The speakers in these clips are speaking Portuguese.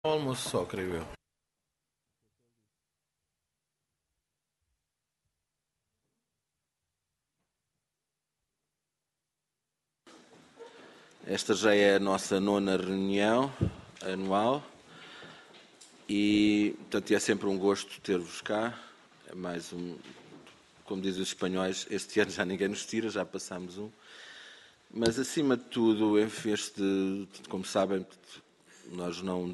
Almoço só, creio eu. Esta já é a nossa nona reunião anual e, portanto, é sempre um gosto ter-vos cá. É mais um, como dizem os espanhóis, este ano já ninguém nos tira, já passámos um. Mas, acima de tudo, como sabem, nós não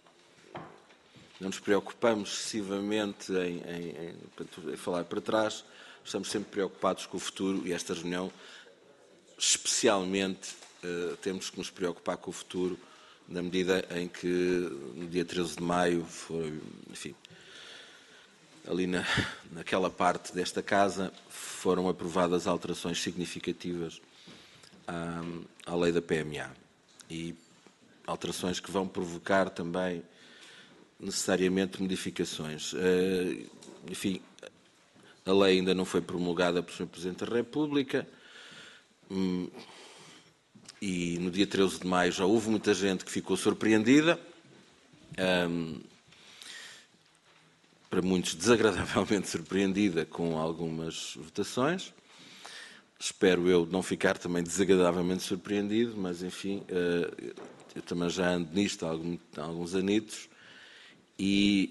nos preocupamos excessivamente em falar para trás, estamos sempre preocupados com o futuro e esta reunião, especialmente, temos que nos preocupar com o futuro, na medida em que no dia 13 de maio foi, enfim, ali naquela parte desta casa foram aprovadas alterações significativas à lei da PMA e alterações que vão provocar também necessariamente modificações. Enfim, a lei ainda não foi promulgada pelo Sr. Presidente da República e no dia 13 de maio já houve muita gente que ficou surpreendida, para muitos desagradavelmente surpreendida com algumas votações. Espero eu não ficar também desagradavelmente surpreendido, mas enfim, eu também já ando nisto há alguns anitos e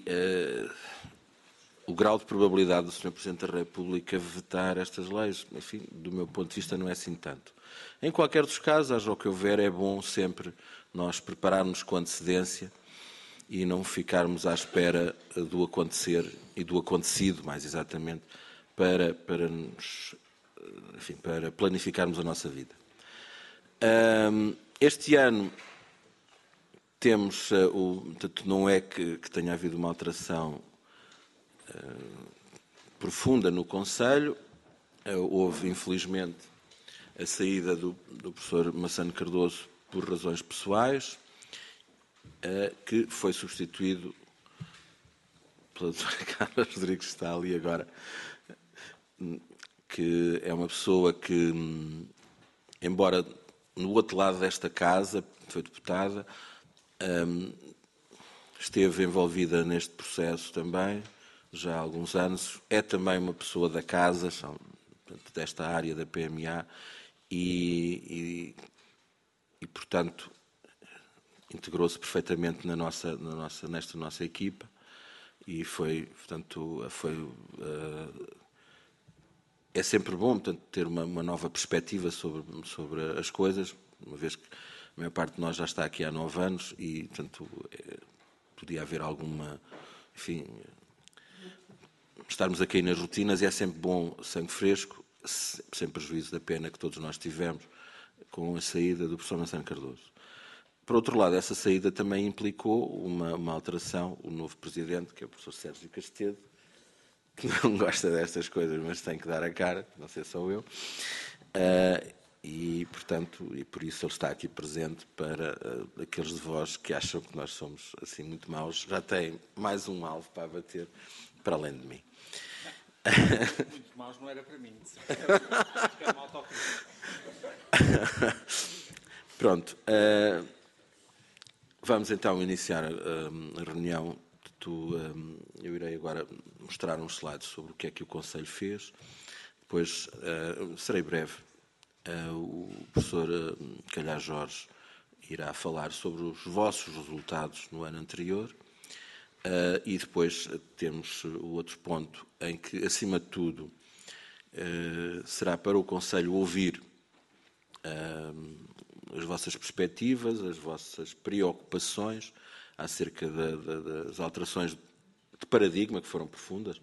o grau de probabilidade do Sr. Presidente da República vetar estas leis, enfim, do meu ponto de vista não é assim tanto. Em qualquer dos casos, haja o que houver, é bom sempre nós prepararmos com antecedência e não ficarmos à espera do acontecer e do acontecido, mais exatamente, para planificarmos a nossa vida. Este ano temos, portanto, não é que tenha havido uma alteração profunda no Conselho. Houve, infelizmente, a saída do professor Massano Cardoso por razões pessoais, que foi substituído pela doutora Carla Rodrigues, que está ali agora, que é uma pessoa que, embora no outro lado desta casa, foi deputada, esteve envolvida neste processo também, já há alguns anos, é também uma pessoa da casa, desta área da PMA, e portanto, integrou-se perfeitamente nesta nossa equipa e é sempre bom, portanto, ter uma nova perspectiva sobre as coisas, uma vez que a maior parte de nós já está aqui há 9 anos e, portanto, podia haver alguma, enfim, estarmos aqui nas rotinas e é sempre bom sangue fresco, sem prejuízo da pena que todos nós tivemos com a saída do professor Massano Cardoso. Por outro lado, essa saída também implicou uma alteração. O novo presidente, que é o professor Sérgio Castedo, que não gosta destas coisas, mas tem que dar a cara, não sei só eu, e, portanto, e por isso ele está aqui presente para aqueles de vós que acham que nós somos assim muito maus, já têm mais um alvo para abater, para além de mim. Muito maus não era para mim, era uma autocrítica. Pronto. Vamos então iniciar a reunião. Eu irei agora mostrar uns slides sobre o que é que o Conselho fez. Depois serei breve. O professor Calhar Jorge irá falar sobre os vossos resultados no ano anterior. E depois temos o outro ponto em que, acima de tudo, será para o Conselho ouvir as vossas perspectivas, as vossas preocupações acerca das alterações de paradigma, que foram profundas,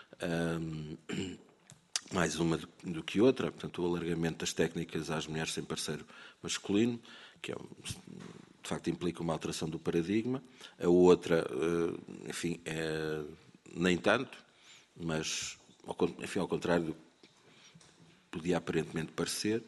mais uma do que outra, portanto, o alargamento das técnicas às mulheres sem parceiro masculino, que de facto implica uma alteração do paradigma. A outra, enfim, nem tanto, mas, enfim, ao contrário do que podia aparentemente parecer.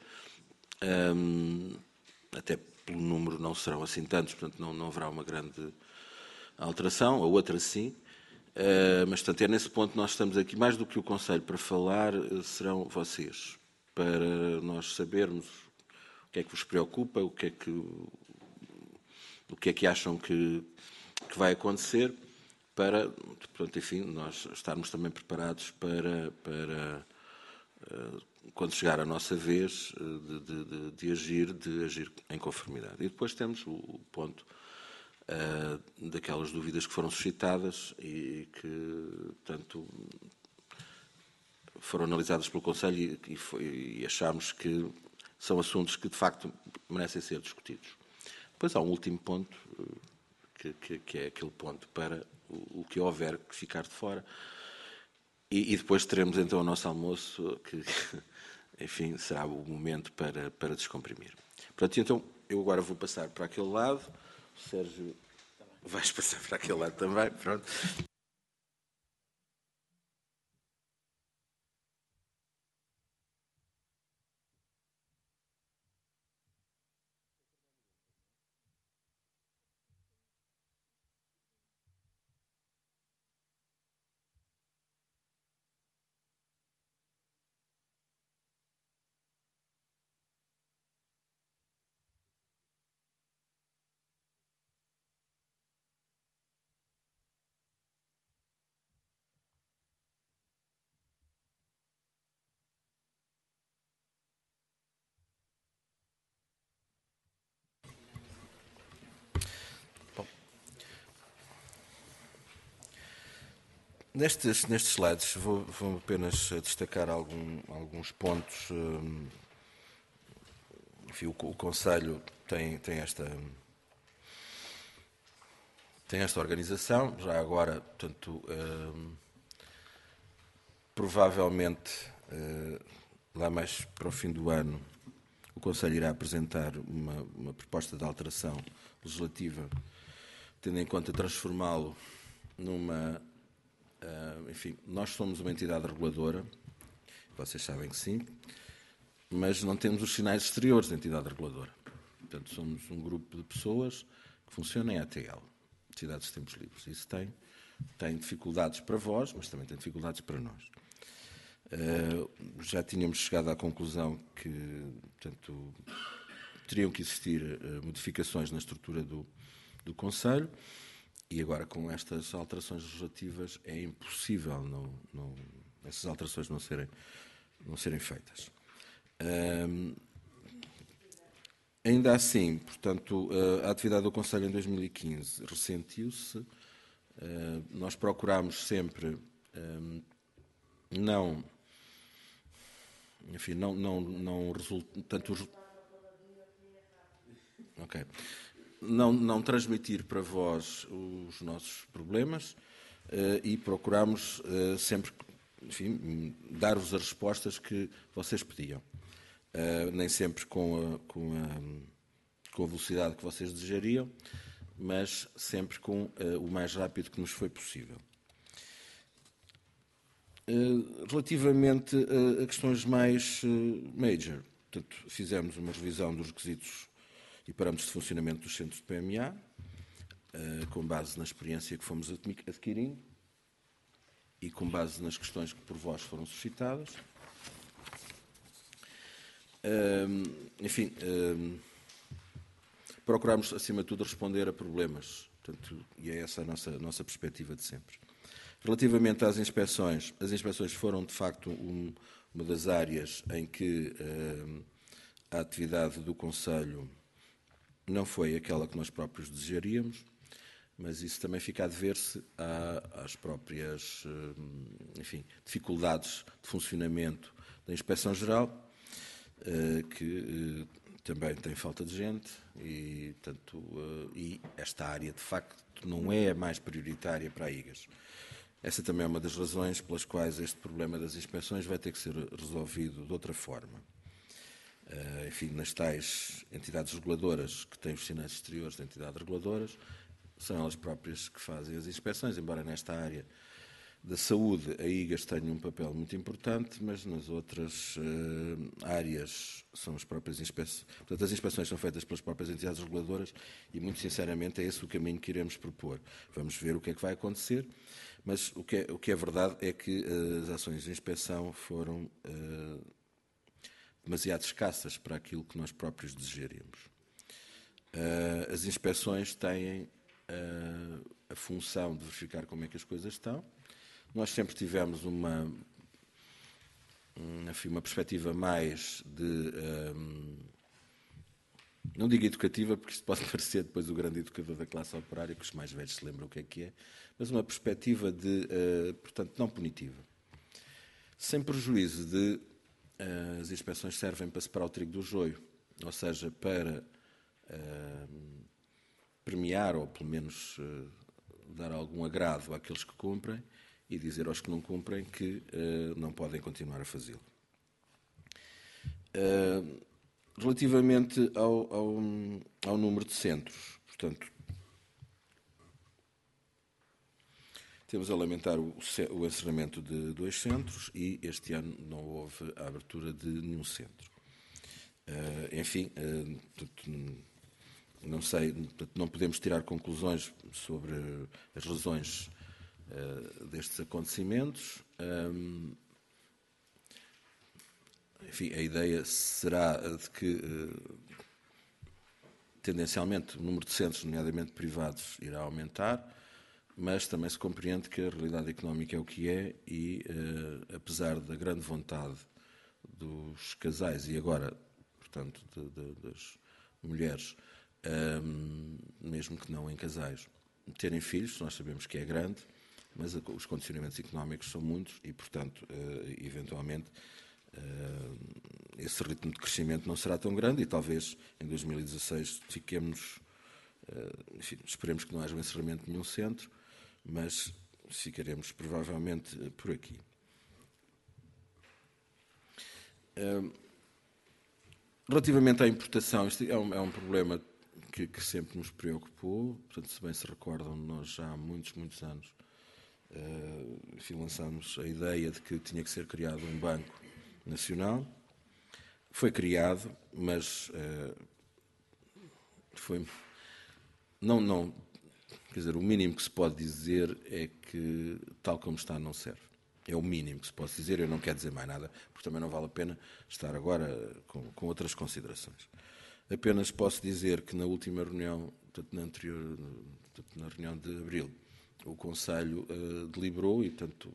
Até pelo número não serão assim tantos, portanto não haverá uma grande alteração, a outra sim, mas portanto é nesse ponto que nós estamos aqui, mais do que o Conselho para falar, serão vocês, para nós sabermos o que é que vos preocupa, o que é que acham que que vai acontecer para, portanto, enfim, nós estarmos também preparados para quando chegar a nossa vez de agir em conformidade. E depois temos o ponto daquelas dúvidas que foram suscitadas e que, portanto, foram analisadas pelo Conselho e achámos que são assuntos que, de facto, merecem ser discutidos. Depois há um último ponto, que é aquele ponto para o que houver que ficar de fora. E depois teremos, então, o nosso almoço, que, enfim, será o momento para descomprimir. Pronto, então, eu agora vou passar para aquele lado. O Sérgio, vais passar para aquele lado também, pronto. Nestes slides vou apenas destacar alguns pontos. Enfim, o Conselho tem esta organização, já agora, portanto, provavelmente, lá mais para o fim do ano, o Conselho irá apresentar uma proposta de alteração legislativa, tendo em conta transformá-lo numa... enfim, nós somos uma entidade reguladora, vocês sabem que sim, mas não temos os sinais exteriores da entidade reguladora. Portanto, somos um grupo de pessoas que funcionam em ATL, Cidades de Tempos Livres. Isso tem dificuldades para vós, mas também tem dificuldades para nós. Já tínhamos chegado à conclusão que, portanto, teriam que existir modificações na estrutura do Conselho e agora com estas alterações legislativas é impossível essas alterações não serem feitas. Ainda assim, portanto, a atividade do Conselho em 2015 ressentiu-se. Nós procurámos sempre não transmitir para vós os nossos problemas e procurámos sempre, enfim, dar-vos as respostas que vocês pediam. Nem sempre com a velocidade que vocês desejariam, mas sempre com o mais rápido que nos foi possível. Relativamente a questões mais major, portanto, fizemos uma revisão dos requisitos e parâmetros de funcionamento dos centros de PMA, com base na experiência que fomos adquirindo e com base nas questões que por vós foram suscitadas. Enfim, procuramos, acima de tudo, responder a problemas, portanto, e é essa a nossa perspectiva de sempre. Relativamente às inspeções, as inspeções foram, de facto, uma das áreas em que a atividade do Conselho não foi aquela que nós próprios desejaríamos, mas isso também fica a dever-se às próprias, enfim, dificuldades de funcionamento da Inspeção-Geral, que também tem falta de gente e, portanto, e esta área, de facto, não é a mais prioritária para a IGAS. Essa também é uma das razões pelas quais este problema das inspeções vai ter que ser resolvido de outra forma. Enfim, nas tais entidades reguladoras que têm os sinais exteriores de entidades reguladoras, são elas próprias que fazem as inspeções, embora nesta área da saúde a IGAS tenha um papel muito importante, mas nas outras áreas são as próprias inspeções. Portanto, as inspeções são feitas pelas próprias entidades reguladoras e, muito sinceramente, é esse o caminho que iremos propor. Vamos ver o que é que vai acontecer, mas o que é verdade é que as ações de inspeção foram demasiado escassas para aquilo que nós próprios desejaríamos. As inspeções têm função de verificar como é que as coisas estão. Nós sempre tivemos uma perspectiva mais de, não digo educativa, porque isto pode parecer depois o grande educador da classe operária, que os mais velhos se lembram o que é, mas uma perspectiva de, portanto, não punitiva. Sem prejuízo de as inspeções servem para separar o trigo do joio, ou seja, para premiar, ou pelo menos dar algum agrado àqueles que cumprem, e dizer aos que não cumprem que não podem continuar a fazê-lo. Relativamente ao número de centros, portanto, temos a lamentar o encerramento de 2 centros e este ano não houve a abertura de nenhum centro. Enfim, não sei, não podemos tirar conclusões sobre as razões destes acontecimentos. Enfim, a ideia será de que, tendencialmente, o número de centros, nomeadamente privados, irá aumentar, mas também se compreende que a realidade económica é o que é e, apesar da grande vontade dos casais e agora, portanto, das mulheres, mesmo que não em casais, terem filhos, nós sabemos que é grande, mas os condicionamentos económicos são muitos e, portanto, eventualmente, esse ritmo de crescimento não será tão grande e talvez em 2016 fiquemos, enfim, esperemos que não haja um encerramento de nenhum centro, mas ficaremos provavelmente por aqui. Relativamente à importação, isto é um problema que sempre nos preocupou. Portanto, se bem se recordam, nós já há muitos anos enfim, lançámos a ideia de que tinha que ser criado um banco nacional. Foi criado, mas foi... Não, quer dizer, o mínimo que se pode dizer é que, tal como está, não serve. É o mínimo que se pode dizer, eu não quero dizer mais nada, porque também não vale a pena estar agora com outras considerações. Apenas posso dizer que na última reunião, portanto, na reunião de abril, o Conselho deliberou e, portanto,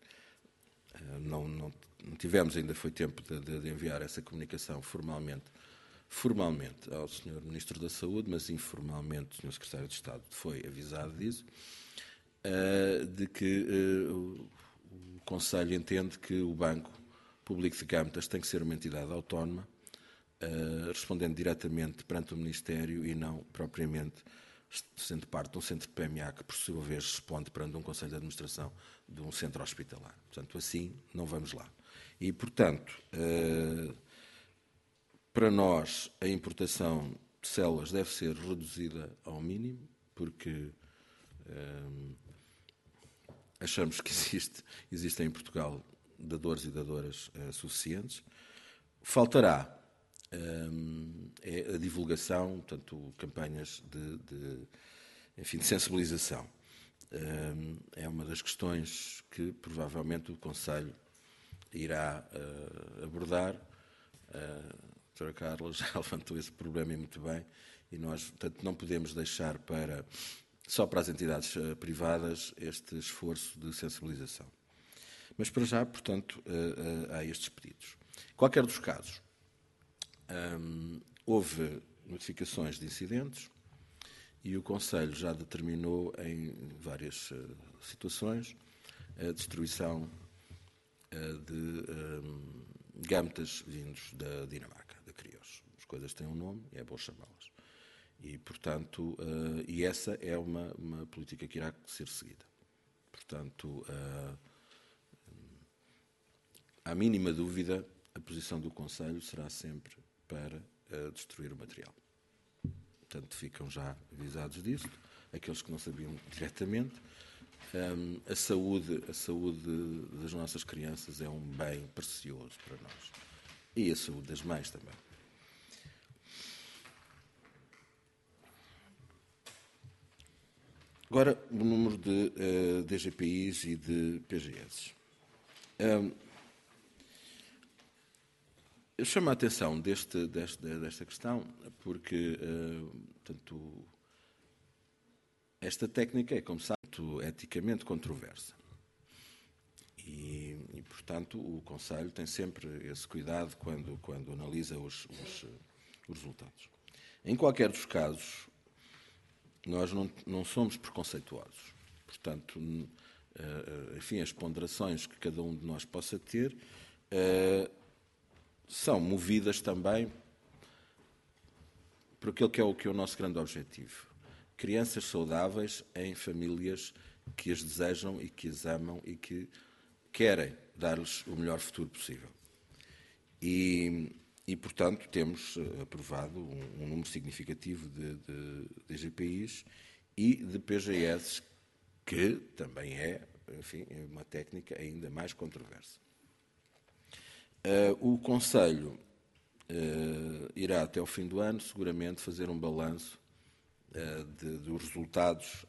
não tivemos, ainda foi tempo de enviar essa comunicação formalmente ao Sr. Ministro da Saúde, mas informalmente o Sr. Secretário de Estado foi avisado disso, de que o Conselho entende que o Banco Público de Câmaras tem que ser uma entidade autónoma, respondendo diretamente perante o Ministério e não propriamente sendo parte de um centro de PMA que, por sua vez, responde perante um Conselho de Administração de um centro hospitalar. Portanto, assim, não vamos lá. E, portanto, para nós, a importação de células deve ser reduzida ao mínimo, porque achamos que existem em Portugal dadores e dadoras suficientes. Faltará a divulgação, portanto, campanhas de sensibilização. É uma das questões que provavelmente o Conselho irá abordar. A doutora Carla já levantou esse problema e muito bem, e nós, portanto, não podemos deixar só para as entidades privadas este esforço de sensibilização. Mas para já, portanto, há estes pedidos. Em qualquer dos casos, houve notificações de incidentes e o Conselho já determinou em várias situações a destruição de gametas vindos da Dinamarca, da Crios. As coisas têm um nome e é bom chamá-las. E, portanto, e essa é uma política que irá ser seguida. Portanto, à mínima dúvida, a posição do Conselho será sempre para destruir o material. Portanto, ficam já avisados disto, aqueles que não sabiam diretamente. A saúde das nossas crianças é um bem precioso para nós. E a saúde das mães também. Agora, o número de DGPIs e de PGS. Eu chamo a atenção desta questão porque, portanto, esta técnica é, como sabe, eticamente controversa. E, portanto, o Conselho tem sempre esse cuidado quando analisa os resultados. Em qualquer dos casos, nós não somos preconceituosos. Portanto, enfim, as ponderações que cada um de nós possa ter são movidas também por aquilo que é o nosso grande objetivo. Crianças saudáveis em famílias que as desejam e que as amam e que querem dar-lhes o melhor futuro possível. E, portanto, temos aprovado um número significativo de GPIs e de PGS, que também é, enfim, uma técnica ainda mais controversa. O Conselho irá, até ao fim do ano, seguramente fazer um balanço dos resultados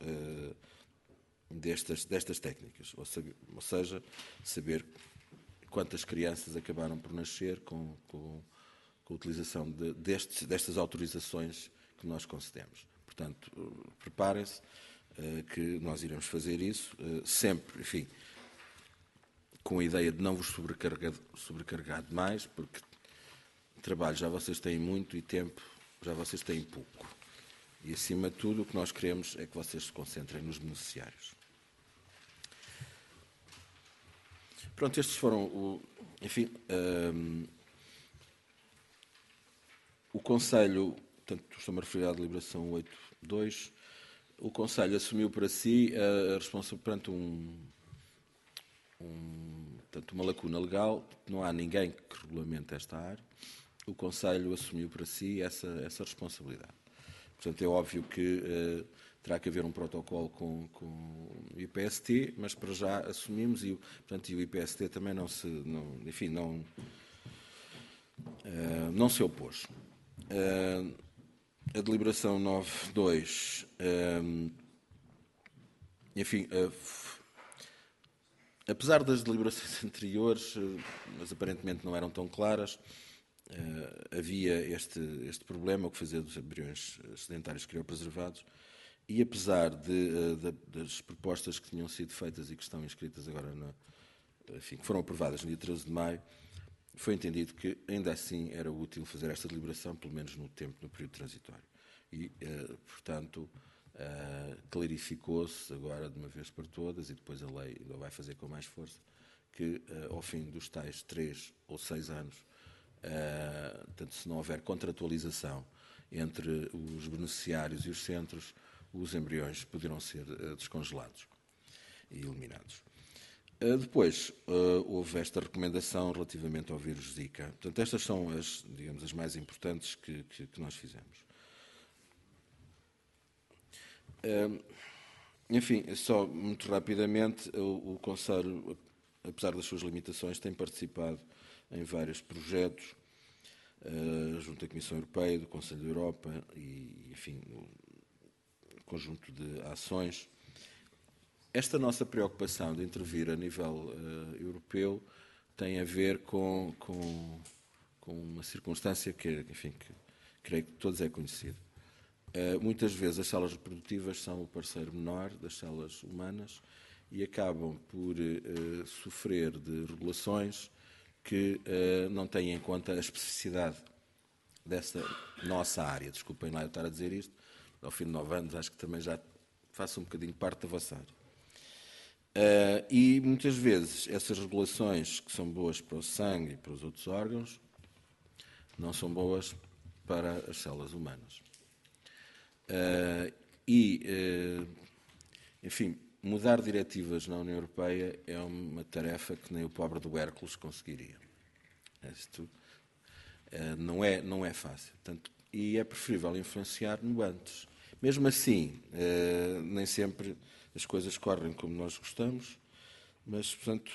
destas técnicas, ou seja, saber quantas crianças acabaram por nascer com a utilização destas autorizações que nós concedemos. Portanto, preparem-se que nós iremos fazer isso sempre, enfim, com a ideia de não vos sobrecarregar demais, porque trabalho já vocês têm muito e tempo já vocês têm pouco. E, acima de tudo, o que nós queremos é que vocês se concentrem nos beneficiários. Pronto, estes foram, enfim, o Conselho, portanto, estou-me a referir à deliberação 8.2, o Conselho assumiu para si a responsabilidade perante uma lacuna legal, não há ninguém que regulamente esta área, o Conselho assumiu para si essa responsabilidade. Portanto, é óbvio que terá que haver um protocolo com o IPST, mas para já assumimos e, portanto, o IPST também não se opôs. A deliberação 9.2, enfim, apesar das deliberações anteriores, mas aparentemente não eram tão claras, havia este problema, o que fazia dos embriões sedentários criopreservados, e apesar das propostas que tinham sido feitas e que estão inscritas agora, enfim, que foram aprovadas no dia 13 de maio, foi entendido que ainda assim era útil fazer esta deliberação, pelo menos no período transitório. E, portanto, clarificou-se agora de uma vez por todas, e depois a lei ainda vai fazer com mais força, que ao fim dos tais 3 ou 6 anos, portanto, se não houver contratualização entre os beneficiários e os centros, os embriões poderão ser descongelados e eliminados. Depois, houve esta recomendação relativamente ao vírus Zika. Portanto, estas são as mais importantes que nós fizemos. Enfim, só muito rapidamente, o Conselho, apesar das suas limitações, tem participado em vários projetos, junto à Comissão Europeia, do Conselho da Europa e, enfim, um conjunto de ações. Esta nossa preocupação de intervir a nível europeu tem a ver com uma circunstância que creio que todos é conhecida. Muitas vezes as células reprodutivas são o parceiro menor das células humanas e acabam por sofrer de regulações que não têm em conta a especificidade dessa nossa área. Desculpem lá eu estar a dizer isto, ao fim de 9 anos acho que também já faço um bocadinho parte da vossa área. E muitas vezes essas regulações que são boas para o sangue e para os outros órgãos não são boas para as células humanas. Enfim, mudar diretivas na União Europeia é uma tarefa que nem o pobre do Hércules conseguiria. Isto não é fácil. Portanto, e é preferível influenciar no antes. Mesmo assim, nem sempre as coisas correm como nós gostamos, mas, portanto,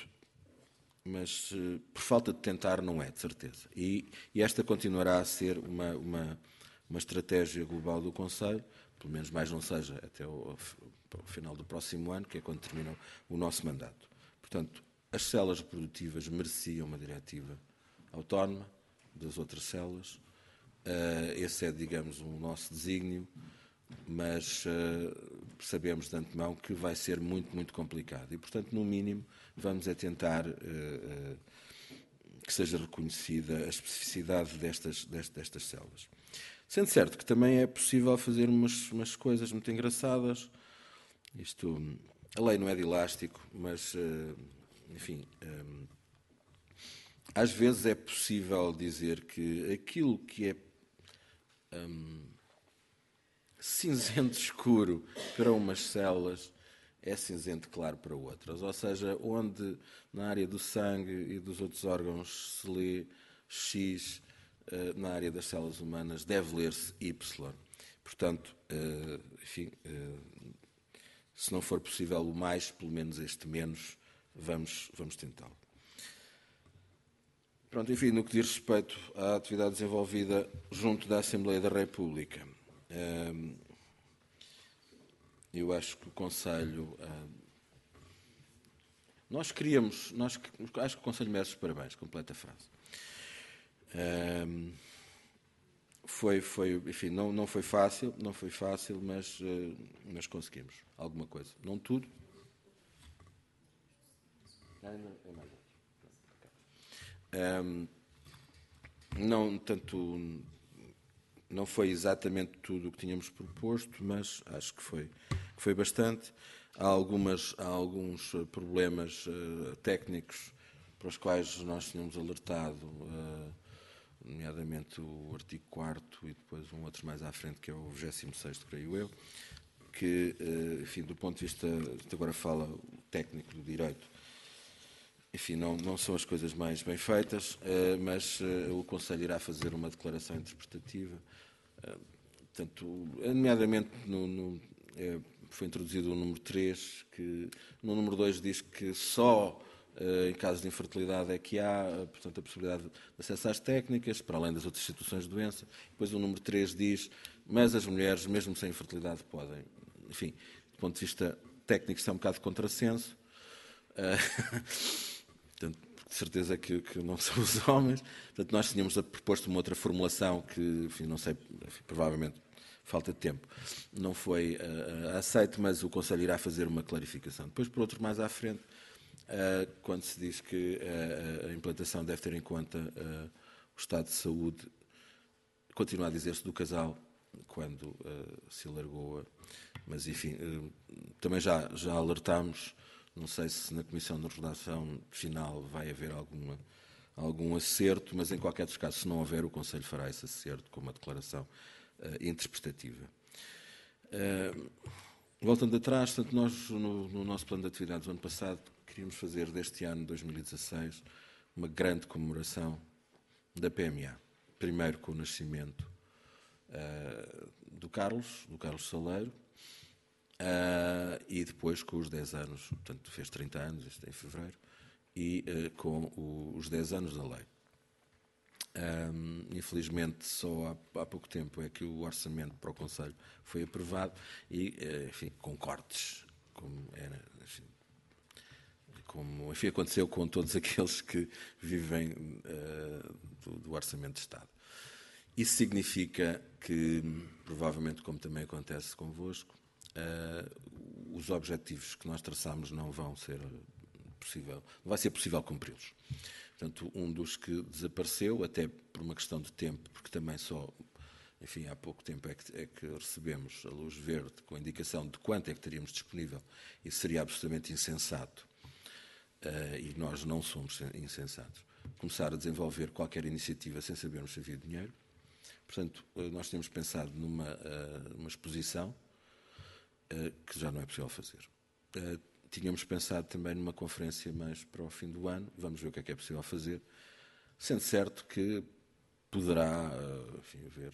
por falta de tentar não é, de certeza. E esta continuará a ser uma estratégia global do Conselho, pelo menos mais não seja até ao final do próximo ano, que é quando termina o nosso mandato. Portanto, as células reprodutivas mereciam uma diretiva autónoma das outras células. Esse é, digamos, o nosso desígnio. mas sabemos de antemão que vai ser muito, muito complicado. E, portanto, no mínimo, vamos tentar que seja reconhecida a especificidade destas células. Sendo certo que também é possível fazer umas coisas muito engraçadas. A lei não é de elástico, mas, enfim, às vezes é possível dizer que aquilo que é cinzento escuro para umas células é cinzento claro para outras. Ou seja, onde na área do sangue e dos outros órgãos se lê X, na área das células humanas deve ler-se Y. Portanto, enfim, se não for possível o mais, pelo menos este menos, vamos tentá-lo. Pronto, enfim, no que diz respeito à atividade desenvolvida junto da Assembleia da República, eu acho que o Conselho... acho que o Conselho merece os parabéns, completa frase. Enfim, não foi fácil, mas conseguimos alguma coisa. Não tudo. Não foi exatamente tudo o que tínhamos proposto, mas acho que foi bastante. Há alguns problemas técnicos para os quais nós tínhamos alertado, nomeadamente o artigo 4º e depois um outro mais à frente, que é o 26º, creio eu, que, enfim, do ponto de vista, agora fala o técnico do direito, enfim, não são as coisas mais bem feitas, mas o Conselho irá fazer uma declaração interpretativa. Portanto, nomeadamente foi introduzido o número 3, que no número 2 diz que só em casos de infertilidade é que há, portanto, a possibilidade de acesso às técnicas, para além das outras situações de doença. Depois o número 3 diz, mas as mulheres, mesmo sem infertilidade, podem. Enfim, do ponto de vista técnico, isso é um bocado de contrassenso. Portanto, de certeza que não são os homens. Portanto, nós tínhamos proposto uma outra formulação que, enfim, não sei, enfim, provavelmente falta de tempo. Não foi aceito, mas o Conselho irá fazer uma clarificação. Depois, por outro, mais à frente, quando se diz que a implantação deve ter em conta o estado de saúde, continua a dizer-se do casal, quando se alargou. Mas, enfim, também já alertámos. Não sei se na comissão de redação final vai haver algum acerto, mas em qualquer dos casos, se não houver, o Conselho fará esse acerto com uma declaração interpretativa. Voltando atrás, portanto, nós no nosso plano de atividades do ano passado queríamos fazer deste ano, 2016, uma grande comemoração da PMA. Primeiro com o nascimento do Carlos Saleiro, e depois com os 10 anos, portanto fez 30 anos, este em fevereiro, e com os 10 anos da lei. Infelizmente, só há pouco tempo é que o orçamento para o Conselho foi aprovado e, enfim, com cortes, como aconteceu com todos aqueles que vivem do orçamento de Estado. Isso significa que, provavelmente, como também acontece convosco, os objetivos que nós traçamos não vai ser possível cumpri-los. Portanto, um dos que desapareceu, até por uma questão de tempo, porque também enfim, há pouco tempo é que recebemos a luz verde com a indicação de quanto é que teríamos disponível, isso seria absolutamente insensato, e nós não somos insensatos. Começar a desenvolver qualquer iniciativa sem sabermos se havia dinheiro. Portanto, nós tínhamos pensado numa exposição, que já não é possível fazer. Tínhamos pensado também numa conferência mais para o fim do ano, vamos ver o que é possível fazer, sendo certo que poderá, enfim, haver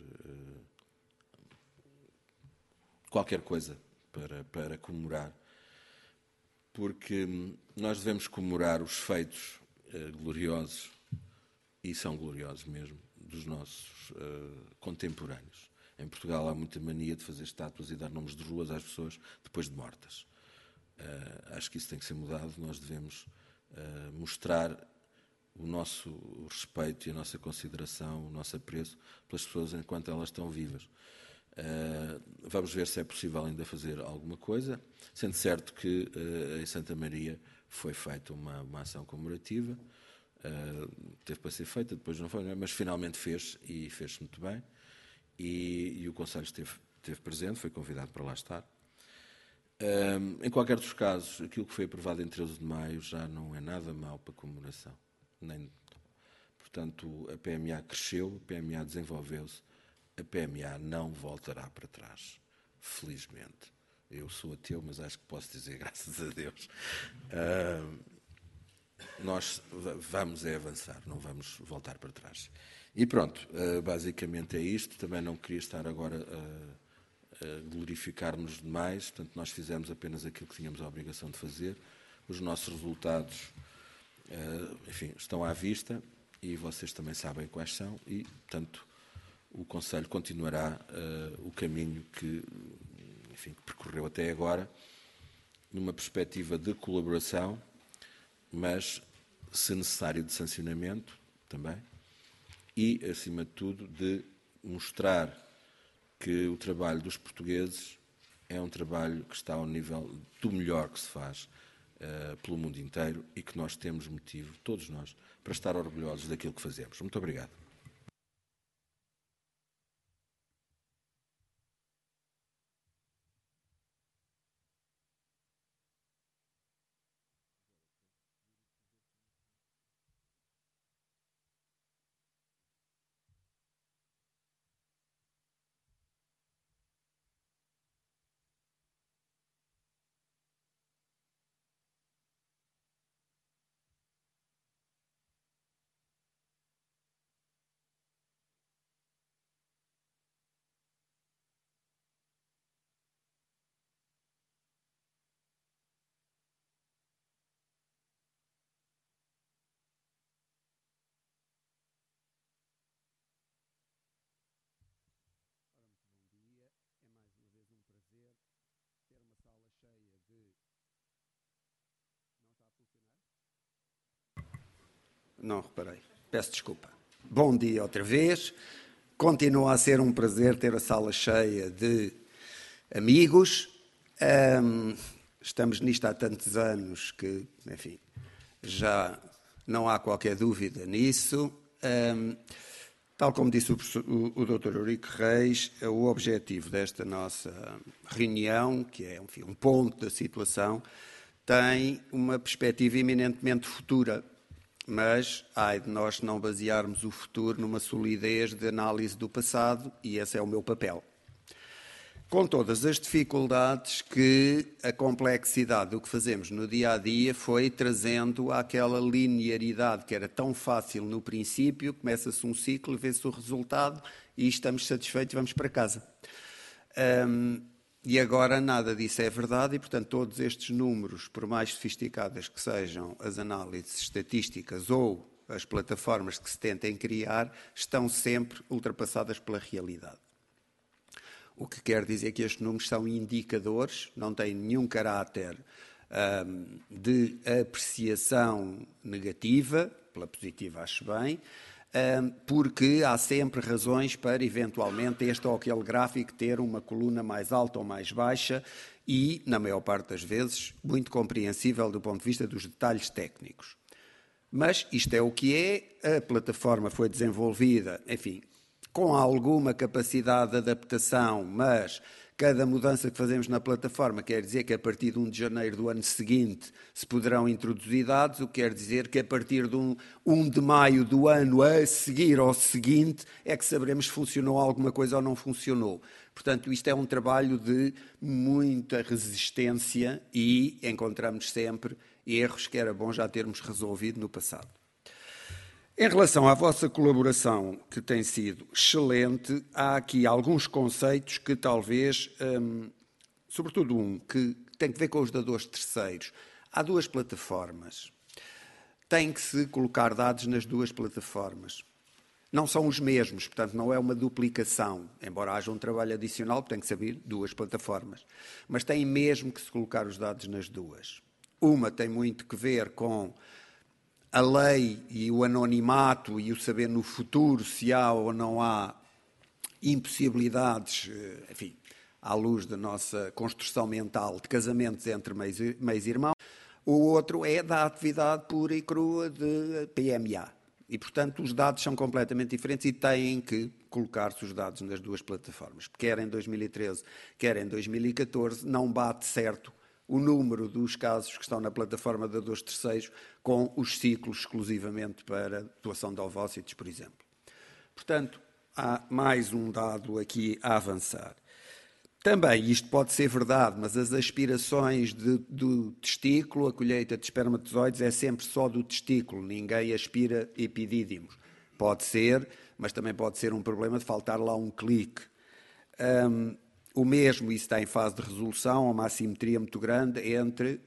qualquer coisa para comemorar, porque nós devemos comemorar os feitos gloriosos, e são gloriosos mesmo, dos nossos contemporâneos. Em Portugal há muita mania de fazer estátuas e dar nomes de ruas às pessoas depois de mortas. Acho que isso tem que ser mudado. Nós devemos mostrar o nosso respeito e a nossa consideração, o nosso apreço pelas pessoas enquanto elas estão vivas. Vamos ver se é possível ainda fazer alguma coisa, sendo certo que em Santa Maria foi feita uma ação comemorativa, teve para ser feita, depois não foi, mas finalmente fez, e fez-se muito bem, e o Conselho esteve presente, foi convidado para lá estar. Em qualquer dos casos, aquilo que foi aprovado em 13 de maio já não é nada mau para a comemoração. Portanto, a PMA cresceu, a PMA desenvolveu-se, a PMA não voltará para trás, felizmente. Eu sou ateu, mas acho que posso dizer graças a Deus. Nós vamos avançar, não vamos voltar para trás. E pronto, basicamente é isto. Também não queria estar agora a glorificar-nos demais, portanto nós fizemos apenas aquilo que tínhamos a obrigação de fazer. Os nossos resultados, enfim, estão à vista e vocês também sabem quais são e, portanto, o Conselho continuará o caminho que percorreu até agora, numa perspectiva de colaboração, mas, se necessário, de sancionamento também, e, acima de tudo, de mostrar que o trabalho dos portugueses é um trabalho que está ao nível do melhor que se faz pelo mundo inteiro e que nós temos motivo, todos nós, para estar orgulhosos daquilo que fazemos. Muito obrigado. Não reparei. Peço desculpa. Bom dia outra vez. Continua a ser um prazer ter a sala cheia de amigos. Estamos nisto há tantos anos que, enfim, já não há qualquer dúvida nisso. Tal como disse o Dr. Eurico Reis, o objetivo desta nossa reunião, que é, enfim, um ponto da situação, tem uma perspectiva eminentemente futura. Mas, ai de nós não basearmos o futuro numa solidez de análise do passado, e esse é o meu papel. Com todas as dificuldades que a complexidade do que fazemos no dia-a-dia foi trazendo àquela linearidade que era tão fácil no princípio, começa-se um ciclo, vê-se o resultado e estamos satisfeitos e vamos para casa. E agora nada disso é verdade e, portanto, todos estes números, por mais sofisticadas que sejam as análises estatísticas ou as plataformas que se tentem criar, estão sempre ultrapassadas pela realidade. O que quer dizer que estes números são indicadores, não têm nenhum caráter de apreciação negativa, pela positiva acho bem, porque há sempre razões para, eventualmente, este ou aquele gráfico ter uma coluna mais alta ou mais baixa e, na maior parte das vezes, muito compreensível do ponto de vista dos detalhes técnicos. Mas isto é o que é, a plataforma foi desenvolvida, enfim, com alguma capacidade de adaptação, mas cada mudança que fazemos na plataforma quer dizer que a partir de 1 de janeiro do ano seguinte se poderão introduzir dados, o que quer dizer que a partir de 1 de maio do ano a seguir ao seguinte é que saberemos se funcionou alguma coisa ou não funcionou. Portanto, isto é um trabalho de muita resistência e encontramos sempre erros que era bom já termos resolvido no passado. Em relação à vossa colaboração, que tem sido excelente, há aqui alguns conceitos que talvez, sobretudo um, que tem que ver com os dadores terceiros. Há duas plataformas. Tem que se colocar dados nas duas plataformas. Não são os mesmos, portanto não é uma duplicação, embora haja um trabalho adicional, tem que saber duas plataformas. Mas tem mesmo que se colocar os dados nas duas. Uma tem muito que ver com a lei e o anonimato e o saber no futuro se há ou não há impossibilidades, enfim, à luz da nossa construção mental de casamentos entre meios-irmãos. O outro é da atividade pura e crua de PMA. E, portanto, os dados são completamente diferentes e têm que colocar-se os dados nas duas plataformas. Quer em 2013, quer em 2014, não bate certo o número dos casos que estão na plataforma de doadores terceiros com os ciclos exclusivamente para doação de ovócitos, por exemplo. Portanto, há mais um dado aqui a avançar. Também, isto pode ser verdade, mas as aspirações do testículo, a colheita de espermatozoides é sempre só do testículo, ninguém aspira epidídimos. Pode ser, mas também pode ser um problema de faltar lá um clique. O mesmo, isso está em fase de resolução, há uma assimetria muito grande entre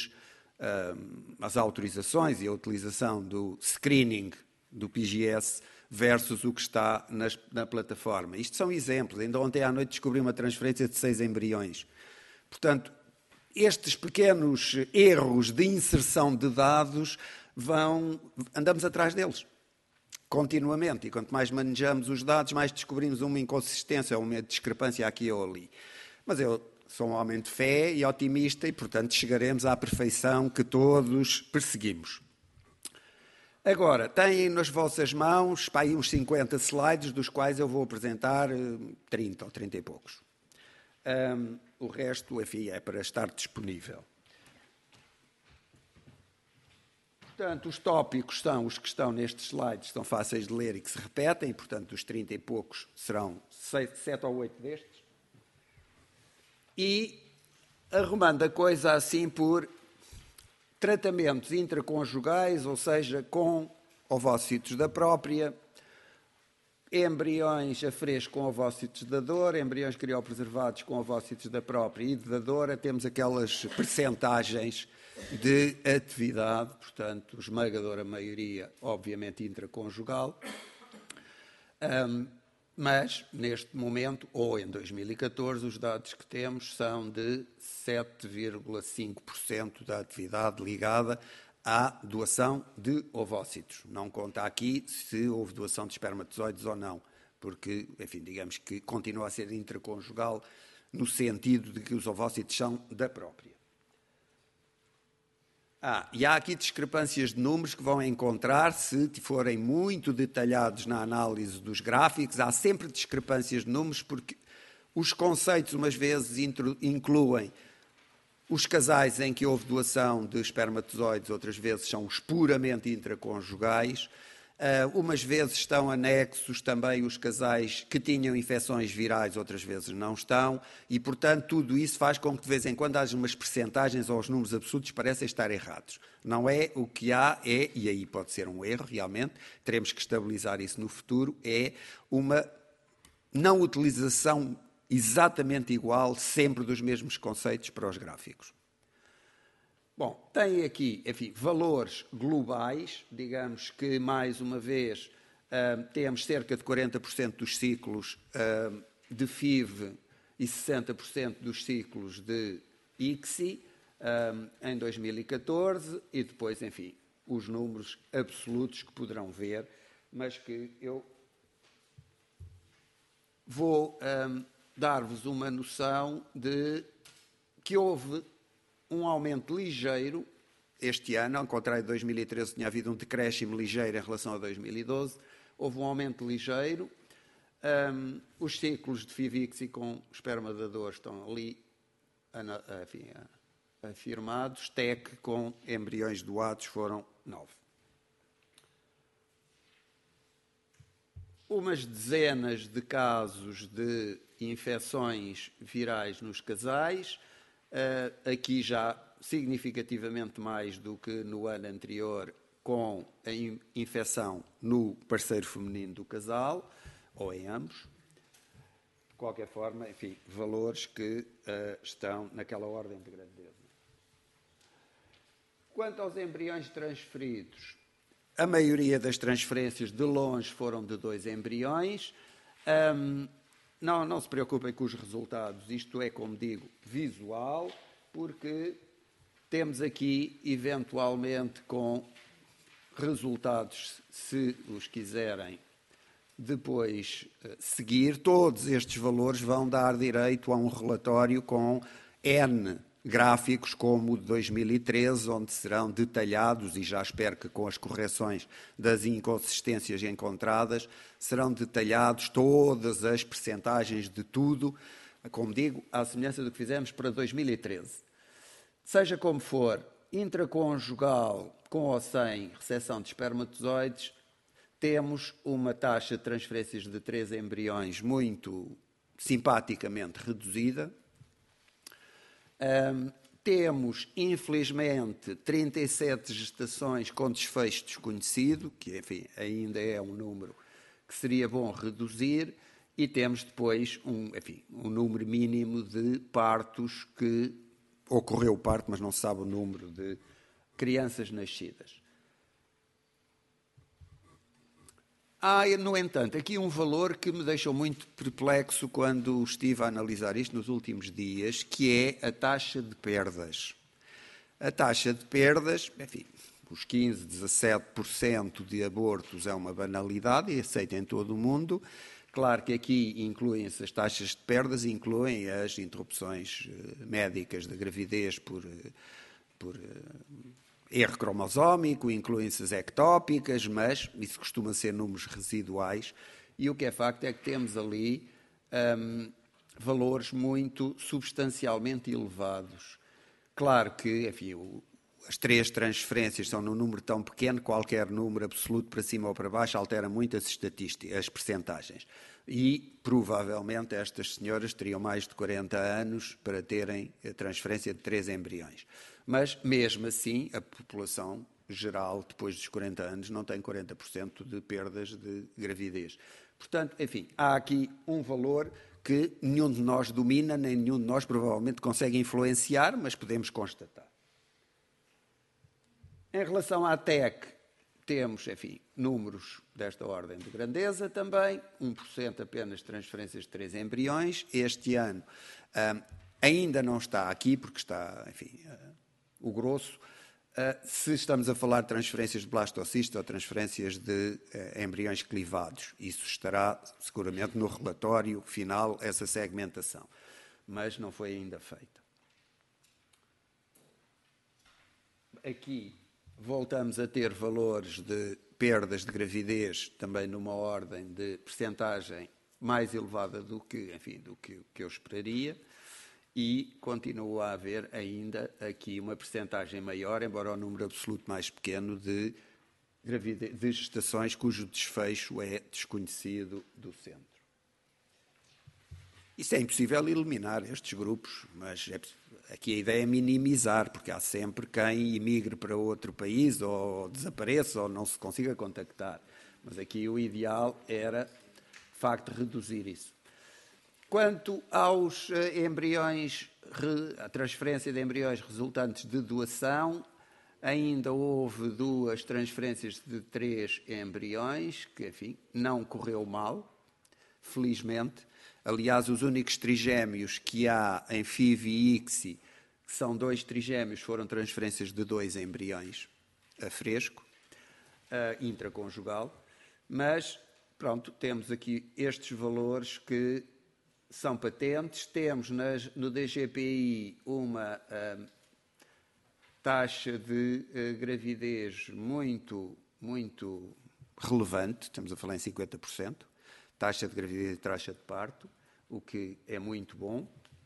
as autorizações e a utilização do screening do PGS versus o que está na plataforma. Isto são exemplos. Ainda ontem à noite descobri uma transferência de 6 embriões. Portanto, estes pequenos erros de inserção de dados andamos atrás deles continuamente. E quanto mais manejamos os dados, mais descobrimos uma inconsistência, uma discrepância aqui ou ali. Mas eu sou um homem de fé e otimista e, portanto, chegaremos à perfeição que todos perseguimos. Agora, têm nas vossas mãos aí uns 50 slides, dos quais eu vou apresentar 30 ou 30 e poucos. O resto, enfim, é para estar disponível. Portanto, os tópicos são os que estão nestes slides, são fáceis de ler e que se repetem, portanto, os 30 e poucos serão 7 ou 8 destes. E, arrumando a coisa assim por tratamentos intraconjugais, ou seja, com ovócitos da própria, embriões a fresco com ovócitos da dadora, embriões criopreservados com ovócitos da própria e de dadora, temos aquelas percentagens de atividade, portanto, esmagadora maioria, obviamente, intraconjugal, mas, neste momento, ou em 2014, os dados que temos são de 7,5% da atividade ligada à doação de ovócitos. Não conta aqui se houve doação de espermatozoides ou não, porque, enfim, digamos que continua a ser intraconjugal no sentido de que os ovócitos são da própria. E há aqui discrepâncias de números que vão encontrar, se forem muito detalhados na análise dos gráficos, há sempre discrepâncias de números, porque os conceitos, umas vezes, incluem os casais em que houve doação de espermatozoides, outras vezes são os puramente intraconjugais. Umas vezes estão anexos também os casais que tinham infecções virais, outras vezes não estão, e, portanto, tudo isso faz com que, de vez em quando, haja umas percentagens ou os números absolutos parecem estar errados. Não é o que há, e aí pode ser um erro, realmente, teremos que estabilizar isso no futuro, é uma não utilização exatamente igual, sempre dos mesmos conceitos para os gráficos. Bom, tem aqui, enfim, valores globais, digamos que, mais uma vez, temos cerca de 40% dos ciclos de FIV e 60% dos ciclos de ICSI em 2014 e depois, enfim, os números absolutos que poderão ver, mas que eu vou dar-vos uma noção de que houve um aumento ligeiro este ano, ao contrário de 2013, tinha havido um decréscimo ligeiro em relação a 2012, houve um aumento ligeiro. Os ciclos de FIV-ICSI com esperma dador estão ali enfim, afirmados. TEC com embriões doados foram 9. Umas dezenas de casos de infecções virais nos casais, aqui já significativamente mais do que no ano anterior, com a infecção no parceiro feminino do casal, ou em ambos. De qualquer forma, enfim, valores que estão naquela ordem de grandeza. Quanto aos embriões transferidos, a maioria das transferências de longe foram de 2 embriões. Não se preocupem com os resultados, isto é, como digo, visual, porque temos aqui, eventualmente, com resultados, se os quiserem depois seguir, todos estes valores vão dar direito a um relatório com N gráficos, como o de 2013, onde serão detalhados, e já espero que com as correções das inconsistências encontradas, serão detalhados todas as percentagens de tudo, como digo, à semelhança do que fizemos para 2013. Seja como for, intraconjugal com ou sem recepção de espermatozoides, temos uma taxa de transferências de 3 embriões muito simpaticamente reduzida. Temos, infelizmente, 37 gestações com desfecho desconhecido, que, enfim, ainda é um número que seria bom reduzir, e temos depois um número mínimo de partos que ocorreu o parto, mas não se sabe o número de crianças nascidas. Há, no entanto, aqui um valor que me deixou muito perplexo quando estive a analisar isto nos últimos dias, que é a taxa de perdas. A taxa de perdas, enfim, os 15%, 17% de abortos é uma banalidade e aceita em todo o mundo. Claro que aqui incluem-se as taxas de perdas, incluem as interrupções médicas da gravidez por erro cromosómico, incluem-se as ectópicas, mas isso costuma ser números residuais. E o que é facto é que temos ali valores muito substancialmente elevados. Claro que, enfim, as 3 transferências são num número tão pequeno, qualquer número absoluto para cima ou para baixo altera muito as estatísticas, as percentagens. E, provavelmente, estas senhoras teriam mais de 40 anos para terem a transferência de 3 embriões. Mas, mesmo assim, a população geral, depois dos 40 anos, não tem 40% de perdas de gravidez. Portanto, enfim, há aqui um valor que nenhum de nós domina, nem nenhum de nós provavelmente consegue influenciar, mas podemos constatar. Em relação à TEC, temos, enfim, números desta ordem de grandeza também, 1% apenas de transferências de 3 embriões. Este ano ainda não está aqui, porque está, enfim, o grosso. Se estamos a falar de transferências de blastocisto ou transferências de embriões clivados, isso estará seguramente no relatório final, essa segmentação, mas não foi ainda feita. Aqui voltamos a ter valores de perdas de gravidez também numa ordem de percentagem mais elevada do que, enfim, do que eu esperaria, e continua a haver ainda aqui uma percentagem maior, embora o número absoluto mais pequeno, de gestações cujo desfecho é desconhecido do centro. Isso é impossível eliminar estes grupos, mas aqui a ideia é minimizar, porque há sempre quem emigre para outro país ou desapareça ou não se consiga contactar. Mas aqui o ideal era, de facto, reduzir isso. Quanto aos embriões, a transferência de embriões resultantes de doação, ainda houve 2 transferências de 3 embriões, que, enfim, não correu mal, felizmente. Aliás, os únicos trigêmeos que há em FIV e ICSI, que são 2 trigêmeos, foram transferências de 2 embriões a fresco, intraconjugal. Mas, pronto, temos aqui estes valores que são patentes. Temos no DGPI uma taxa de gravidez muito, muito relevante, estamos a falar em 50%, taxa de gravidez e taxa de parto, o que é muito bom.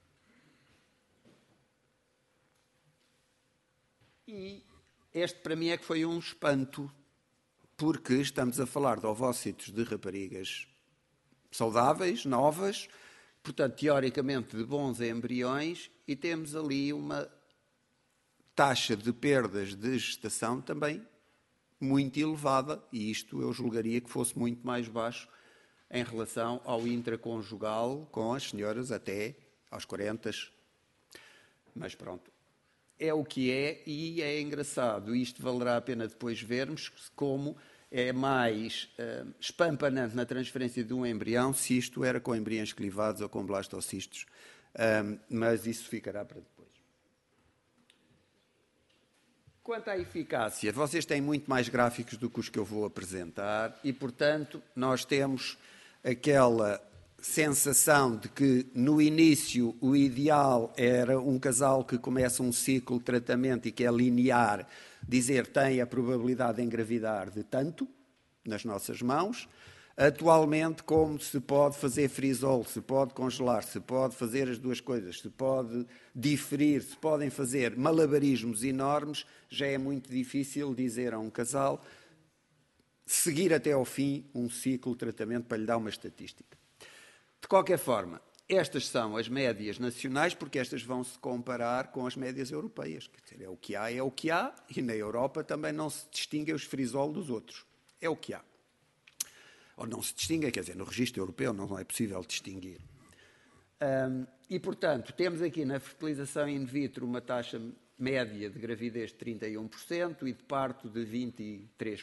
E este, para mim, é que foi um espanto, porque estamos a falar de ovócitos de raparigas saudáveis, novas, portanto, teoricamente, de bons embriões, e temos ali uma taxa de perdas de gestação também muito elevada, e isto eu julgaria que fosse muito mais baixo em relação ao intraconjugal com as senhoras até aos 40. Mas pronto, é o que é, e é engraçado. Isto valerá a pena depois vermos como é mais espampanante na transferência de um embrião, se isto era com embriões clivados ou com blastocistos, mas isso ficará para depois. Quanto à eficácia, vocês têm muito mais gráficos do que os que eu vou apresentar e, portanto, nós temos aquela sensação de que, no início, o ideal era um casal que começa um ciclo de tratamento e que é linear, dizer tem a probabilidade de engravidar de tanto, nas nossas mãos. Atualmente, como se pode fazer freeze-all, se pode congelar, se pode fazer as duas coisas, se pode diferir, se podem fazer malabarismos enormes, já é muito difícil dizer a um casal seguir até ao fim um ciclo de tratamento para lhe dar uma estatística. De qualquer forma, estas são as médias nacionais, porque estas vão-se comparar com as médias europeias. Quer dizer, é o que há, e na Europa também não se distinguem os freeze-all dos outros. É o que há. Ou não se distingue, quer dizer, no registro europeu não é possível distinguir. E, portanto, temos aqui na fertilização in vitro uma taxa média de gravidez de 31% e de parto de 23%.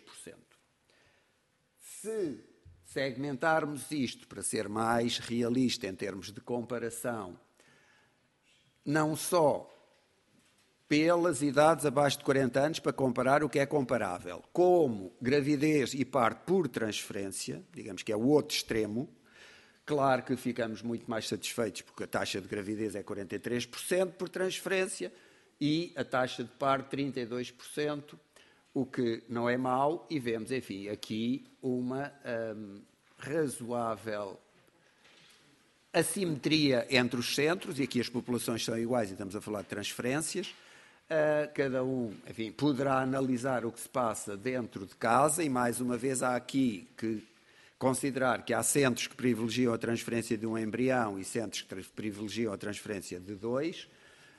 Se segmentarmos isto para ser mais realista em termos de comparação, não só pelas idades abaixo de 40 anos, para comparar o que é comparável, como gravidez e parto por transferência, digamos que é o outro extremo. Claro que ficamos muito mais satisfeitos porque a taxa de gravidez é 43% por transferência e a taxa de parto 32%, o que não é mau, e vemos, enfim, aqui uma razoável assimetria entre os centros, e aqui as populações são iguais e estamos a falar de transferências. Cada um, enfim, poderá analisar o que se passa dentro de casa e, mais uma vez, há aqui que considerar que há centros que privilegiam a transferência de um embrião e centros que privilegiam a transferência de 2.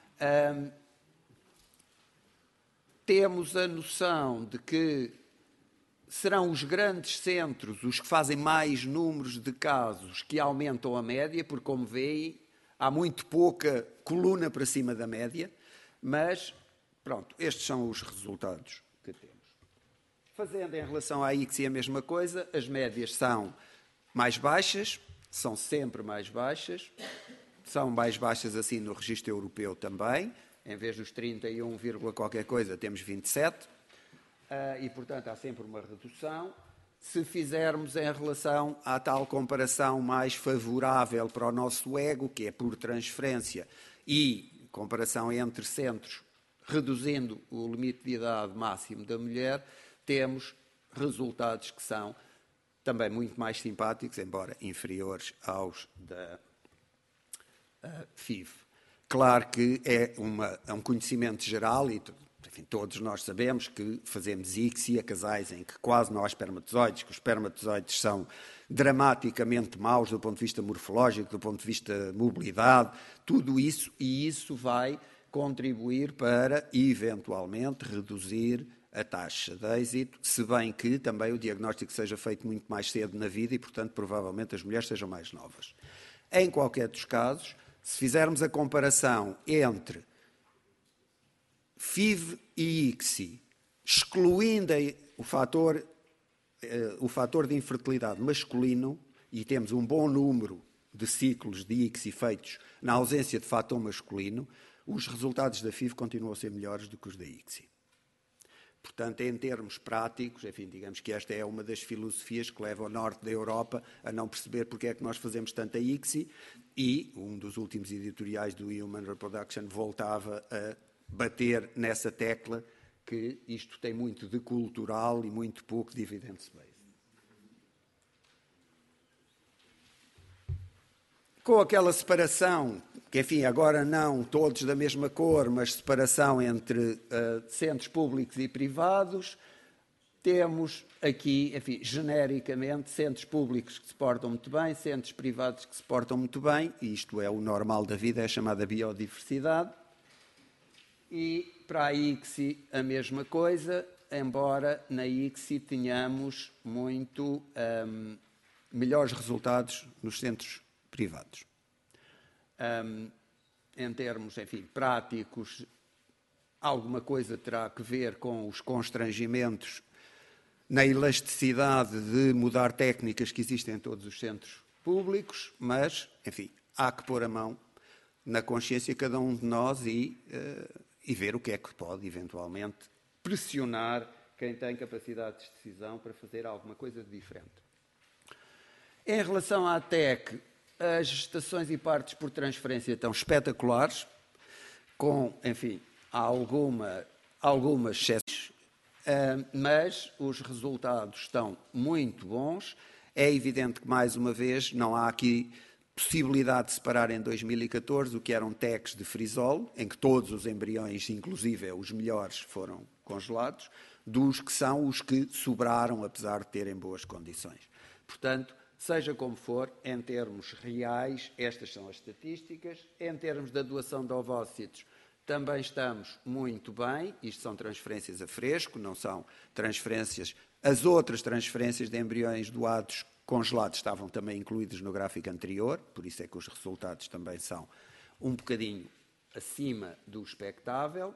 Temos a noção de que serão os grandes centros os que fazem mais números de casos que aumentam a média, porque, como veem, há muito pouca coluna para cima da média. Mas, pronto, estes são os resultados que temos. Fazendo em relação à ICSI a mesma coisa, as médias são mais baixas, são sempre mais baixas, são mais baixas assim no registro europeu também, em vez dos 31, qualquer coisa, temos 27, e, portanto, há sempre uma redução. Se fizermos em relação à tal comparação mais favorável para o nosso ego, que é por transferência, e comparação entre centros, reduzindo o limite de idade máximo da mulher, temos resultados que são também muito mais simpáticos, embora inferiores aos da FIV. Claro que é um conhecimento geral e, enfim, todos nós sabemos que fazemos ICSI a casais em que quase não há espermatozoides, que os espermatozoides são dramaticamente maus do ponto de vista morfológico, do ponto de vista mobilidade, tudo isso, e isso vai contribuir para, eventualmente, reduzir a taxa de êxito, se bem que também o diagnóstico seja feito muito mais cedo na vida e, portanto, provavelmente as mulheres sejam mais novas. Em qualquer dos casos, se fizermos a comparação entre FIV e ICSI, excluindo o fator de infertilidade masculino, e temos um bom número de ciclos de ICSI feitos na ausência de fator masculino, os resultados da FIV continuam a ser melhores do que os da ICSI. Portanto, em termos práticos, enfim, digamos que esta é uma das filosofias que leva o norte da Europa a não perceber porque é que nós fazemos tanta ICSI, e um dos últimos editoriais do Human Reproduction voltava a bater nessa tecla que isto tem muito de cultural e muito pouco de evidence-based. Com aquela separação, que enfim, agora não todos da mesma cor, mas separação entre centros públicos e privados, temos aqui, enfim, genericamente, centros públicos que se portam muito bem, centros privados que se portam muito bem, e isto é o normal da vida, é a chamada biodiversidade. E para a ICSI a mesma coisa, embora na ICSI tenhamos muito melhores resultados nos centros privados. Em termos, enfim, práticos, alguma coisa terá que ver com os constrangimentos na elasticidade de mudar técnicas que existem em todos os centros públicos, mas, enfim, há que pôr a mão na consciência de cada um de nós e ver o que é que pode, eventualmente, pressionar quem tem capacidade de decisão para fazer alguma coisa de diferente. Em relação à TEC, as gestações e partos por transferência estão espetaculares, com, enfim, algumas exceções, mas os resultados estão muito bons. É evidente que, mais uma vez, não há aqui possibilidade de separar em 2014 o que eram TECs de frisol, em que todos os embriões, inclusive os melhores, foram congelados, dos que são os que sobraram, apesar de terem boas condições. Portanto, seja como for, em termos reais, estas são as estatísticas. Em termos da doação de ovócitos, também estamos muito bem. Isto são transferências a fresco, não são transferências. As outras transferências de embriões doados congelados estavam também incluídos no gráfico anterior, por isso é que os resultados também são um bocadinho acima do expectável.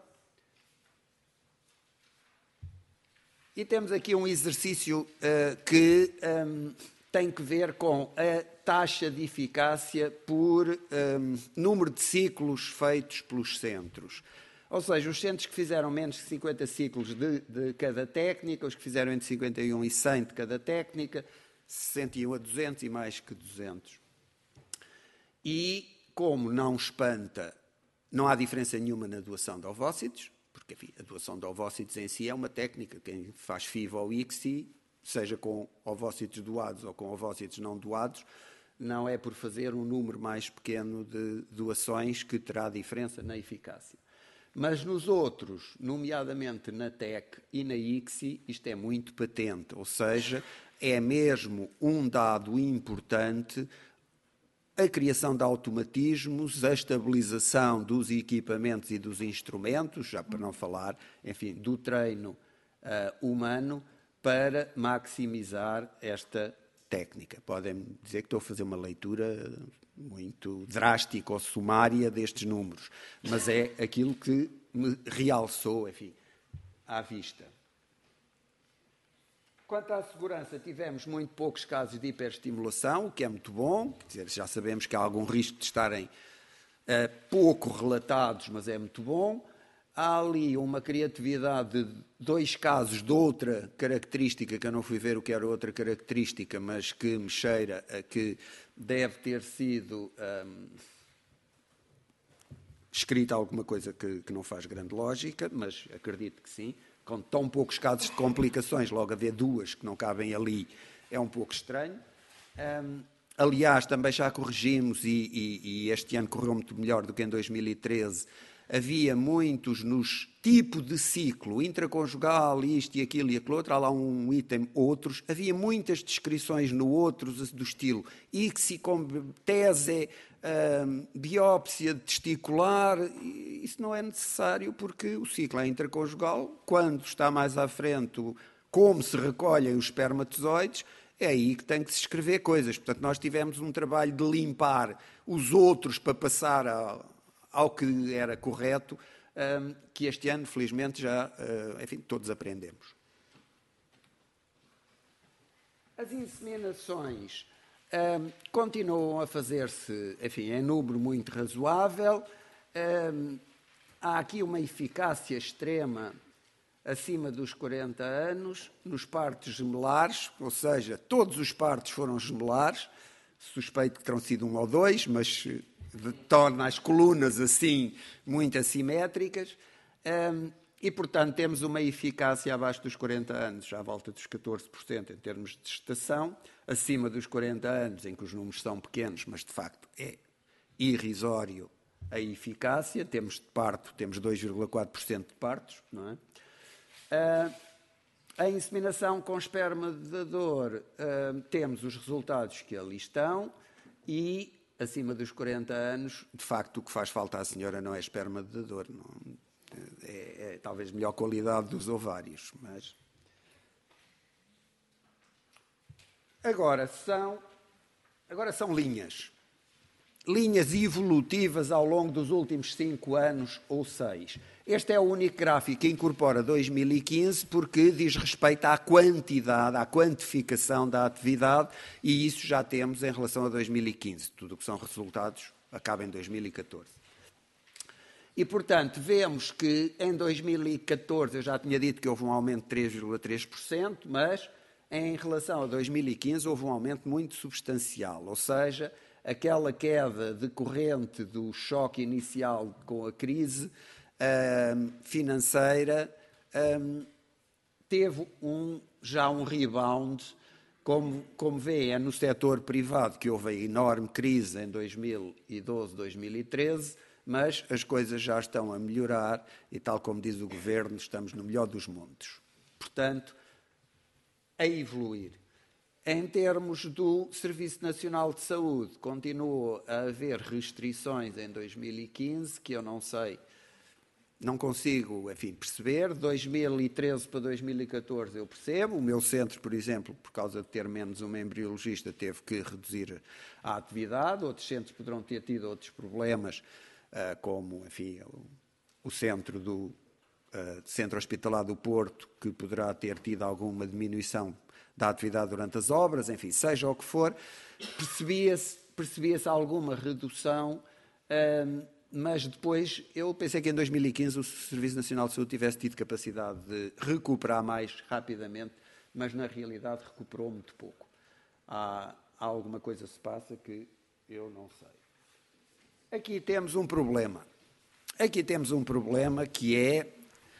E temos aqui um exercício que tem que ver com a taxa de eficácia por número de ciclos feitos pelos centros. Ou seja, os centros que fizeram menos de 50 ciclos de cada técnica, os que fizeram entre 51 e 100 de cada técnica, 61 a 200 e mais que 200. E, como não espanta, não há diferença nenhuma na doação de ovócitos, porque enfim, a doação de ovócitos em si é uma técnica. Quem faz FIV ou ICSI, seja com ovócitos doados ou com ovócitos não doados, não é por fazer um número mais pequeno de doações que terá diferença na eficácia. Mas nos outros, nomeadamente na TEC e na ICSI, isto é muito patente, ou seja, é mesmo um dado importante a criação de automatismos, a estabilização dos equipamentos e dos instrumentos, já para não falar, enfim, do treino humano, para maximizar esta técnica. Podem dizer que estou a fazer uma leitura muito drástica ou sumária destes números, mas é aquilo que me realçou, enfim, à vista. Quanto à segurança, tivemos muito poucos casos de hiperestimulação, o que é muito bom. Quer dizer, já sabemos que há algum risco de estarem pouco relatados, mas é muito bom. Há ali uma criatividade de 2 casos de outra característica, que eu não fui ver o que era outra característica, mas que me cheira a que deve ter sido escrita alguma coisa que não faz grande lógica, mas acredito que sim. Com tão poucos casos de complicações, logo haver 2 que não cabem ali, é um pouco estranho. Aliás, também já corrigimos, e este ano correu muito melhor do que em 2013, havia muitos nos tipo de ciclo, intraconjugal, isto e aquilo, há lá um item, outros, havia muitas descrições no outros do estilo ICSI com tese, biópsia testicular. Isso não é necessário porque o ciclo é intraconjugal. Quando está mais à frente como se recolhem os espermatozoides, é aí que tem que se escrever coisas. Portanto, nós tivemos um trabalho de limpar os outros para passar ao que era correto, que este ano, felizmente, já, enfim, todos aprendemos. As inseminações continuam a fazer-se, enfim, em número muito razoável. Há aqui uma eficácia extrema acima dos 40 anos, nos partos gemelares, ou seja, todos os partos foram gemelares. Suspeito que terão sido 1 ou 2, mas torna as colunas assim muito assimétricas. E, portanto, temos uma eficácia abaixo dos 40 anos, à volta dos 14% em termos de gestação, acima dos 40 anos, em que os números são pequenos, mas de facto é irrisório a eficácia. Temos de parto, temos 2,4% de partos, não é? A inseminação com esperma de dador, temos os resultados que ali estão e, acima dos 40 anos, de facto, o que faz falta à senhora não é esperma de dador, não, é talvez melhor qualidade dos ovários, mas... Agora são linhas. Linhas evolutivas ao longo dos últimos 5 anos ou 6. Este é o único gráfico que incorpora 2015 porque diz respeito à quantidade, à quantificação da atividade, e isso já temos em relação a 2015. Tudo o que são resultados acaba em 2014. E, portanto, vemos que em 2014, eu já tinha dito que houve um aumento de 3,3%, mas em relação a 2015 houve um aumento muito substancial, ou seja, aquela queda decorrente do choque inicial com a crise financeira teve já um rebound, como veem, é no setor privado que houve a enorme crise em 2012, 2013, mas as coisas já estão a melhorar e, tal como diz o Governo, estamos no melhor dos mundos. Portanto, a evoluir. Em termos do Serviço Nacional de Saúde, continuou a haver restrições em 2015, que eu não sei, não consigo, enfim, perceber. 2013 para 2014 eu percebo. O meu centro, por exemplo, por causa de ter menos uma embriologista, teve que reduzir a atividade. Outros centros poderão ter tido outros problemas, como, enfim, o centro Centro Hospitalar do Porto, que poderá ter tido alguma diminuição da atividade durante as obras, enfim, seja o que for, percebia-se alguma redução, mas depois eu pensei que em 2015 o Serviço Nacional de Saúde tivesse tido capacidade de recuperar mais rapidamente, mas na realidade recuperou muito pouco. Há alguma coisa se passa que eu não sei. Aqui temos um problema. Aqui temos um problema que é,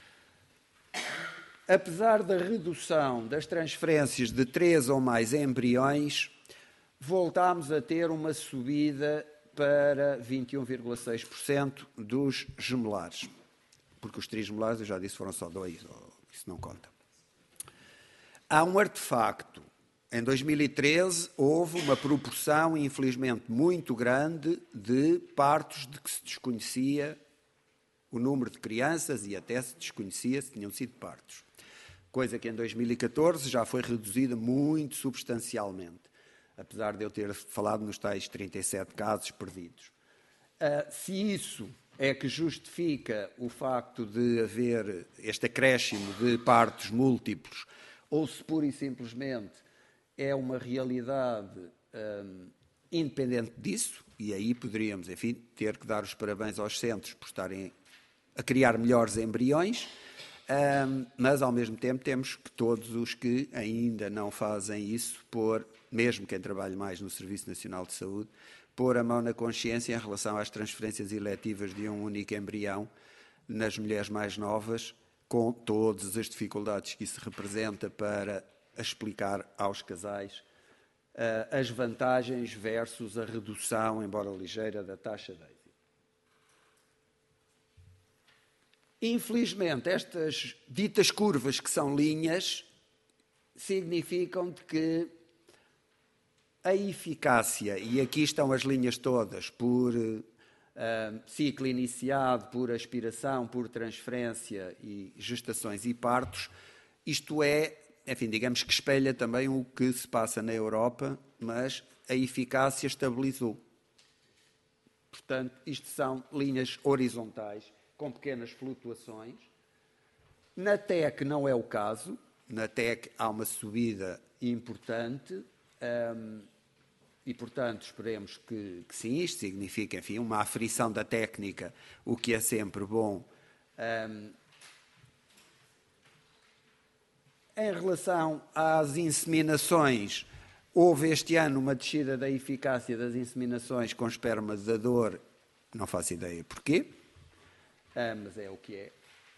apesar da redução das transferências de 3 ou mais embriões, voltámos a ter uma subida para 21,6% dos gemelares. Porque os trisgemelares, eu já disse, foram só 2, isso não conta. Há um artefacto. Em 2013 houve uma proporção, infelizmente, muito grande de partos de que se desconhecia o número de crianças e até se desconhecia se tinham sido partos. Coisa que em 2014 já foi reduzida muito substancialmente, apesar de eu ter falado nos tais 37 casos perdidos. Se isso é que justifica o facto de haver este acréscimo de partos múltiplos, ou se pura e simplesmente é uma realidade independente disso, e aí poderíamos, enfim, ter que dar os parabéns aos centros por estarem a criar melhores embriões, mas ao mesmo tempo temos que todos os que ainda não fazem isso, mesmo quem trabalhe mais no Serviço Nacional de Saúde, pôr a mão na consciência em relação às transferências eletivas de um único embrião nas mulheres mais novas, com todas as dificuldades que isso representa para explicar aos casais as vantagens versus a redução, embora ligeira, da taxa de êxito. Infelizmente, estas ditas curvas, que são linhas, significam que a eficácia, e aqui estão as linhas todas, por ciclo iniciado, por aspiração, por transferência e gestações e partos, isto é, enfim, digamos que espelha também o que se passa na Europa, mas a eficácia estabilizou. Portanto, isto são linhas horizontais, com pequenas flutuações. Na TEC não é o caso. Na TEC há uma subida importante e, portanto, esperemos que sim. Isto significa, enfim, uma aferição da técnica, o que é sempre bom. Em relação às inseminações, houve este ano uma descida da eficácia das inseminações com esperma de dador, não faço ideia porquê, mas é o que é.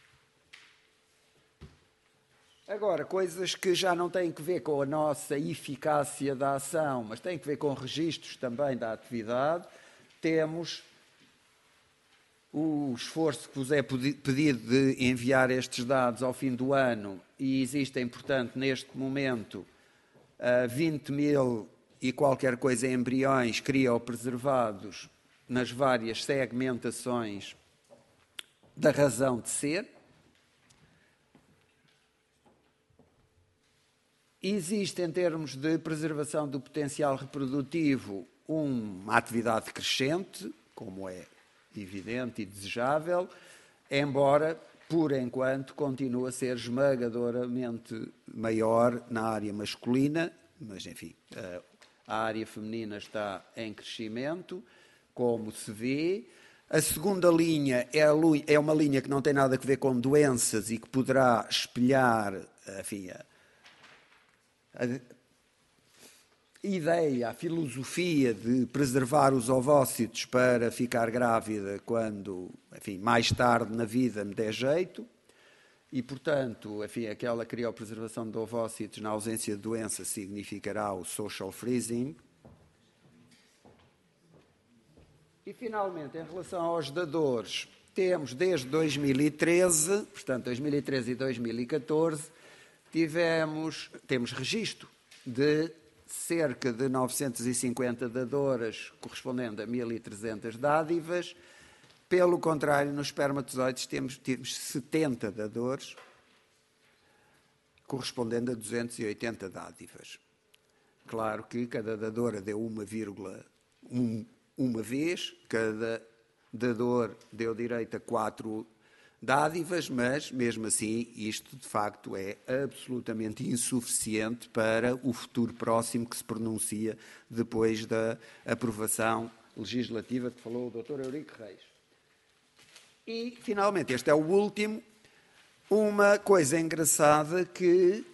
Agora, coisas que já não têm que ver com a nossa eficácia da ação, mas têm que ver com registros também da atividade, temos o esforço que vos é pedido de enviar estes dados ao fim do ano, e existem, portanto, neste momento, 20 mil e qualquer coisa embriões criopreservados nas várias segmentações da razão de ser. Existe, em termos de preservação do potencial reprodutivo, uma atividade crescente, como é evidente e desejável, embora, por enquanto, continue a ser esmagadoramente maior na área masculina, mas, enfim, a área feminina está em crescimento, como se vê. A segunda linha é uma linha que não tem nada a ver com doenças e que poderá espelhar, enfim, a ideia, a filosofia de preservar os ovócitos para ficar grávida quando, enfim, mais tarde na vida me der jeito. E, portanto, enfim, aquela criopreservação de ovócitos na ausência de doença significará o social freezing. E, finalmente, em relação aos dadores, temos desde 2013, portanto, 2013 e 2014, temos registro de cerca de 950 dadoras, correspondendo a 1.300 dádivas. Pelo contrário, nos espermatozoides temos 70 dadores, correspondendo a 280 dádivas. Claro que cada dadora deu 1,1 uma vez, cada dador deu direito a 4 dádivas, mas, mesmo assim, isto de facto é absolutamente insuficiente para o futuro próximo que se pronuncia depois da aprovação legislativa que falou o Dr. Eurico Reis. E, finalmente, este é o último, uma coisa engraçada que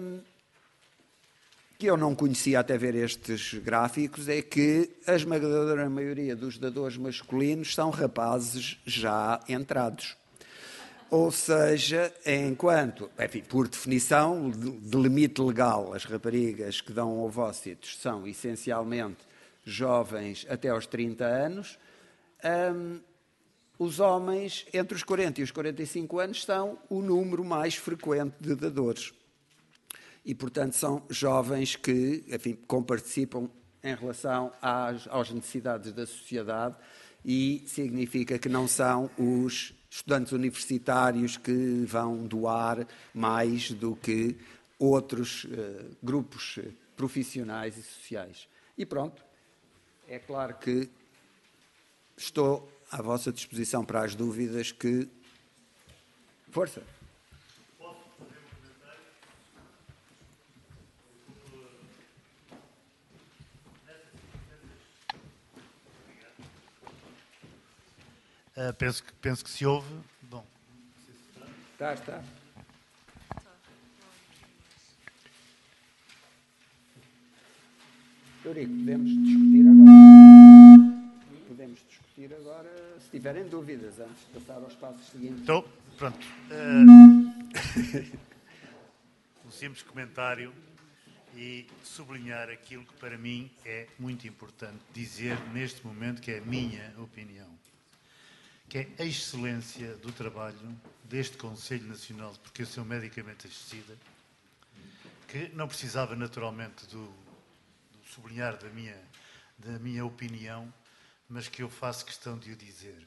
eu não conhecia até ver estes gráficos, é que a esmagadora maioria dos dadores masculinos são rapazes já entrados. Ou seja, enquanto, enfim, por definição, de limite legal, as raparigas que dão ovócitos são essencialmente jovens até aos 30 anos, os homens entre os 40 e os 45 anos são o número mais frequente de dadores. E, portanto, são jovens que, enfim, comparticipam em relação às necessidades da sociedade e significa que não são os estudantes universitários que vão doar mais do que outros grupos profissionais e sociais. E pronto, é claro que estou à vossa disposição para as dúvidas que... Força! Penso que se ouve. Bom. Está. Eurico, podemos discutir agora, se tiverem dúvidas, antes de passar aos passos seguintes. Então, pronto. Um simples comentário e sublinhar aquilo que para mim é muito importante dizer neste momento, que é a minha opinião, que é a excelência do trabalho deste Conselho Nacional de Procriação Medicamente Assistida, que não precisava naturalmente do sublinhar da minha opinião, mas que eu faço questão de o dizer.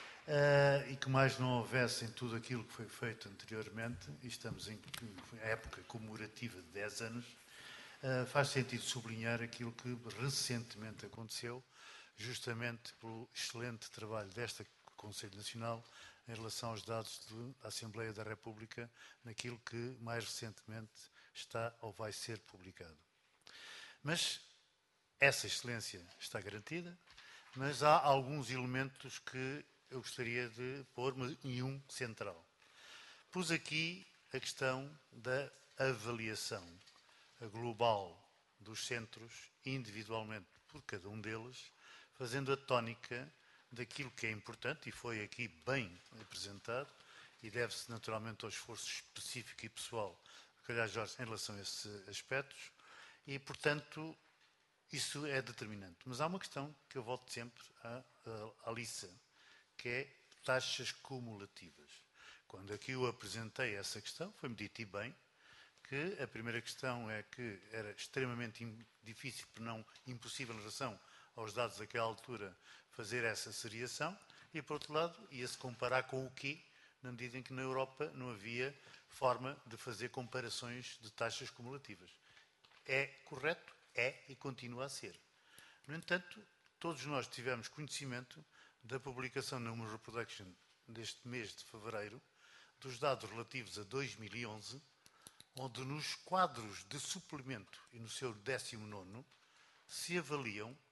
E que mais não houvesse em tudo aquilo que foi feito anteriormente, e estamos em época comemorativa de 10 anos, faz sentido sublinhar aquilo que recentemente aconteceu, justamente pelo excelente trabalho desta Conselho Nacional em relação aos dados da Assembleia da República, naquilo que mais recentemente está ou vai ser publicado. Mas essa excelência está garantida, mas há alguns elementos que eu gostaria de pôr em um central. Pus aqui a questão da avaliação global dos centros, individualmente por cada um deles, fazendo a tónica daquilo que é importante, e foi aqui bem apresentado, e deve-se naturalmente ao esforço específico e pessoal, calhar Jorge, em relação a esses aspectos, e, portanto, isso é determinante. Mas há uma questão que eu volto sempre à liça, que é taxas cumulativas. Quando aqui eu apresentei essa questão, foi-me dito e bem, que a primeira questão é que era extremamente difícil, por não impossível em relação aos dados daquela altura, fazer essa seriação, e, por outro lado, ia-se comparar com o quê? Na medida em que na Europa não havia forma de fazer comparações de taxas cumulativas. É correto? É e continua a ser. No entanto, todos nós tivemos conhecimento da publicação na Human Reproduction deste mês de fevereiro dos dados relativos a 2011, onde nos quadros de suplemento e no seu 19º se avaliam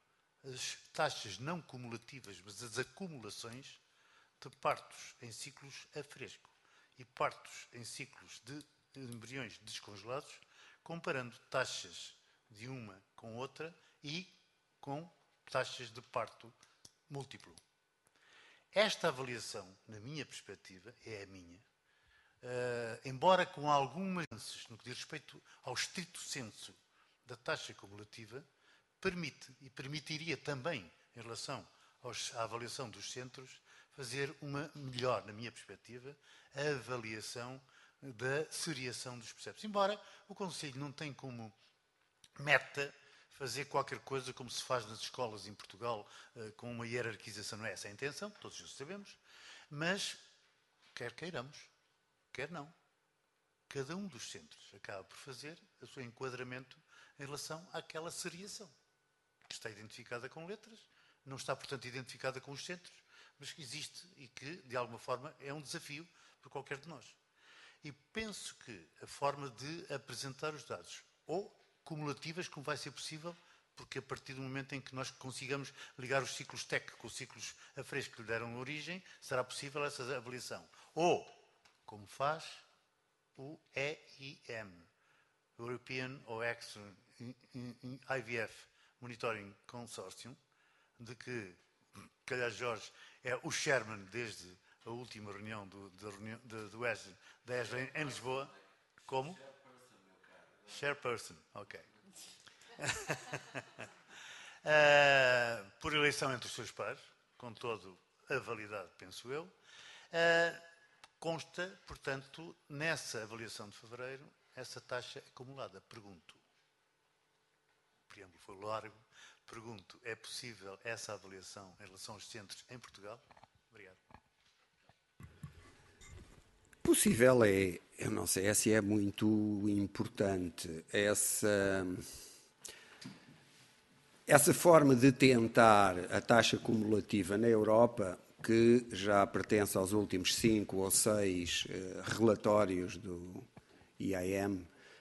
as taxas não cumulativas, mas as acumulações de partos em ciclos a fresco e partos em ciclos de embriões descongelados, comparando taxas de uma com outra e com taxas de parto múltiplo. Esta avaliação, na minha perspectiva, é a minha, embora com algumas nuances no que diz respeito ao estrito senso da taxa cumulativa, permite e permitiria também, em relação à avaliação dos centros, fazer uma melhor, na minha perspectiva, a avaliação da seriação dos preceptos. Embora o Conselho não tenha como meta fazer qualquer coisa como se faz nas escolas em Portugal, com uma hierarquização, não é essa a intenção, todos o sabemos, mas quer queiramos, quer não, cada um dos centros acaba por fazer o seu enquadramento em relação àquela seriação, que está identificada com letras, não está, portanto, identificada com os centros, mas que existe e que, de alguma forma, é um desafio para qualquer de nós. E penso que a forma de apresentar os dados, ou cumulativas, como vai ser possível, porque a partir do momento em que nós consigamos ligar os ciclos TEC com os ciclos a fresco que lhe deram origem, será possível essa avaliação. Ou, como faz o EIM, European OX IVF Monitoring Consortium, de que, calhar, Jorge é o chairman desde a última reunião do ESRA em Lisboa. Como? Chairperson, ok. Por eleição entre os seus pares, com toda a validade, penso eu. Consta, portanto, nessa avaliação de fevereiro, essa taxa acumulada. Pergunto, o preâmbulo foi largo, pergunto, é possível essa avaliação em relação aos centros em Portugal? Obrigado. Possível é, eu não sei se é muito importante essa forma de tentar a taxa cumulativa na Europa, que já pertence aos últimos 5 ou 6 relatórios do EIM,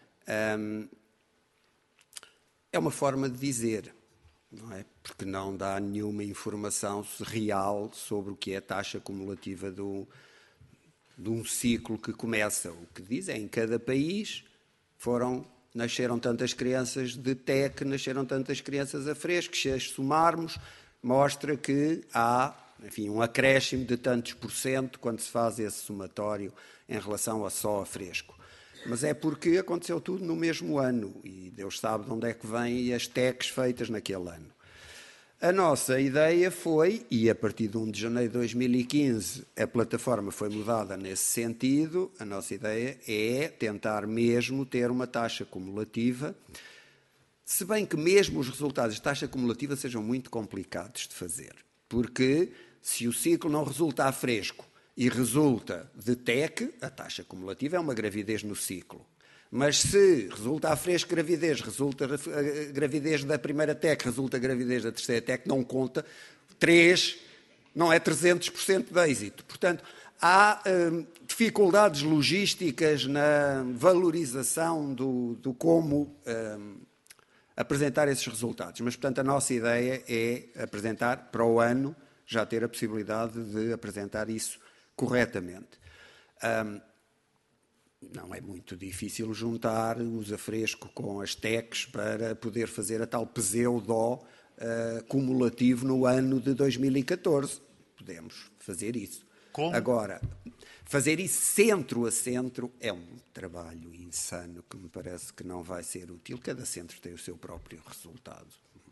é uma forma de dizer, não é? Porque não dá nenhuma informação real sobre o que é a taxa cumulativa de um ciclo que começa. O que diz é, em cada país nasceram tantas crianças de TEC, nasceram tantas crianças a fresco, se as somarmos, mostra que há, enfim, um acréscimo de tantos por cento quando se faz esse somatório em relação a só a fresco. Mas é porque aconteceu tudo no mesmo ano e Deus sabe de onde é que vêm as TECs feitas naquele ano. A nossa ideia foi, e a partir de 1 de janeiro de 2015 a plataforma foi mudada nesse sentido, a nossa ideia é tentar mesmo ter uma taxa cumulativa, se bem que mesmo os resultados de taxa cumulativa sejam muito complicados de fazer, porque se o ciclo não resulta a fresco e resulta de TEC, a taxa cumulativa é uma gravidez no ciclo. Mas se resulta a fresco gravidez, resulta a gravidez da primeira TEC, resulta a gravidez da terceira TEC, não conta, 3 não é 300% de êxito. Portanto, há dificuldades logísticas na valorização do como apresentar esses resultados. Mas, portanto, a nossa ideia é apresentar para o ano, já ter a possibilidade de apresentar isso corretamente. Não é muito difícil juntar os a fresco com as TECs para poder fazer a tal pseudo cumulativo no ano de 2014. Podemos fazer isso. Como? Agora, fazer isso centro a centro é um trabalho insano que me parece que não vai ser útil. Cada centro tem o seu próprio resultado.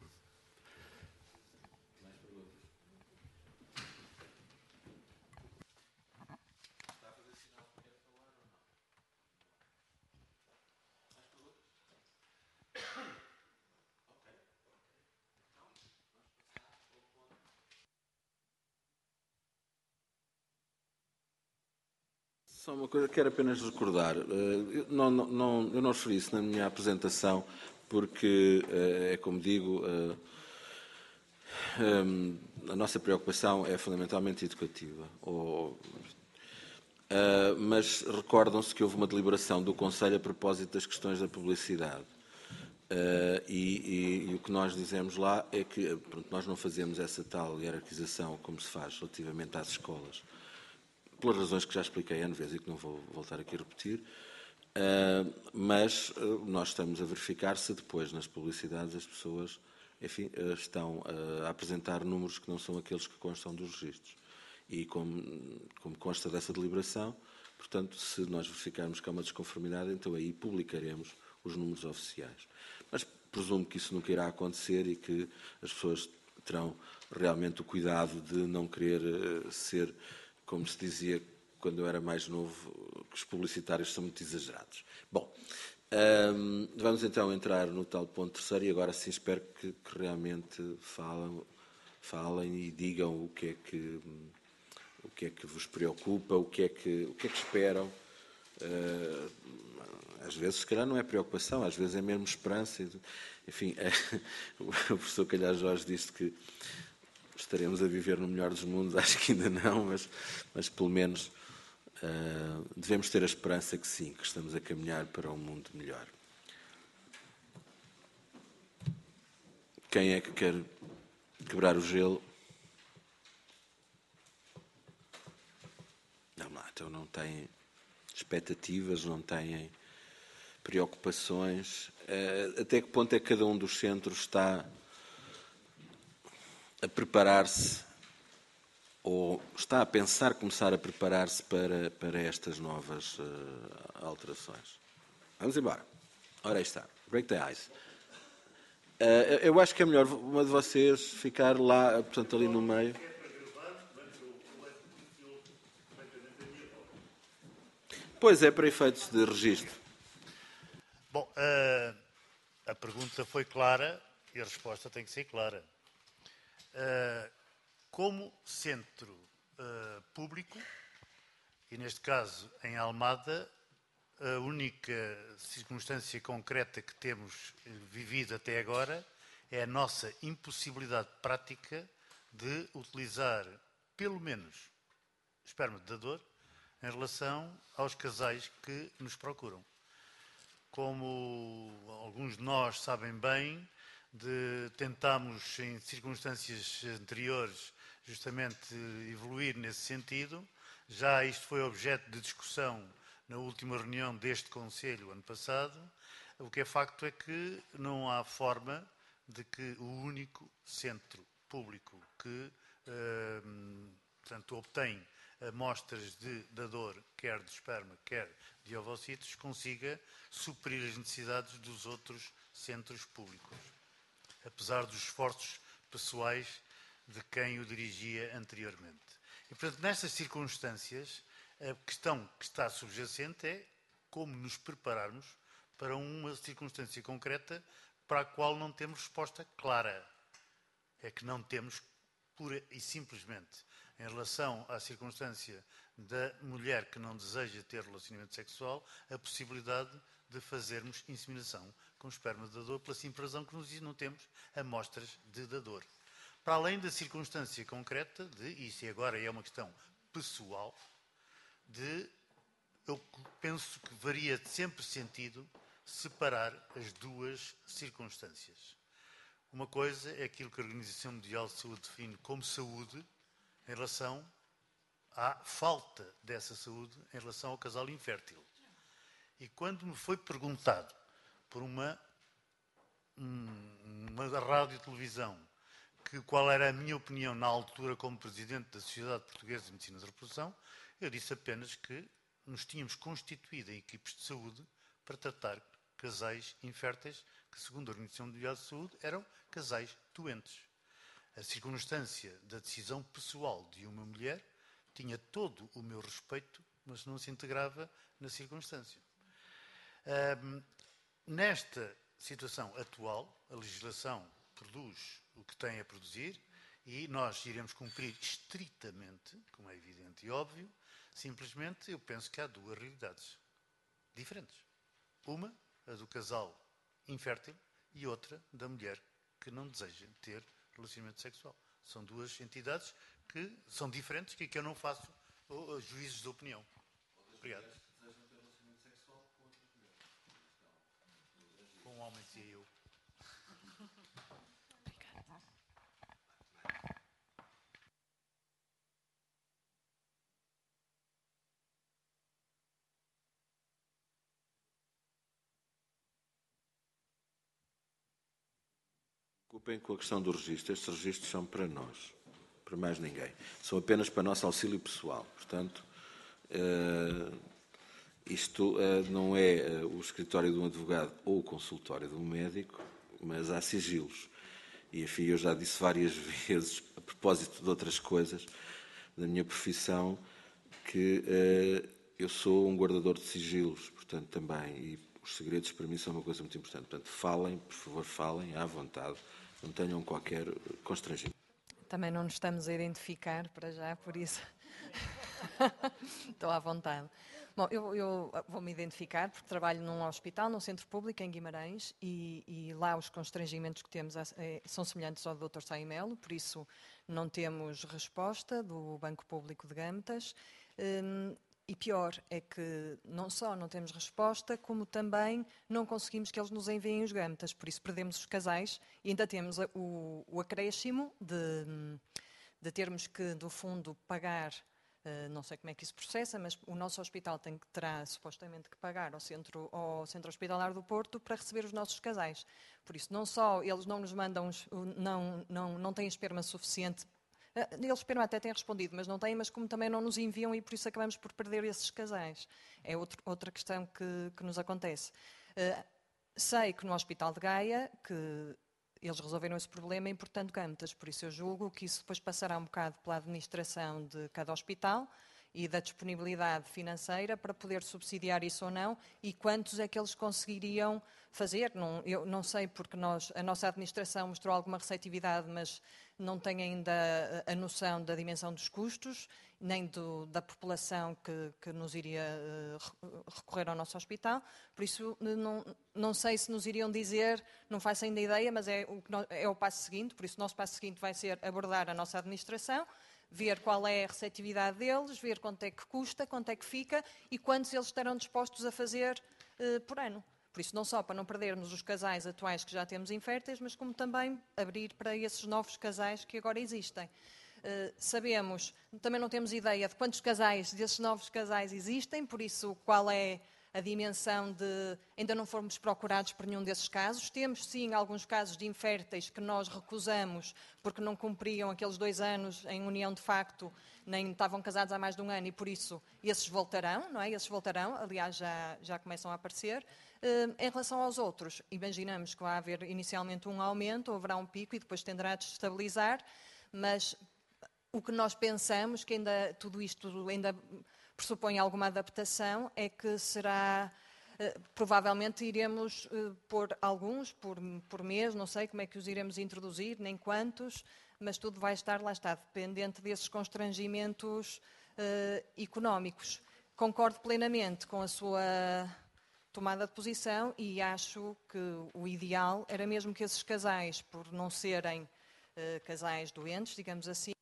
Só uma coisa, quero apenas recordar. Eu não referi isso na minha apresentação, porque, é como digo, a nossa preocupação é fundamentalmente educativa. Mas recordam-se que houve uma deliberação do Conselho a propósito das questões da publicidade. E o que nós dizemos lá é que pronto, nós não fazemos essa tal hierarquização como se faz relativamente às escolas, pelas razões que já expliquei N vezes e que não vou voltar aqui a repetir, mas nós estamos a verificar se depois nas publicidades as pessoas, enfim, estão a apresentar números que não são aqueles que constam dos registros. E como consta dessa deliberação, portanto, se nós verificarmos que há uma desconformidade, então aí publicaremos os números oficiais. Mas presumo que isso nunca irá acontecer e que as pessoas terão realmente o cuidado de não querer ser, como se dizia quando eu era mais novo, que os publicitários são muito exagerados. Bom, vamos então entrar no tal ponto terceiro e agora sim espero que realmente falem e digam o que é que vos preocupa, o que é que esperam. Às vezes, se calhar, não é preocupação, às vezes é mesmo esperança. Enfim, o professor Calhar Jorge disse que estaremos a viver no melhor dos mundos, acho que ainda não, mas pelo menos devemos ter a esperança que sim, que estamos a caminhar para um mundo melhor. Quem é que quer quebrar o gelo? Não, então não têm expectativas, não têm preocupações. Até que ponto é que cada um dos centros está a preparar-se ou está a pensar começar a preparar-se para estas novas alterações? Vamos embora. Ora, aí está. Break the ice. Eu acho que é melhor uma de vocês ficar lá, portanto, ali no meio. Pois é, para efeitos de registro. Bom, a pergunta foi clara e a resposta tem que ser clara. Como centro público, e neste caso em Almada, a única circunstância concreta que temos vivido até agora é a nossa impossibilidade prática de utilizar, pelo menos, esperma de dador em relação aos casais que nos procuram. Como alguns de nós sabem bem, tentámos, em circunstâncias anteriores, justamente evoluir nesse sentido. Já isto foi objeto de discussão na última reunião deste Conselho, ano passado. O que é facto é que não há forma de que o único centro público que, portanto, obtém amostras de dador, quer de esperma, quer de ovocitos, consiga suprir as necessidades dos outros centros públicos, apesar dos esforços pessoais de quem o dirigia anteriormente. E, portanto, nestas circunstâncias, a questão que está subjacente é como nos prepararmos para uma circunstância concreta para a qual não temos resposta clara. É que não temos, pura e simplesmente, em relação à circunstância da mulher que não deseja ter relacionamento sexual, a possibilidade de fazermos inseminação com esperma de dador, pela simples razão que não temos amostras de dador. Para além da circunstância concreta de, isso agora é uma questão pessoal, eu penso que faria sempre sentido separar as duas circunstâncias. Uma coisa é aquilo que a Organização Mundial de Saúde define como saúde em relação à falta dessa saúde em relação ao casal infértil. E quando me foi perguntado por uma rádio e televisão qual era a minha opinião na altura como Presidente da Sociedade Portuguesa de Medicina de Reprodução, eu disse apenas que nos tínhamos constituído em equipes de saúde para tratar casais inférteis que, segundo a Organização Mundial de Saúde, eram casais doentes. A circunstância da decisão pessoal de uma mulher tinha todo o meu respeito, mas não se integrava na circunstância. Nesta situação atual, a legislação produz o que tem a produzir e nós iremos cumprir estritamente, como é evidente e óbvio. Simplesmente eu penso que há duas realidades diferentes. Uma, a do casal infértil, e outra, da mulher que não deseja ter relacionamento sexual. São duas entidades que são diferentes e que eu não faço juízos de opinião. Obrigado. Com homens e eu. preocupem com a questão do registro. Estes registros são para nós, para mais ninguém. São apenas para nosso auxílio pessoal. Portanto, isto não é o escritório de um advogado ou o consultório de um médico, mas há sigilos. E, enfim, eu já disse várias vezes, a propósito de outras coisas da minha profissão, que eu sou um guardador de sigilos, portanto, também. E os segredos, para mim, são uma coisa muito importante. Portanto, falem, por favor, falem à vontade. Não tenham qualquer constrangimento. Também não nos estamos a identificar para já, por isso estou à vontade. Bom, eu vou-me identificar porque trabalho num hospital, num centro público em Guimarães e lá os constrangimentos que temos são semelhantes ao do Dr. Saio Melo, por isso não temos resposta do Banco Público de Gâmetas. E pior é que não só não temos resposta, como também não conseguimos que eles nos enviem os gâmetas. Por isso perdemos os casais e ainda temos o acréscimo de termos que, do fundo, pagar, não sei como é que isso processa, mas o nosso hospital terá supostamente que pagar ao Centro Hospitalar do Porto para receber os nossos casais. Por isso, não só eles não nos mandam, não têm esperma suficiente. Eles esperam até têm respondido, mas não têm, mas como também não nos enviam e por isso acabamos por perder esses casais. É outra questão que nos acontece. Sei que no Hospital de Gaia que eles resolveram esse problema importando gâmetas, por isso eu julgo que isso depois passará um bocado pela administração de cada hospital e da disponibilidade financeira para poder subsidiar isso ou não e quantos é que eles conseguiriam fazer. Eu não sei porque a nossa administração mostrou alguma receptividade, mas não tem ainda a noção da dimensão dos custos, nem da população que nos iria recorrer ao nosso hospital. Por isso, não sei se nos iriam dizer, não faço ainda ideia, mas é o passo seguinte. Por isso, o nosso passo seguinte vai ser abordar a nossa administração, ver qual é a receptividade deles, ver quanto é que custa, quanto é que fica e quantos eles estarão dispostos a fazer por ano. Por isso, não só para não perdermos os casais atuais que já temos inférteis, mas como também abrir para esses novos casais que agora existem. Sabemos, também não temos ideia de quantos casais desses novos casais existem, por isso qual é a dimensão de ainda não fomos procurados por nenhum desses casos. Temos, sim, alguns casos de inférteis que nós recusamos porque não cumpriam aqueles 2 anos em união de facto, nem estavam casados há mais de 1 ano e, por isso, esses voltarão, não é? Esses voltarão, aliás, já começam a aparecer. Em relação aos outros, imaginamos que vai haver inicialmente um aumento, haverá um pico e depois tenderá a desestabilizar, mas o que nós pensamos, que ainda tudo isto ainda pressupõe alguma adaptação, é que será, provavelmente iremos pôr alguns por mês, não sei como é que os iremos introduzir, nem quantos, mas tudo vai estar, lá está, dependente desses constrangimentos económicos. Concordo plenamente com a sua tomada de posição e acho que o ideal era mesmo que esses casais, por não serem casais doentes, digamos assim,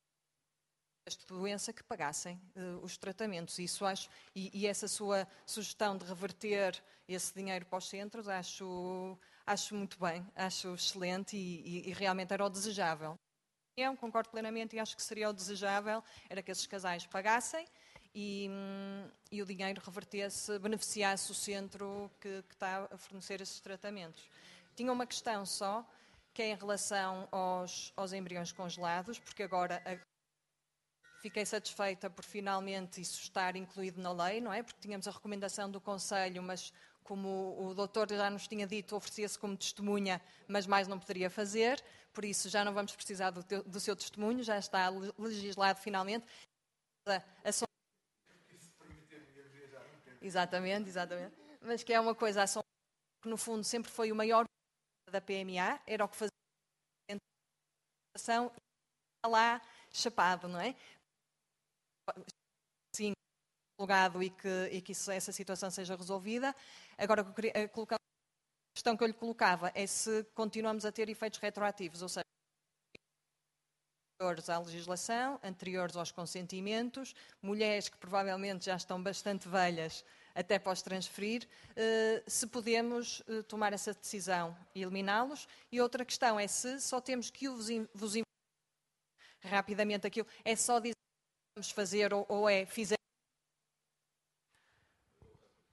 esta doença, que pagassem os tratamentos. Isso acho, e essa sua sugestão de reverter esse dinheiro para os centros, acho muito bem, acho excelente e realmente era o desejável. Eu concordo plenamente e acho que seria o desejável, era que esses casais pagassem e o dinheiro revertesse, beneficiasse o centro que está a fornecer esses tratamentos. Tinha uma questão só, que é em relação aos embriões congelados, porque agora fiquei satisfeita por finalmente isso estar incluído na lei, não é? Porque tínhamos a recomendação do Conselho, mas como o doutor já nos tinha dito, oferecia-se como testemunha, mas mais não poderia fazer, por isso já não vamos precisar do seu testemunho, já está legislado finalmente. Exatamente. Mas que é uma coisa, que no fundo sempre foi o maior da PMA, era o que fazia a ação e lá chapado, não é? Sim, julgado e que essa situação seja resolvida. Agora, a questão que eu lhe colocava é se continuamos a ter efeitos retroativos, ou seja, anteriores à legislação, anteriores aos consentimentos, mulheres que provavelmente já estão bastante velhas até para os transferir, se podemos tomar essa decisão e eliminá-los. E outra questão é se só temos que vos rapidamente aquilo, é só dizer que vamos fazer ou é fizer.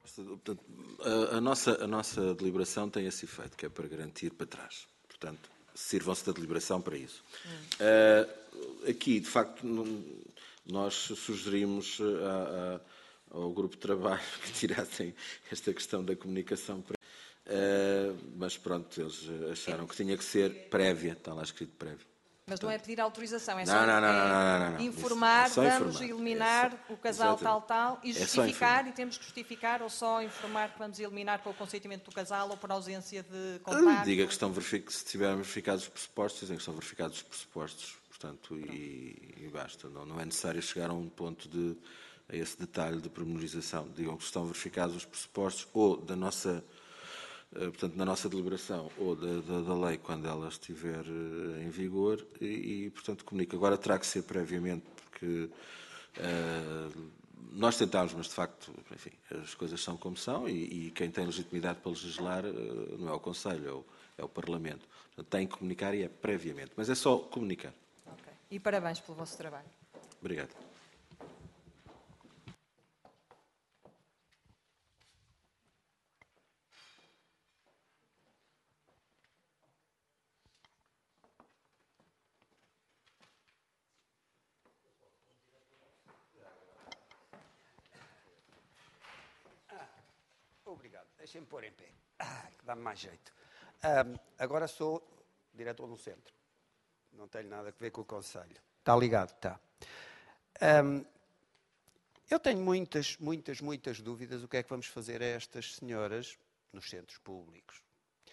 Portanto, a nossa deliberação tem esse efeito, que é para garantir para trás. Portanto, sirvam-se da deliberação para isso. Aqui, de facto, nós sugerimos ao grupo de trabalho que tirassem esta questão da comunicação, mas pronto, eles acharam que tinha que ser prévia, está lá escrito prévia. Mas não é pedir autorização, é Não, só não. informar, Isso, vamos eliminar o casal tal, e justificar, informar. e temos que justificar, ou só informar que vamos eliminar com o consentimento do casal ou por ausência de compacto? Diga que se tiverem verificados os pressupostos, dizem que estão verificados os pressupostos, portanto, e basta. Não é necessário chegar a um ponto a esse detalhe de pormenorização. Digam que estão verificados os pressupostos ou da nossa... portanto, na nossa deliberação ou da lei quando ela estiver em vigor portanto, comunica. Agora terá que ser previamente, porque nós tentámos, mas de facto, enfim, as coisas são como são e quem tem legitimidade para legislar não é o Conselho, é o Parlamento. Portanto, tem que comunicar e é previamente, mas é só comunicar. Okay. E parabéns pelo vosso trabalho. Obrigado. Obrigado. Deixem-me pôr em pé, que dá-me mais jeito. Agora sou diretor do centro. Não tenho nada a ver com o Conselho. Está ligado? Está. Eu tenho muitas dúvidas o que é que vamos fazer a estas senhoras nos centros públicos.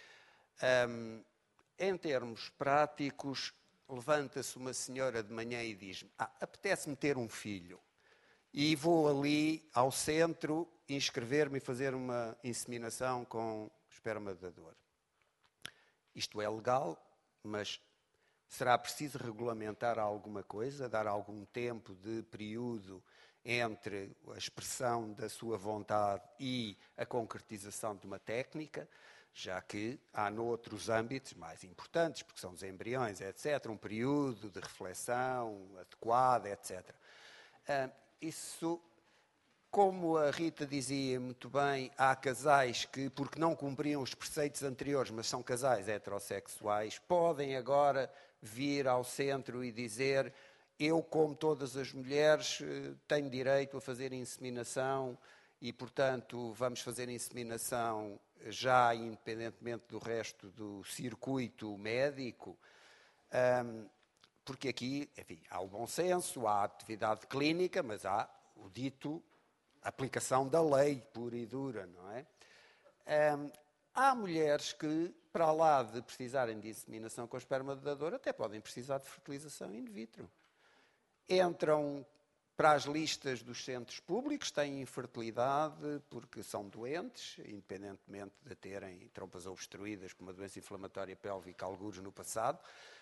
Em termos práticos, levanta-se uma senhora de manhã e diz-me: apetece-me ter um filho. E vou ali ao centro inscrever-me e fazer uma inseminação com esperma de dador. Isto é legal, mas será preciso regulamentar alguma coisa, dar algum tempo de período entre a expressão da sua vontade e a concretização de uma técnica, já que há noutros âmbitos mais importantes, porque são os embriões, etc., um período de reflexão adequado, etc. Isso, como a Rita dizia muito bem, há casais que, porque não cumpriam os preceitos anteriores, mas são casais heterossexuais, podem agora vir ao centro e dizer: eu, como todas as mulheres, tenho direito a fazer inseminação e, portanto, vamos fazer inseminação já independentemente do resto do circuito médico. Porque aqui, enfim, há o bom senso, há a atividade clínica, mas há o dito aplicação da lei pura e dura, não é? Há mulheres que, para lá de precisarem de inseminação com esperma de dador, até podem precisar de fertilização in vitro. Entram para as listas dos centros públicos, têm infertilidade porque são doentes, independentemente de terem trompas obstruídas com uma doença inflamatória pélvica, algures no passado.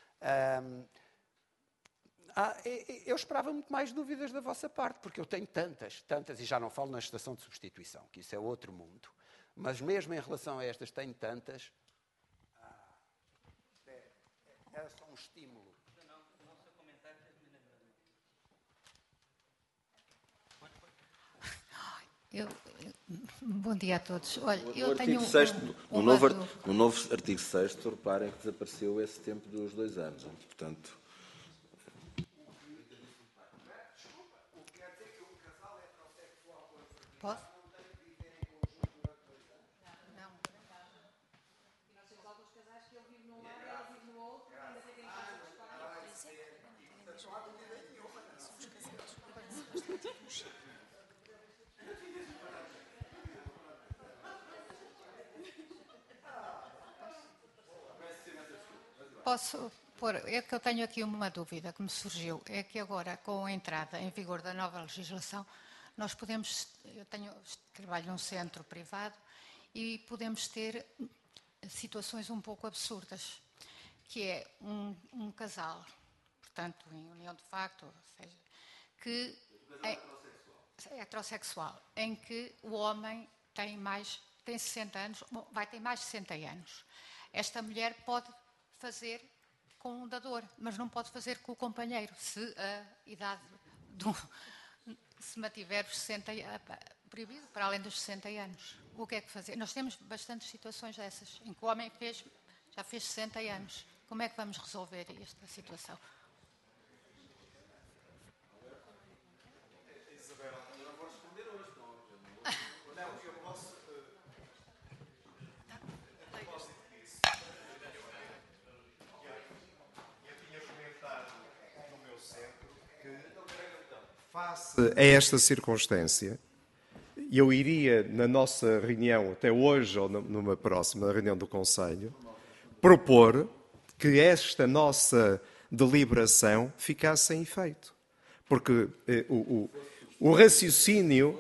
Eu esperava muito mais dúvidas da vossa parte, porque eu tenho tantas, e já não falo na gestação de substituição, que isso é outro mundo. Mas mesmo em relação a estas, tenho tantas. É só um estímulo. Bom dia a todos. Olha, No artigo 6º, no novo artigo 6º, reparem que desapareceu esse tempo dos 2 anos. Portanto... Posso? Não. Nós temos alguns casais que ele vive num lado e ela vive no outro, ainda vivem em casa dos Posso pôr? É que eu tenho aqui uma dúvida que me surgiu. É que agora, com a entrada em vigor da nova legislação, nós podemos... trabalho num centro privado e podemos ter situações um pouco absurdas, que é um casal, portanto, em união de facto, ou seja, que é heterossexual, em que o homem tem 60 anos, vai ter mais de 60 anos. Esta mulher pode fazer com um dador, mas não pode fazer com o companheiro, se a idade se mantiver 60 proibido para além dos 60 anos. O que é que fazer? Nós temos bastantes situações dessas, em que o homem já fez 60 anos Como é que vamos resolver esta situação? Face a esta circunstância, eu iria, na nossa reunião, até hoje ou numa próxima reunião do Conselho, propor que esta nossa deliberação ficasse sem efeito. Porque o raciocínio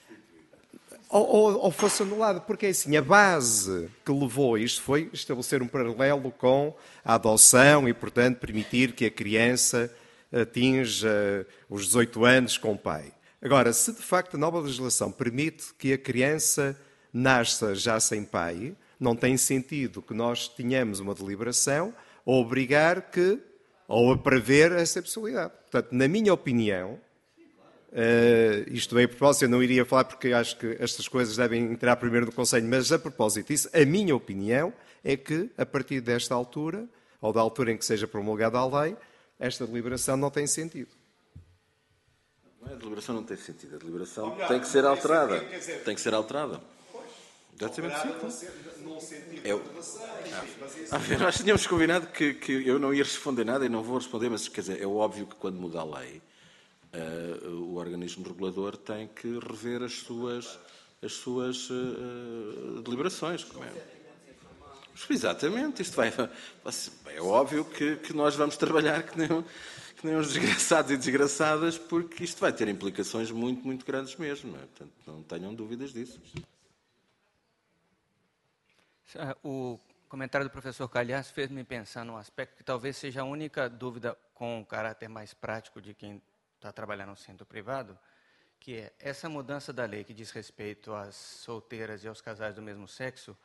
ou fosse anulado, porque é assim, a base que levou isto foi estabelecer um paralelo com a adoção e, portanto, permitir que a criança atinja os 18 anos com o pai. Agora, se de facto a nova legislação permite que a criança nasça já sem pai, não tem sentido que nós tenhamos uma deliberação a obrigar que, ou a prever essa possibilidade. Portanto, na minha opinião, isto é, a propósito, eu não iria falar porque acho que estas coisas devem entrar primeiro no Conselho, mas a propósito disso, a minha opinião é que, a partir desta altura, ou da altura em que seja promulgada a lei, esta deliberação não tem sentido. A deliberação não tem sentido. A deliberação tem que ser alterada. Tem que ser alterada. Exatamente, sim. Nós tínhamos combinado que eu não ia responder nada e não vou responder, mas quer dizer, é óbvio que quando muda a lei, o organismo regulador tem que rever as suas deliberações. Como é? Exatamente, isto é óbvio que nós vamos trabalhar que nem uns desgraçados e desgraçadas, porque isto vai ter implicações muito, muito grandes mesmo. Não é? Portanto, não tenham dúvidas disso. O comentário do professor Calhas fez-me pensar num aspecto que talvez seja a única dúvida com o caráter mais prático de quem está trabalhando no centro privado, que é essa mudança da lei que diz respeito às solteiras e aos casais do mesmo sexo.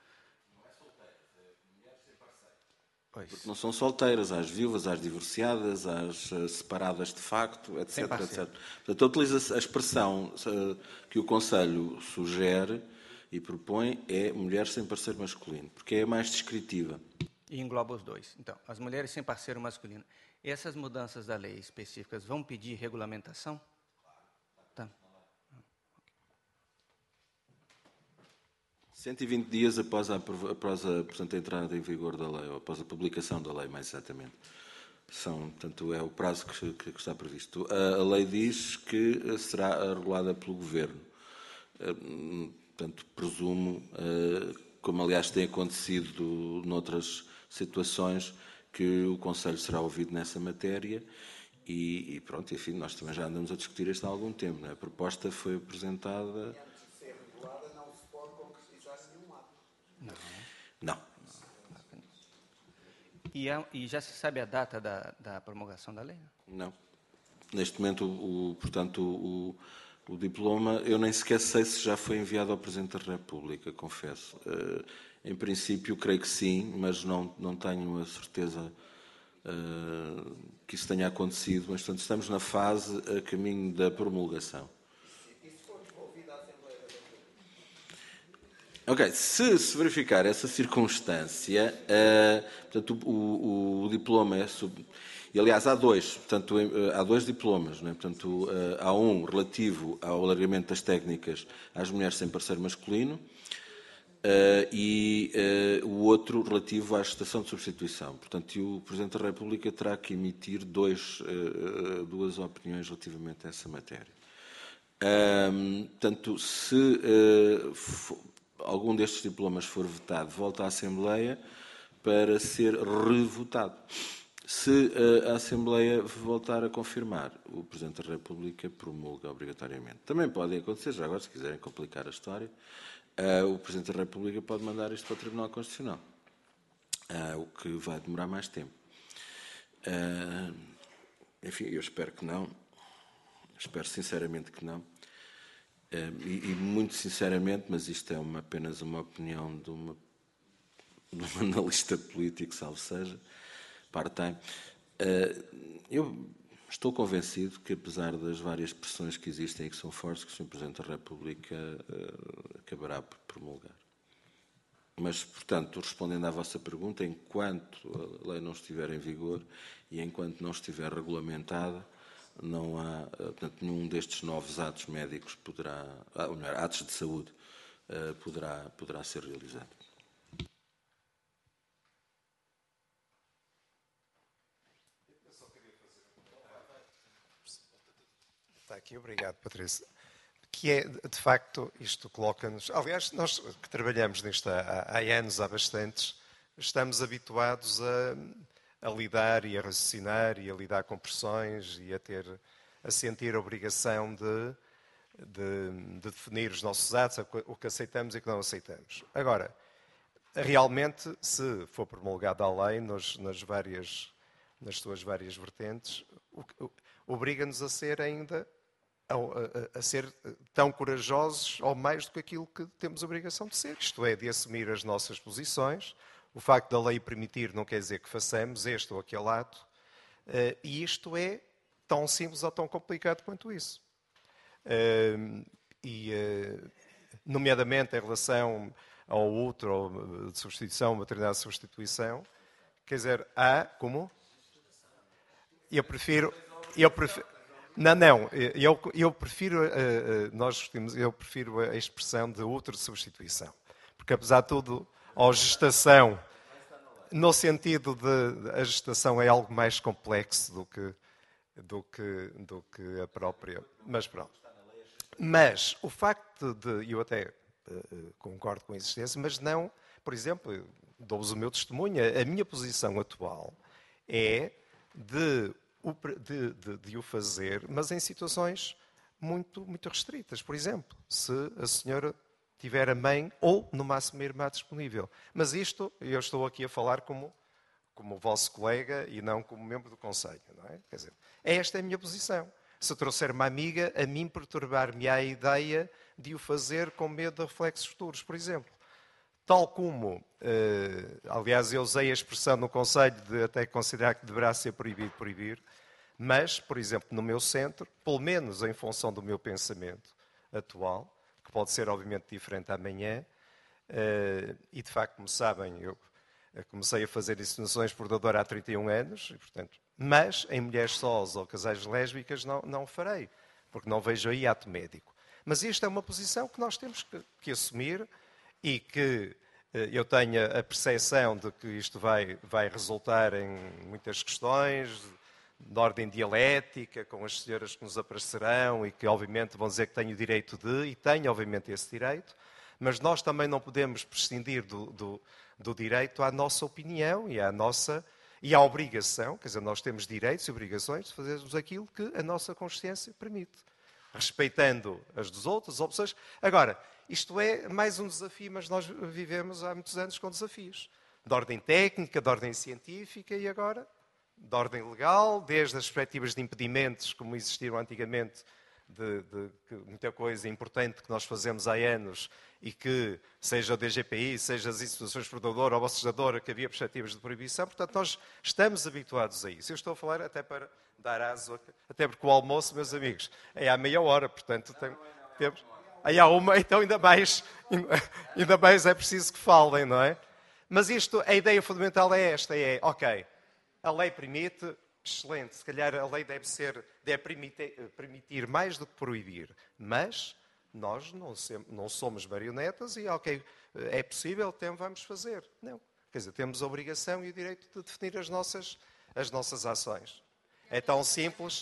Porque não são solteiras, às viúvas, às divorciadas, às separadas de facto, etc. etc. Portanto, utiliza a expressão que o Conselho sugere e propõe é mulher sem parceiro masculino, porque é a mais descritiva. E engloba os dois. Então, as mulheres sem parceiro masculino. Essas mudanças da lei específicas vão pedir regulamentação? Tá. 120 dias após portanto, a entrada em vigor da lei, ou após a publicação da lei, mais exatamente. Portanto, é o prazo que está previsto. A lei diz que será regulada pelo Governo. Portanto, presumo, como aliás tem acontecido noutras situações, que o Conselho será ouvido nessa matéria e pronto, enfim, nós também já andamos a discutir isto há algum tempo. Não é? A proposta foi apresentada... Não. E já se sabe a data da promulgação da lei? Não. Neste momento, portanto, o diploma, eu nem sequer sei se já foi enviado ao Presidente da República, confesso. Em princípio, creio que sim, mas não tenho a certeza que isso tenha acontecido. Mas, portanto, estamos na fase a caminho da promulgação. Ok, se verificar essa circunstância, portanto, o diploma é... E, aliás, há dois diplomas. Não é? Portanto, há um relativo ao alargamento das técnicas às mulheres sem parceiro masculino e o outro relativo à gestação de substituição. Portanto, e o Presidente da República terá que emitir duas opiniões relativamente a essa matéria. Portanto, se algum destes diplomas for vetado, volta à Assembleia para ser revotado. Se a Assembleia voltar a confirmar, o Presidente da República promulga obrigatoriamente. Também pode acontecer, já agora, se quiserem complicar a história, o Presidente da República pode mandar isto para o Tribunal Constitucional, o que vai demorar mais tempo. Enfim, eu espero que não. Espero sinceramente que não. E muito sinceramente, mas isto é apenas uma opinião de um analista político, salvo seja, part-time. Eu estou convencido que, apesar das várias pressões que existem e que são fortes, que o Sr. Presidente da República acabará por promulgar. Mas, portanto, respondendo à vossa pergunta, enquanto a lei não estiver em vigor e enquanto não estiver regulamentada, não há, portanto, nenhum destes novos atos médicos poderá, ou melhor, atos de saúde, poderá ser realizado. Está aqui, obrigado, Patrícia. Que é, de facto, isto coloca-nos... Aliás, nós que trabalhamos nisto há anos, há bastantes, estamos habituados a lidar e a raciocinar e a lidar com pressões e a sentir a obrigação de definir os nossos atos, o que aceitamos e o que não aceitamos. Agora, realmente, se for promulgada a lei nas suas várias vertentes, obriga-nos a ser ainda... a ser tão corajosos ou mais do que aquilo que temos a obrigação de ser. Isto é, de assumir as nossas posições. O facto da lei permitir não quer dizer que façamos este ou aquele ato. E isto é tão simples ou tão complicado quanto isso. Nomeadamente em relação ao útero de substituição, maternidade de substituição, quer dizer, como? Eu prefiro eu prefiro a expressão de útero de substituição. Porque, apesar de tudo, a gestação, no sentido de a gestação é algo mais complexo do que a própria. Mas pronto. Mas o facto de, eu até concordo com a existência, mas não, por exemplo, dou-vos o meu testemunho, a minha posição atual é de o fazer, mas em situações muito, muito restritas. Por exemplo, se a senhora tiver a mãe ou, no máximo, a irmã disponível. Mas isto, eu estou aqui a falar como vosso colega e não como membro do Conselho, não é? Quer dizer, esta é a minha posição. Se trouxer uma amiga, a mim perturbar-me a ideia de o fazer com medo de reflexos futuros, por exemplo. Tal como, aliás, eu usei a expressão no Conselho de até considerar que deverá ser proibido proibir, mas, por exemplo, no meu centro, pelo menos em função do meu pensamento atual, que pode ser obviamente diferente amanhã, e de facto, como sabem, eu comecei a fazer inseminações por doador há 31 anos, e, portanto, mas em mulheres sós ou casais lésbicas não farei, porque não vejo aí ato médico. Mas isto é uma posição que nós temos que assumir e que eu tenho a percepção de que isto vai resultar em muitas questões de ordem dialética, com as senhoras que nos aparecerão e que obviamente vão dizer que tenho o direito de, e tenho obviamente esse direito, mas nós também não podemos prescindir do direito à nossa opinião e à obrigação, quer dizer, nós temos direitos e obrigações de fazermos aquilo que a nossa consciência permite, respeitando as dos outros, as opções. Agora, isto é mais um desafio, mas nós vivemos há muitos anos com desafios. De ordem técnica, de ordem científica e agora de ordem legal, desde as perspectivas de impedimentos, como existiram antigamente, de muita coisa importante que nós fazemos há anos e que, seja o DGPI, seja as instituições produtoras ou a associadora, que havia perspectivas de proibição. Portanto, nós estamos habituados a isso. Eu estou a falar até para dar aso, até porque o almoço, meus amigos, é à meia hora, portanto, temos... Aí há uma, então ainda mais é preciso que falem, não é? Mas isto, a ideia fundamental é esta, ok, a lei permite, excelente, se calhar a lei deve permitir mais do que proibir, mas nós não somos marionetas e, ok, é possível, então vamos fazer. Não, quer dizer, temos a obrigação e o direito de definir as nossas ações. É tão simples...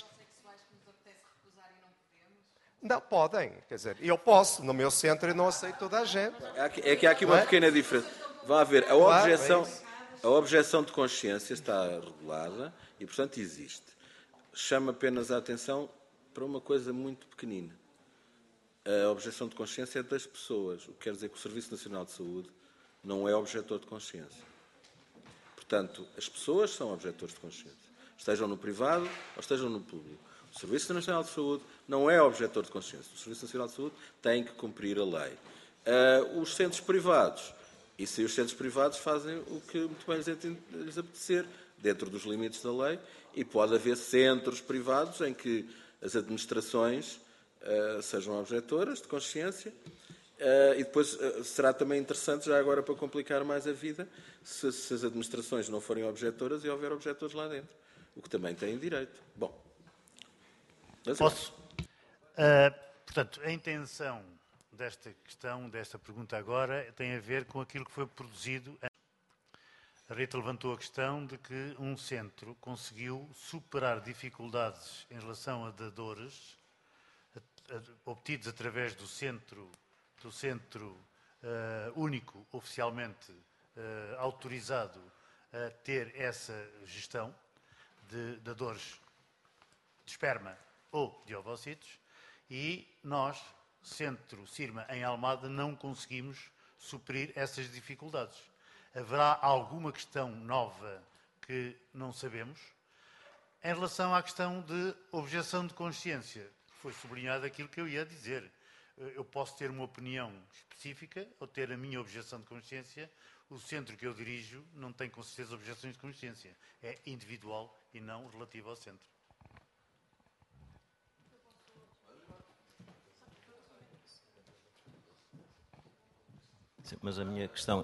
Não, podem. Quer dizer, eu posso, no meu centro, e não aceito toda a gente. É que há aqui uma pequena diferença. Vá ver, a objeção de consciência está regulada e, portanto, existe. Chama apenas a atenção para uma coisa muito pequenina. A objeção de consciência é das pessoas, o que quer dizer que o Serviço Nacional de Saúde não é objetor de consciência. Portanto, as pessoas são objetores de consciência, estejam no privado ou estejam no público. O Serviço Nacional de Saúde não é objetor de consciência. O Serviço Nacional de Saúde tem que cumprir a lei. Os centros privados, e se os centros privados fazem o que muito bem lhes apetecer, dentro dos limites da lei, e pode haver centros privados em que as administrações sejam objetoras de consciência E depois será também interessante, já agora para complicar mais a vida, se as administrações não forem objetoras e houver objetores lá dentro, o que também têm direito. Bom. Posso? Portanto, a intenção desta questão, desta pergunta agora, tem a ver com aquilo que foi produzido. A Rita levantou a questão de que um centro conseguiu superar dificuldades em relação a dadores obtidos através do centro único oficialmente autorizado a ter essa gestão de dadores de esperma ou de ovocitos, e nós, Centro Sirma em Almada, não conseguimos suprir essas dificuldades. Haverá alguma questão nova que não sabemos? Em relação à questão de objeção de consciência, foi sublinhado aquilo que eu ia dizer. Eu posso ter uma opinião específica ou ter a minha objeção de consciência. O centro que eu dirijo não tem, com certeza, objeções de consciência. É individual e não relativo ao centro. Sim, mas a minha questão...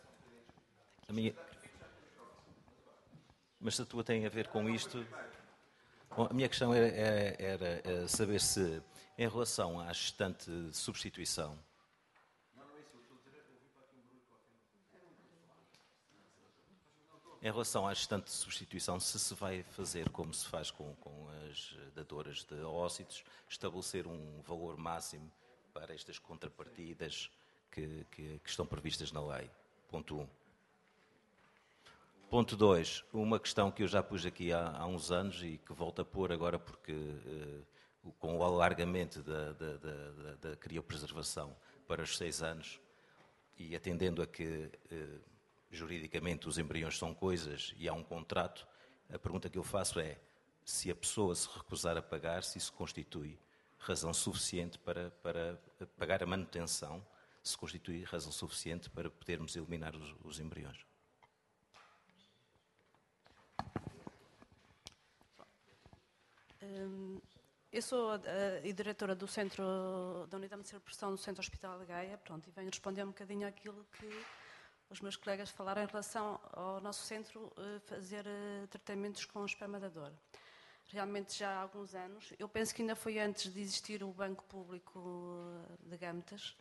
Mas se a tua tem a ver com isto... Bom, a minha questão era saber se, em relação à gestante de substituição... Em relação à gestante de substituição, se vai fazer como se faz com as dadoras de ovócitos, estabelecer um valor máximo para estas contrapartidas que estão previstas na lei. Ponto 1. Ponto 2. Uma questão que eu já pus aqui há uns anos e que volto a pôr agora porque com o alargamento da criopreservação para os 6 anos e atendendo a que juridicamente os embriões são coisas e há um contrato, a pergunta que eu faço é se a pessoa se recusar a pagar, se isso constitui razão suficiente para pagar a manutenção, se constitui razão suficiente para podermos eliminar os embriões. Eu sou a diretora do Centro da Unidade de Repressão do Centro Hospital de Gaia, pronto, e venho responder um bocadinho àquilo que os meus colegas falaram em relação ao nosso centro fazer tratamentos com esperma dador. Realmente já há alguns anos, eu penso que ainda foi antes de existir o Banco Público de Gametas,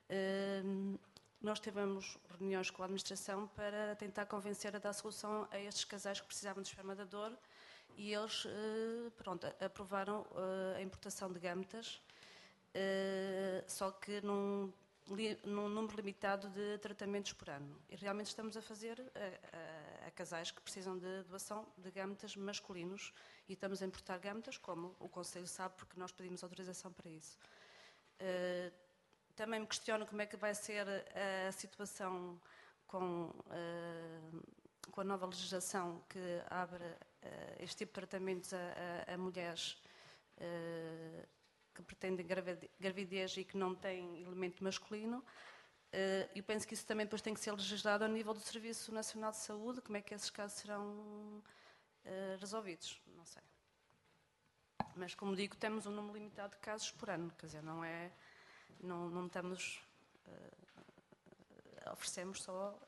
nós tivemos reuniões com a administração para tentar convencer a dar solução a estes casais que precisavam de esperma dador e eles pronto, aprovaram a importação de gametas, só que num número limitado de tratamentos por ano. E realmente estamos a fazer a casais que precisam de doação de gametas masculinos e estamos a importar gametas, como o Conselho sabe, porque nós pedimos autorização para isso. Também me questiono como é que vai ser a situação com a nova legislação que abre este tipo de tratamentos a mulheres que pretendem gravidez e que não têm elemento masculino. Eu penso que isso também depois tem que ser legislado a nível do Serviço Nacional de Saúde, como é que esses casos serão resolvidos, não sei. Mas, como digo, temos um número limitado de casos por ano, quer dizer, não estamos, oferecemos só...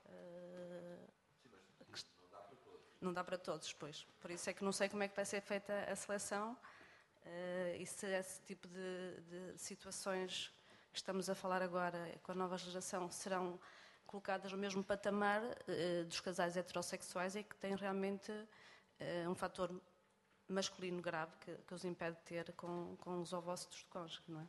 não dá para todos, pois. Por isso é que não sei como é que vai ser feita a seleção e se esse tipo de situações que estamos a falar agora com a nova legislação serão colocadas no mesmo patamar dos casais heterossexuais e que têm realmente um fator masculino grave que os impede de ter com os ovócitos de cônjuge, não é?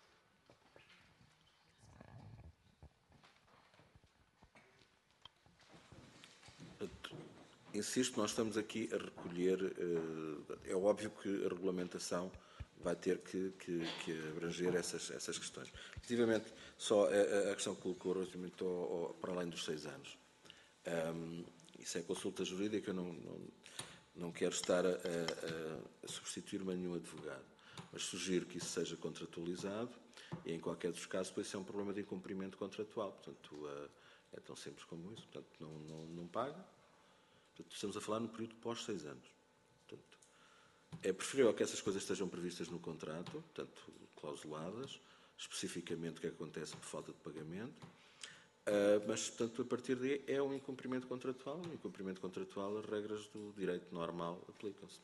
Insisto, nós estamos aqui a recolher, é óbvio que a regulamentação vai ter que abranger essas questões. Relativamente só a questão que colocou relativamente para além dos 6 anos. Isso é consulta jurídica, eu não quero estar a substituir-me a nenhum advogado, mas sugiro que isso seja contratualizado e, em qualquer dos casos, depois isso é um problema de incumprimento contratual. Portanto, é tão simples como isso. Portanto, não paga. Portanto, estamos a falar no período pós 6 anos. Portanto, é preferível que essas coisas estejam previstas no contrato, portanto, clausuladas, especificamente o que acontece por falta de pagamento. Mas, portanto, a partir daí é um incumprimento contratual. Um incumprimento contratual, as regras do direito normal aplicam-se.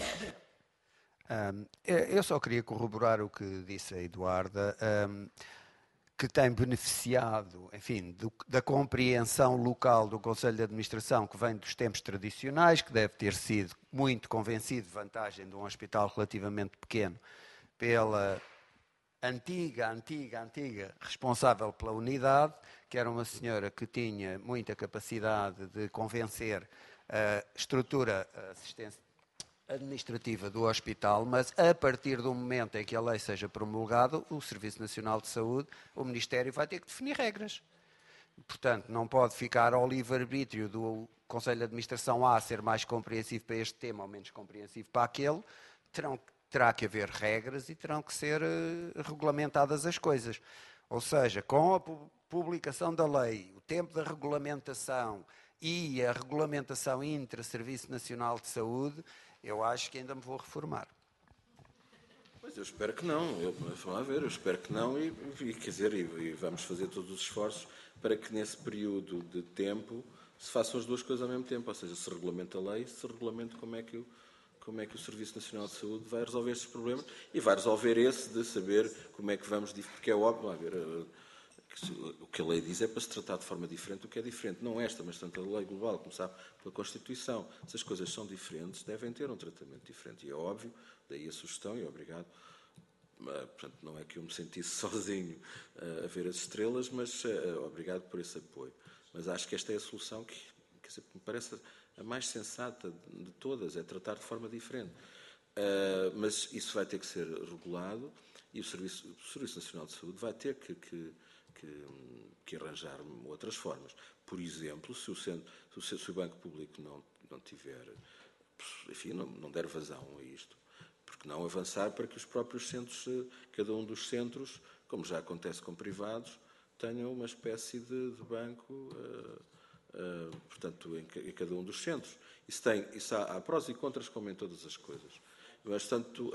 Eu só queria corroborar o que disse a Eduarda, que tem beneficiado, enfim, da compreensão local do Conselho de Administração, que vem dos tempos tradicionais, que deve ter sido muito convencido de vantagem de um hospital relativamente pequeno pela antiga responsável pela unidade, que era uma senhora que tinha muita capacidade de convencer a estrutura administrativa do hospital, mas a partir do momento em que a lei seja promulgada, o Serviço Nacional de Saúde, o Ministério vai ter que definir regras. Portanto, não pode ficar ao livre-arbítrio do Conselho de Administração A ser mais compreensivo para este tema ou menos compreensivo para aquele. Terá que haver regras e terão que ser regulamentadas as coisas. Ou seja, com a publicação da lei, o tempo da regulamentação e a regulamentação intra-Serviço Nacional de Saúde, eu acho que ainda me vou reformar. Pois, eu espero que não. Eu espero que não e vamos fazer todos os esforços para que nesse período de tempo se façam as duas coisas ao mesmo tempo. Ou seja, se regulamenta a lei, se regulamenta como é que o Serviço Nacional de Saúde vai resolver estes problemas e vai resolver esse de saber como é que vamos... Porque é óbvio, o que a lei diz é para se tratar de forma diferente do que é diferente. Não esta, mas tanto a lei global, começar pela Constituição. Se as coisas são diferentes, devem ter um tratamento diferente. E é óbvio, daí a sugestão, e obrigado. Portanto, não é que eu me sentisse sozinho a ver as estrelas, mas obrigado por esse apoio. Mas acho que esta é a solução que me parece a mais sensata de todas, é tratar de forma diferente. Mas isso vai ter que ser regulado e o Serviço Nacional de Saúde vai ter que arranjar outras formas. Por exemplo, se o Banco Público não tiver, enfim, não der vazão a isto, porque não avançar para que os próprios centros, cada um dos centros, como já acontece com privados, tenham uma espécie de banco, portanto, em cada um dos centros. Isso há prós e contras, como em todas as coisas. Mas, portanto,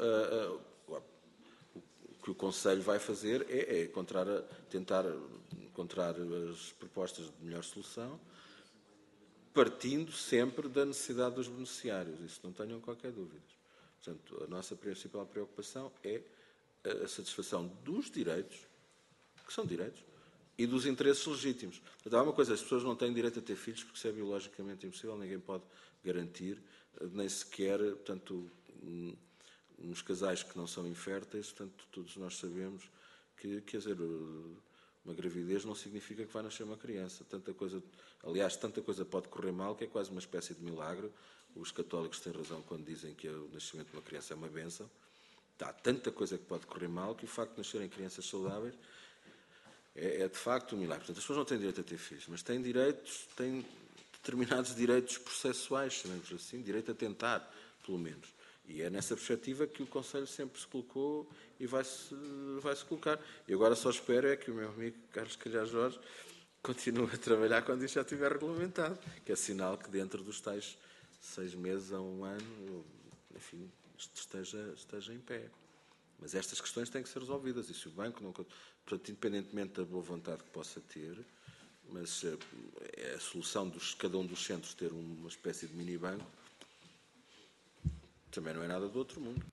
o que o Conselho vai fazer é tentar encontrar as propostas de melhor solução, partindo sempre da necessidade dos beneficiários. Isso não tenham qualquer dúvida. Portanto, a nossa principal preocupação é a satisfação dos direitos, que são direitos, e dos interesses legítimos. Portanto, há uma coisa, as pessoas não têm direito a ter filhos porque isso é biologicamente impossível, ninguém pode garantir, nem sequer, portanto, nos casais que não são inférteis, portanto, todos nós sabemos que, quer dizer, uma gravidez não significa que vai nascer uma criança. Tanta coisa pode correr mal que é quase uma espécie de milagre. Os católicos têm razão quando dizem que o nascimento de uma criança é uma bênção. Há tanta coisa que pode correr mal que o facto de nascerem crianças saudáveis é de facto um milagre. Portanto, as pessoas não têm direito a ter filhos, mas têm determinados direitos processuais, chamemos assim, direito a tentar, pelo menos. E é nessa perspectiva que o Conselho sempre se colocou e vai-se colocar. E agora só espero é que o meu amigo Carlos Calhar Jorge continue a trabalhar quando isto já estiver regulamentado, que é sinal que dentro dos tais 6 meses a 1 ano, enfim, isto esteja em pé. Mas estas questões têm que ser resolvidas. E se o banco, portanto, independentemente da boa vontade que possa ter, mas a solução de cada um dos centros ter uma espécie de mini-banco também não é nada do outro mundo.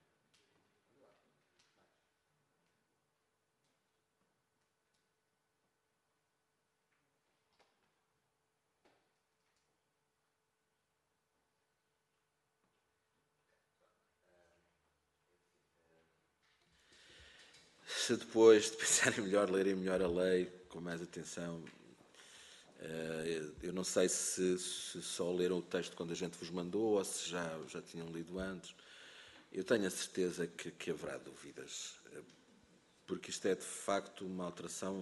Se depois de pensarem melhor, lerem melhor a lei, com mais atenção, eu não sei se só leram o texto quando a gente vos mandou ou se já tinham lido antes. Eu tenho a certeza que haverá dúvidas, porque isto é de facto uma alteração.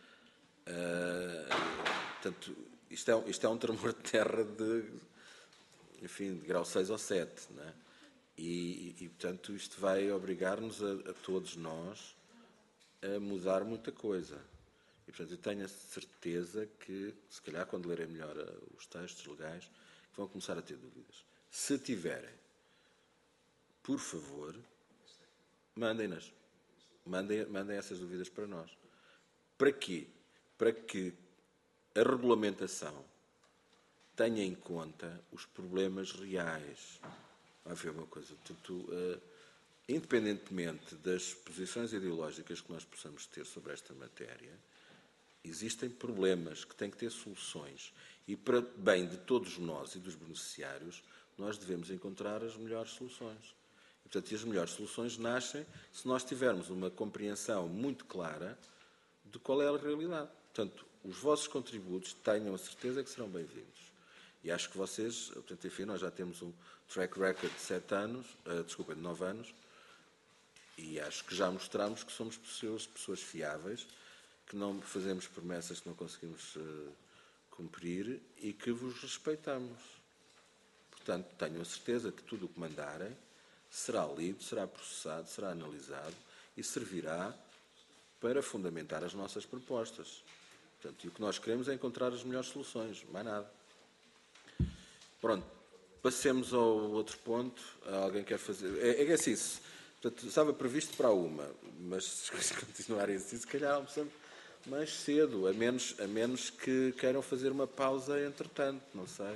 Portanto, isto é um tremor de terra de grau 6 ou 7, não é? E portanto, isto vai obrigar-nos a todos nós a mudar muita coisa. E, portanto, eu tenho a certeza que, se calhar, quando lerem melhor os textos legais, vão começar a ter dúvidas. Se tiverem, por favor, mandem-nas. Mandem essas dúvidas para nós. Para quê? Para que a regulamentação tenha em conta os problemas reais. Vai ver uma coisa. Independentemente das posições ideológicas que nós possamos ter sobre esta matéria, existem problemas que têm que ter soluções. E para bem de todos nós e dos beneficiários, nós devemos encontrar as melhores soluções. E, portanto, as melhores soluções nascem se nós tivermos uma compreensão muito clara de qual é a realidade. Portanto, os vossos contributos, tenham a certeza que serão bem-vindos. E acho que vocês, portanto, enfim, nós já temos um track record de 9 anos, e acho que já mostramos que somos pessoas fiáveis, que não fazemos promessas que não conseguimos cumprir e que vos respeitamos. Portanto, tenho a certeza que tudo o que mandarem será lido, será processado, será analisado e servirá para fundamentar as nossas propostas. Portanto, e o que nós queremos é encontrar as melhores soluções, mais nada. Pronto, passemos ao outro ponto. Alguém quer fazer... É assim, portanto, estava previsto para uma, mas se continuarem assim, se calhar almoçamos mais cedo, a menos que queiram fazer uma pausa entretanto, não sei.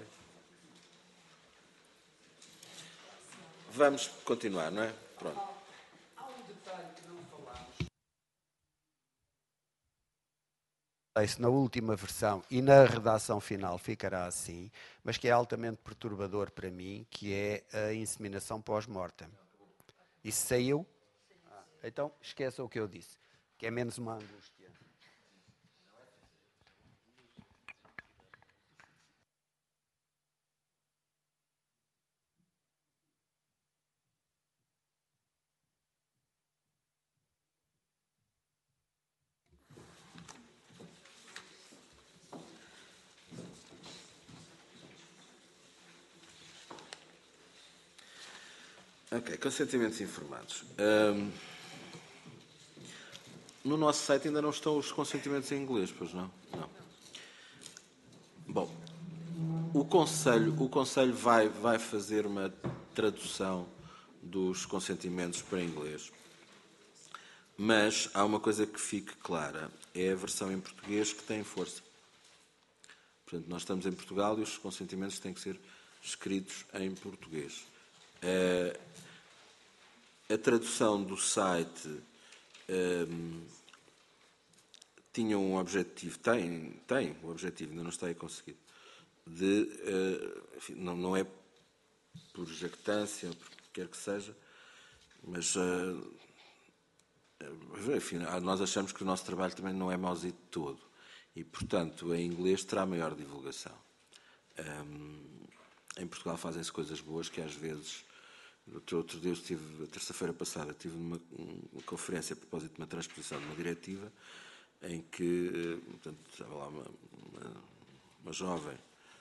Vamos continuar, não é? Pronto. Há um detalhe que não falámos. Isso na última versão e na redação final ficará assim, mas que é altamente perturbador para mim, que é a inseminação pós-mortem. Isso saiu? Então esqueça o que eu disse, que é menos uma angústia. Ok, consentimentos informados. No nosso site ainda não estão os consentimentos em inglês, pois não? Não. Bom, o Conselho vai fazer uma tradução dos consentimentos para inglês. Mas há uma coisa que fique clara, é a versão em português que tem força. Portanto, nós estamos em Portugal e os consentimentos têm que ser escritos em português. A tradução do site tinha um objetivo, tem um objetivo, ainda não está aí conseguido, de, enfim, não é por jactância, ou por que quer que seja, mas, enfim, nós achamos que o nosso trabalho também não é mauzito de todo e, portanto, em inglês terá maior divulgação. Em Portugal fazem-se coisas boas que às vezes... Outro dia, a terça-feira passada, estive numa conferência a propósito de uma transposição de uma diretiva em que, portanto, estava lá uma jovem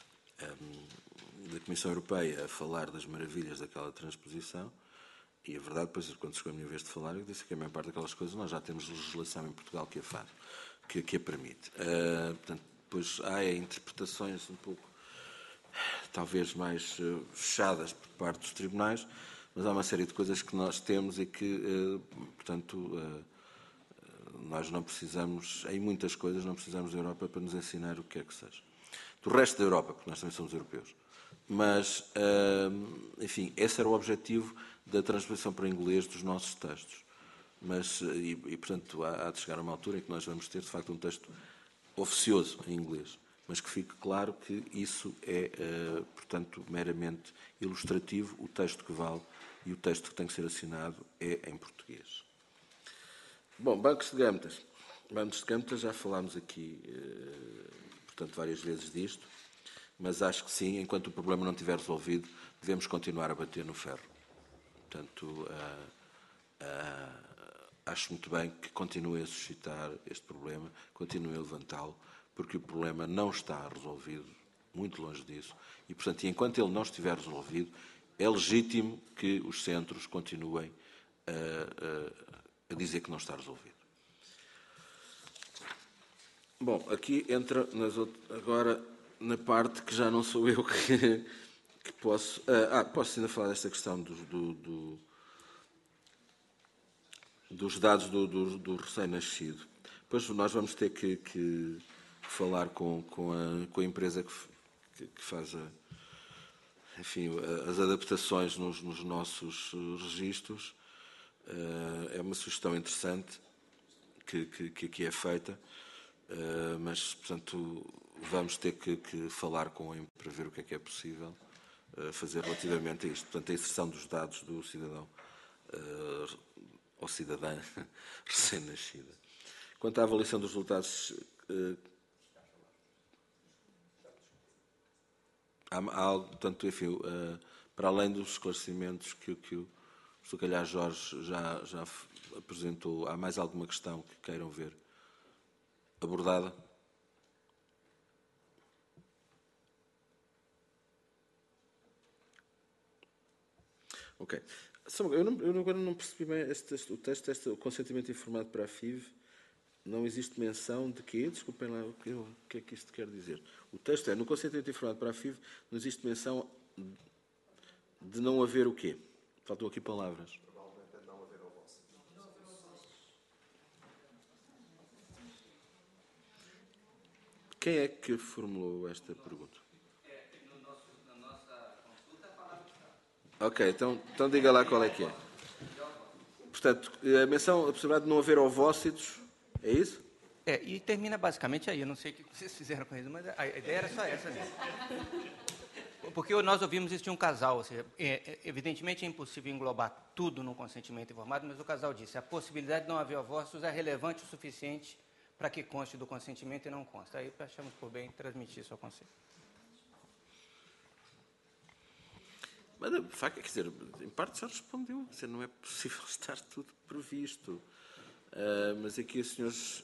da Comissão Europeia a falar das maravilhas daquela transposição e a verdade, depois, quando chegou a minha vez de falar, eu disse que a maior parte daquelas coisas nós já temos legislação em Portugal que a faz, que a permite. Portanto, depois há interpretações um pouco, talvez mais fechadas por parte dos tribunais, mas há uma série de coisas que nós temos e que, portanto, nós não precisamos, em muitas coisas, não precisamos da Europa para nos ensinar o que quer que seja. Do resto da Europa, porque nós também somos europeus. Mas, enfim, esse era o objetivo da transposição para inglês dos nossos textos. Mas, portanto, há de chegar a uma altura em que nós vamos ter, de facto, um texto oficioso em inglês. Mas que fique claro que isso é, portanto, meramente ilustrativo, o texto que vale e o texto que tem que ser assinado é em português. Bom, bancos de gâmetas. Bancos de gâmetas, já falámos aqui, portanto, várias vezes disto, mas acho que sim, enquanto o problema não estiver resolvido, devemos continuar a bater no ferro. Portanto, acho muito bem que continue a suscitar este problema, continue a levantá-lo, porque o problema não está resolvido, muito longe disso, e, portanto, enquanto ele não estiver resolvido, é legítimo que os centros continuem a dizer que não está resolvido. Bom, aqui entra agora na parte que já não sou eu que posso... posso ainda falar desta questão dos dados do recém-nascido. Depois nós vamos ter que falar com a empresa que faz as adaptações nos nossos registros. É uma sugestão interessante que aqui é feita, mas, portanto, vamos ter que falar com a para ver o que é possível fazer relativamente a isto. Portanto, a inserção dos dados do cidadão ou cidadã recém-nascida. Quanto à avaliação dos resultados, há algo, portanto, enfim, para além dos esclarecimentos que o Sr. Calhar Jorge já apresentou, há mais alguma questão que queiram ver abordada? Ok. Eu agora não percebi bem o texto, o consentimento informado para a FIV. Não existe menção de quê? Desculpem lá, o que é que isto quer dizer? O texto é, no consentimento informado para a FIV, não existe menção de não haver o quê? Faltam aqui palavras. Provavelmente é não haver ovócitos. Quem é que formulou esta pergunta? Na nossa consulta, a palavra está. Ok, então diga lá qual é que é. Portanto, a menção, a possibilidade de não haver ovócitos, é isso? E termina basicamente aí. Eu não sei o que vocês fizeram com isso, mas a ideia era só essa mesmo. Porque nós ouvimos isso de um casal, ou seja, evidentemente é impossível englobar tudo no consentimento informado, mas o casal disse, a possibilidade de não haver ovócitos é relevante o suficiente para que conste do consentimento e não consta. Aí achamos por bem transmitir isso ao Conselho. Mas, de facto, quer dizer, em parte já respondeu. Quer dizer, não é possível estar tudo previsto. Mas aqui os senhores...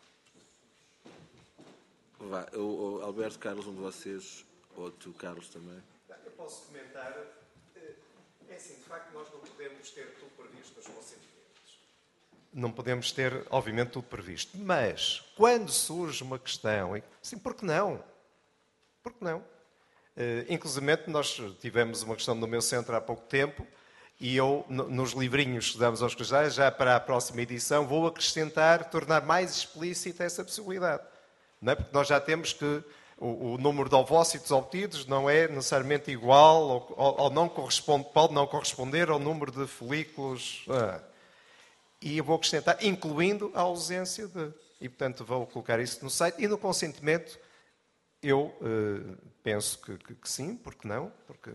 O Alberto, Carlos, um de vocês, ou tu, Carlos, também. Eu posso comentar. É assim, de facto, nós não podemos ter tudo previsto nos consentimentos. Não podemos ter, obviamente, tudo previsto. Mas, quando surge uma questão... Sim, por que não? Por que não? Inclusivamente, nós tivemos uma questão no meu centro há pouco tempo e eu, nos livrinhos que damos aos colegiais, já para a próxima edição, vou acrescentar, tornar mais explícita essa possibilidade. Não é? Porque nós já temos que o número de ovócitos obtidos não é necessariamente igual ou não corresponde, pode não corresponder ao número de folículos. E eu vou acrescentar, incluindo a ausência de... E, portanto, vou colocar isso no site. E no consentimento, eu penso que sim, porque não? Porque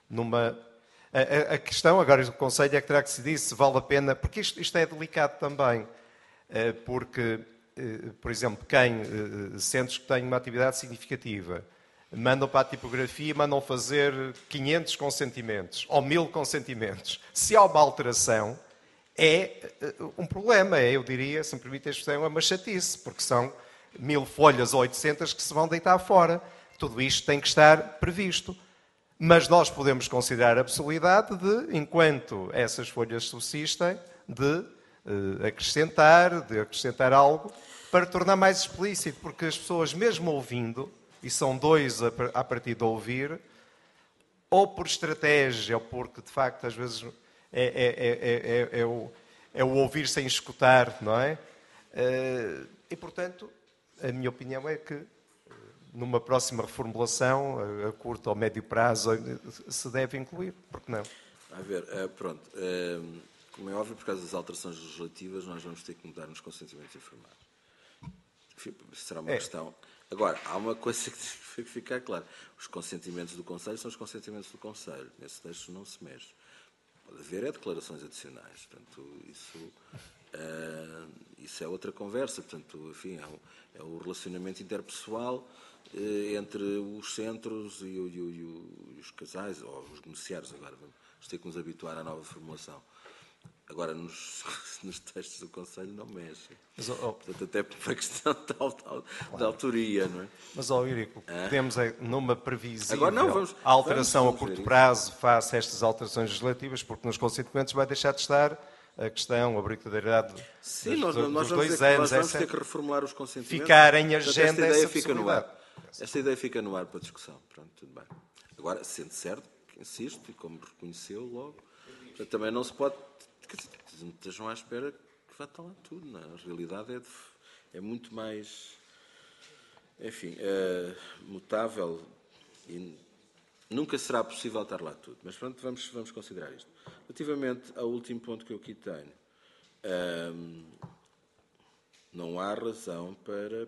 a questão, agora o Conselho é que terá que decidir se vale a pena, porque isto é delicado também, porque, por exemplo, centros que têm uma atividade significativa, mandam para a tipografia, mandam fazer 500 consentimentos, ou 1000 consentimentos. Se há uma alteração, é um problema, eu diria, se me permite a expressão, é uma chatice, porque são 1000 folhas ou 800 que se vão deitar fora. Tudo isto tem que estar previsto. Mas nós podemos considerar a possibilidade de, enquanto essas folhas subsistem, de acrescentar algo para tornar mais explícito, porque as pessoas, mesmo ouvindo, e são dois a partir de ouvir, ou por estratégia, ou porque, de facto, às vezes é o ouvir sem escutar, não é? E, portanto, a minha opinião é que, numa próxima reformulação, a curto ou médio prazo, se deve incluir, porque não? A ver, pronto. Como é óbvio, por causa das alterações legislativas, nós vamos ter que mudar nos consentimentos informados. Será uma questão. Agora, há uma coisa que tem que ficar clara. Os consentimentos do Conselho são os consentimentos do Conselho. Nesse texto não se mexe. Pode haver declarações adicionais. Portanto, isso é outra conversa. Portanto, enfim, é o relacionamento interpessoal entre os centros e os casais, ou os beneficiários. Agora vamos ter que nos habituar à nova formulação. Agora, nos textos do Conselho não mexe. Portanto, até por uma questão de autoria, não é? Mas, Eurico, podemos, numa previsível agora, não, alteração a curto prazo, face a estas alterações legislativas, porque nos consentimentos vai deixar de estar a questão, a obrigatoriedade dos 2 anos. Nós vamos ter que reformular os consentimentos. Ficar em agenda essa fica no ar. Esta ideia fica no ar para discussão. Pronto, tudo bem. Agora, sendo certo, que insisto, e como reconheceu logo, também não se pode... Estejam à espera que vai estar lá tudo. Na realidade é muito mais, enfim, mutável e nunca será possível estar lá tudo. Mas pronto, vamos considerar isto. Relativamente ao último ponto que eu aqui tenho, não há razão para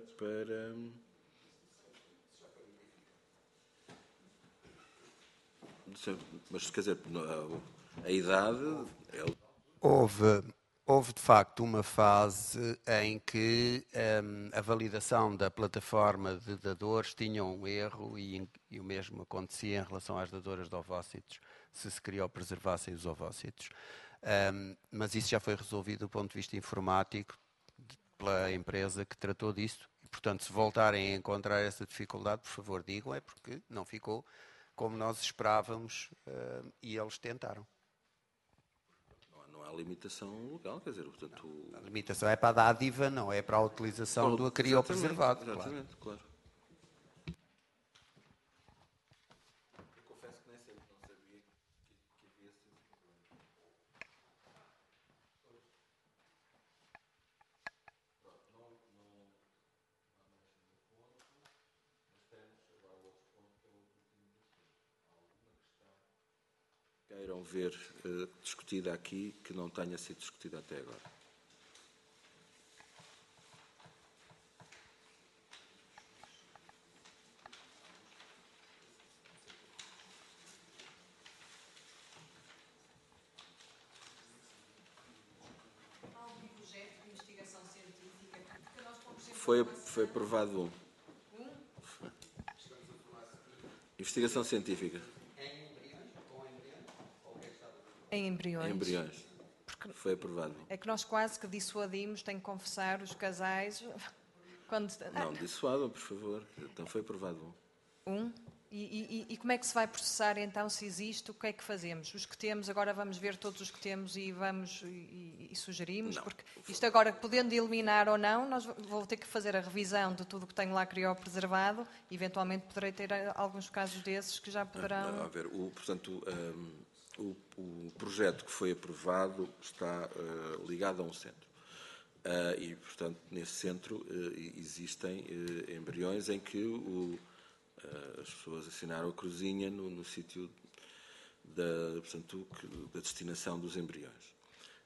mas, quer dizer, a idade... Houve de facto uma fase em que a validação da plataforma de dadores tinha um erro e o mesmo acontecia em relação às dadoras de ovócitos, se queria ou preservassem os ovócitos. Mas isso já foi resolvido do ponto de vista informático pela empresa que tratou disso. E, portanto, se voltarem a encontrar essa dificuldade, por favor, digam, é porque não ficou como nós esperávamos e eles tentaram. Não há limitação legal, quer dizer, portanto... A limitação é para a dádiva, não é para a utilização do criopreservado. Exatamente, claro. Eu confesso que nem sei, não sabia que havia esse problema. Pronto, não há mais nenhum ponto, mas temos agora outro ponto que é o último do tempo. Há alguma questão Queiram ver discutida aqui que não tenha sido discutida até agora. Foi aprovado investigação científica. Em embriões. Em embriões. Foi aprovado. É que nós quase que dissuadimos, tenho que confessar, os casais... quando... Não, dissuadam, por favor. Então foi aprovado. E como é que se vai processar então, se existe, o que é que fazemos? Os que temos, agora vamos ver todos os que temos e sugerimos? Não. Porque isto agora, podendo eliminar ou não, vou ter que fazer a revisão de tudo o que tenho lá criopreservado e eventualmente poderei ter alguns casos desses que já poderão... A ver, portanto, o projeto que foi aprovado está ligado a um centro. E, portanto, nesse centro existem embriões em que as pessoas assinaram a cruzinha no sítio da destinação dos embriões.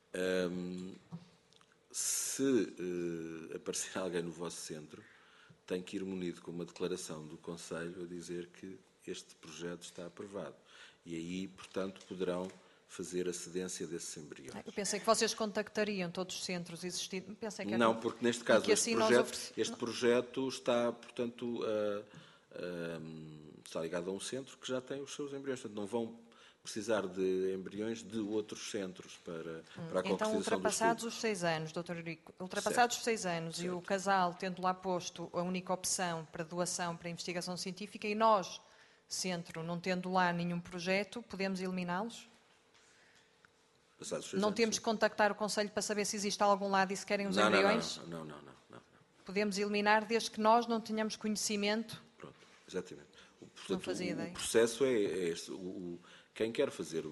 Se aparecer alguém no vosso centro, tem que ir munido com uma declaração do Conselho a dizer que este projeto está aprovado. E aí, portanto, poderão fazer a cedência desses embriões. Eu pensei que vocês contactariam todos os centros existentes. Não, porque neste caso este projeto está, portanto, está ligado a um centro que já tem os seus embriões. Portanto, não vão precisar de embriões de outros centros para a concretização então, ultrapassados os 6 anos, Dr. Eurico, ultrapassados os 6 anos certo. E o casal tendo lá posto a única opção para doação para investigação científica e nós, centro, não tendo lá nenhum projeto, podemos eliminá-los? Não temos que contactar o Conselho para saber se existe algum lado e se querem os embriões? Não. Podemos eliminar desde que nós não tenhamos conhecimento? Pronto, exatamente. Portanto, não fazia ideia. O processo é este. Quem quer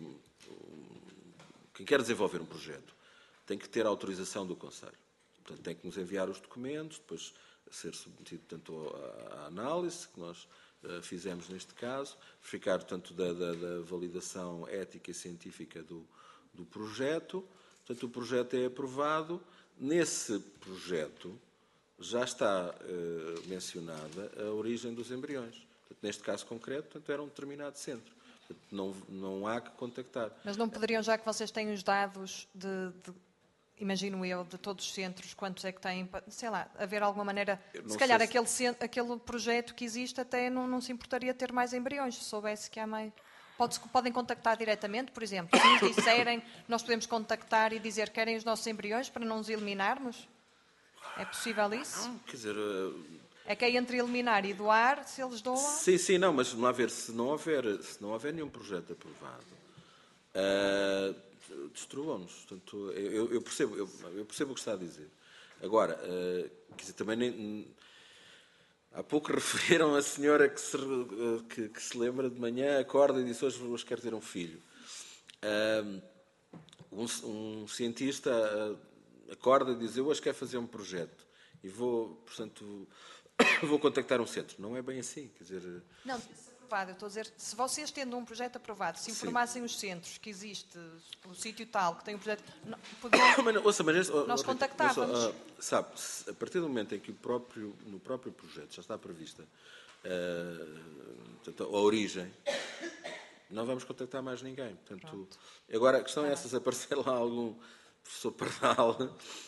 quem quer desenvolver um projeto tem que ter a autorização do Conselho. Portanto, tem que nos enviar os documentos, depois ser submetido tanto à análise que nós fizemos neste caso, verificar tanto da validação ética e científica do projeto. Portanto, o projeto é aprovado. Nesse projeto já está mencionada a origem dos embriões. Portanto, neste caso concreto, portanto, era um determinado centro. Portanto, não há que contactar. Mas não poderiam, já que vocês têm os dados imagino eu, de todos os centros, quantos é que têm, sei lá, haver alguma maneira... Se calhar aquele projeto que existe até não se importaria ter mais embriões, se soubesse que há mais... Podem contactar diretamente, por exemplo, se nos disserem, nós podemos contactar e dizer que querem os nossos embriões para não os eliminarmos? É possível isso? Não, quer dizer... É que é entre eliminar e doar, se eles doam... Sim, não, mas vamos lá ver, se não houver nenhum projeto aprovado, destruam-nos. Portanto, eu percebo o que está a dizer. Agora, quer dizer, também há pouco referiram a senhora que se lembra de manhã, acorda e diz hoje quero ter um filho. Um cientista acorda e diz, eu hoje quero fazer um projeto e vou, portanto, vou contactar um centro. Não é bem assim, quer dizer... Não, aprovado, eu estou a dizer, se vocês tendo um projeto aprovado, se informassem os centros que existe o sítio tal, que tem um projeto... Não, podiam, nós contactávamos. Sabe, a partir do momento em que no próprio projeto já está prevista portanto, a origem, não vamos contactar mais ninguém. Portanto, agora, a questão é essa, se aparecer lá algum professor Pardal,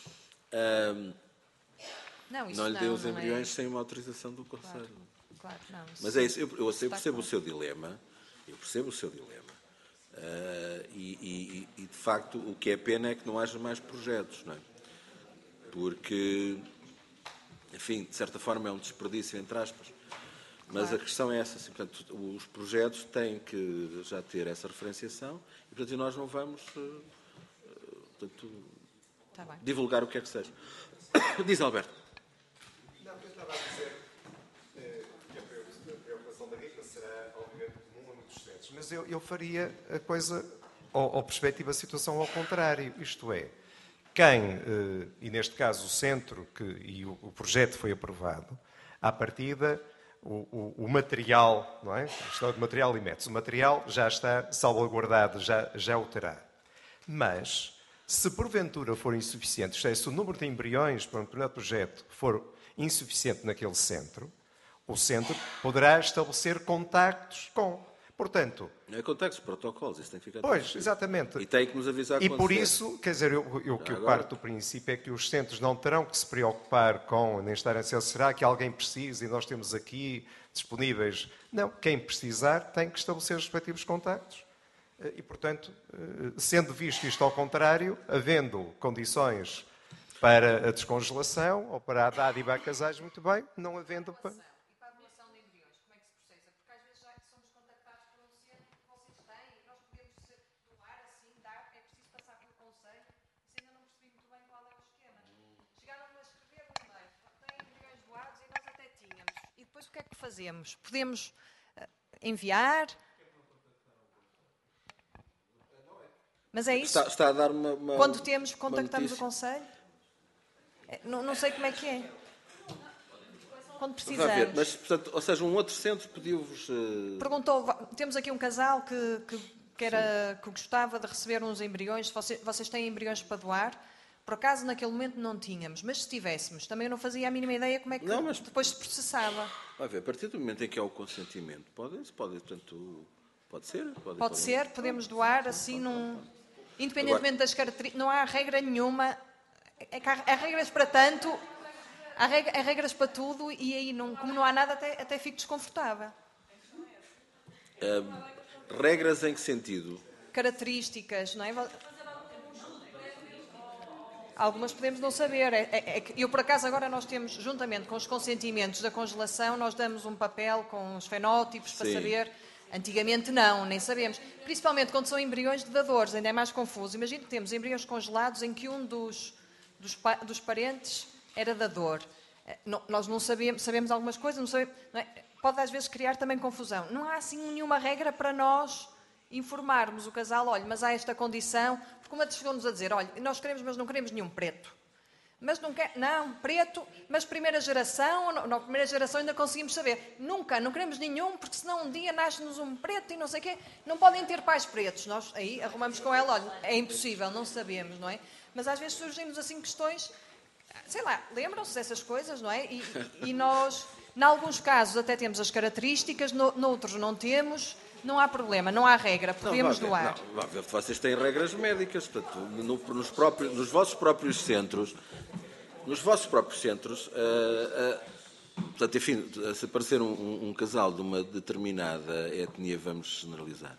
não lhe dê os embriões sem uma autorização do Conselho. Claro, não, mas é isso, eu percebo o seu dilema, e de facto o que é pena é que não haja mais projetos, não é? Porque, enfim, de certa forma é um desperdício, entre aspas, mas a questão é essa, assim, portanto, os projetos têm que já ter essa referenciação e, portanto, nós não vamos divulgar o que é que seja. Diz, Alberto. Não, eu estava a dizer que a preocupação da Rita será, obviamente, comum a muitos centros, mas eu faria a coisa, ou perspectiva a situação ao contrário, isto é, quem, e neste caso o centro, e o projeto foi aprovado, à partida, o material, não é? A questão de material e métodos. O material já está salvaguardado, já o terá. Mas, se porventura for insuficiente, isto é, se o número de embriões para um determinado projeto for insuficiente naquele centro, o centro poderá estabelecer contactos com. Portanto... Não é contactos, protocolos, isso tem que ficar... Pois, exatamente. E tem que nos avisar quando por isso, quer dizer, o que eu parto do princípio é que os centros não terão que se preocupar com, nem estarem a dizer, será que alguém precisa e nós temos aqui disponíveis? Não, quem precisar tem que estabelecer os respectivos contactos. E, portanto, sendo visto isto ao contrário, havendo condições para a descongelação ou para a dádiva a casais, muito bem, não havendo... O que é que fazemos? Podemos enviar? Mas é isso? Está a dar uma quando temos, contactamos o Conselho? Não sei como é que é. Quando precisamos. Ver, mas, portanto, ou seja, um outro centro pediu-vos... Perguntou, temos aqui um casal que gostava de receber uns embriões. Vocês têm embriões para doar? Por acaso, naquele momento, não tínhamos. Mas se tivéssemos, também eu não fazia a mínima ideia como é que depois se processava. Vai ver, a partir do momento em que há o consentimento, portanto, pode ser. Pode ser, podemos doar assim, independentemente das características. Não há regra nenhuma. Há regras para tanto, há regras para tudo, e aí, como não há nada, até fico desconfortável. Regras em que sentido? Características, não é? Algumas podemos não saber. Eu, por acaso, agora nós temos, juntamente com os consentimentos da congelação, nós damos um papel com os fenótipos para saber. Antigamente não, nem sabemos. Principalmente quando são embriões de dadores, ainda é mais confuso. Imagino que temos embriões congelados em que um dos parentes era dador. Nós não sabemos algumas coisas, não é? Pode às vezes criar também confusão. Não há assim nenhuma regra para nós informarmos o casal, olha, mas há esta condição, porque uma chegou-nos a dizer, olha, nós queremos, mas não queremos nenhum preto. Mas não preto, mas primeira geração, na primeira geração ainda conseguimos saber. Nunca, não queremos nenhum, porque senão um dia nasce-nos um preto e não sei o quê. Não podem ter pais pretos. Nós aí arrumamos com ela, olha, é impossível, não sabemos, não é? Mas às vezes surgem-nos assim questões, sei lá, lembram-se dessas coisas, não é? E nós, em alguns casos, até temos as características, noutros não temos. Não há problema, não há regra, podemos doar. Vocês têm regras médicas, portanto, nos vossos próprios centros, portanto, enfim, se aparecer um casal de uma determinada etnia, vamos generalizar,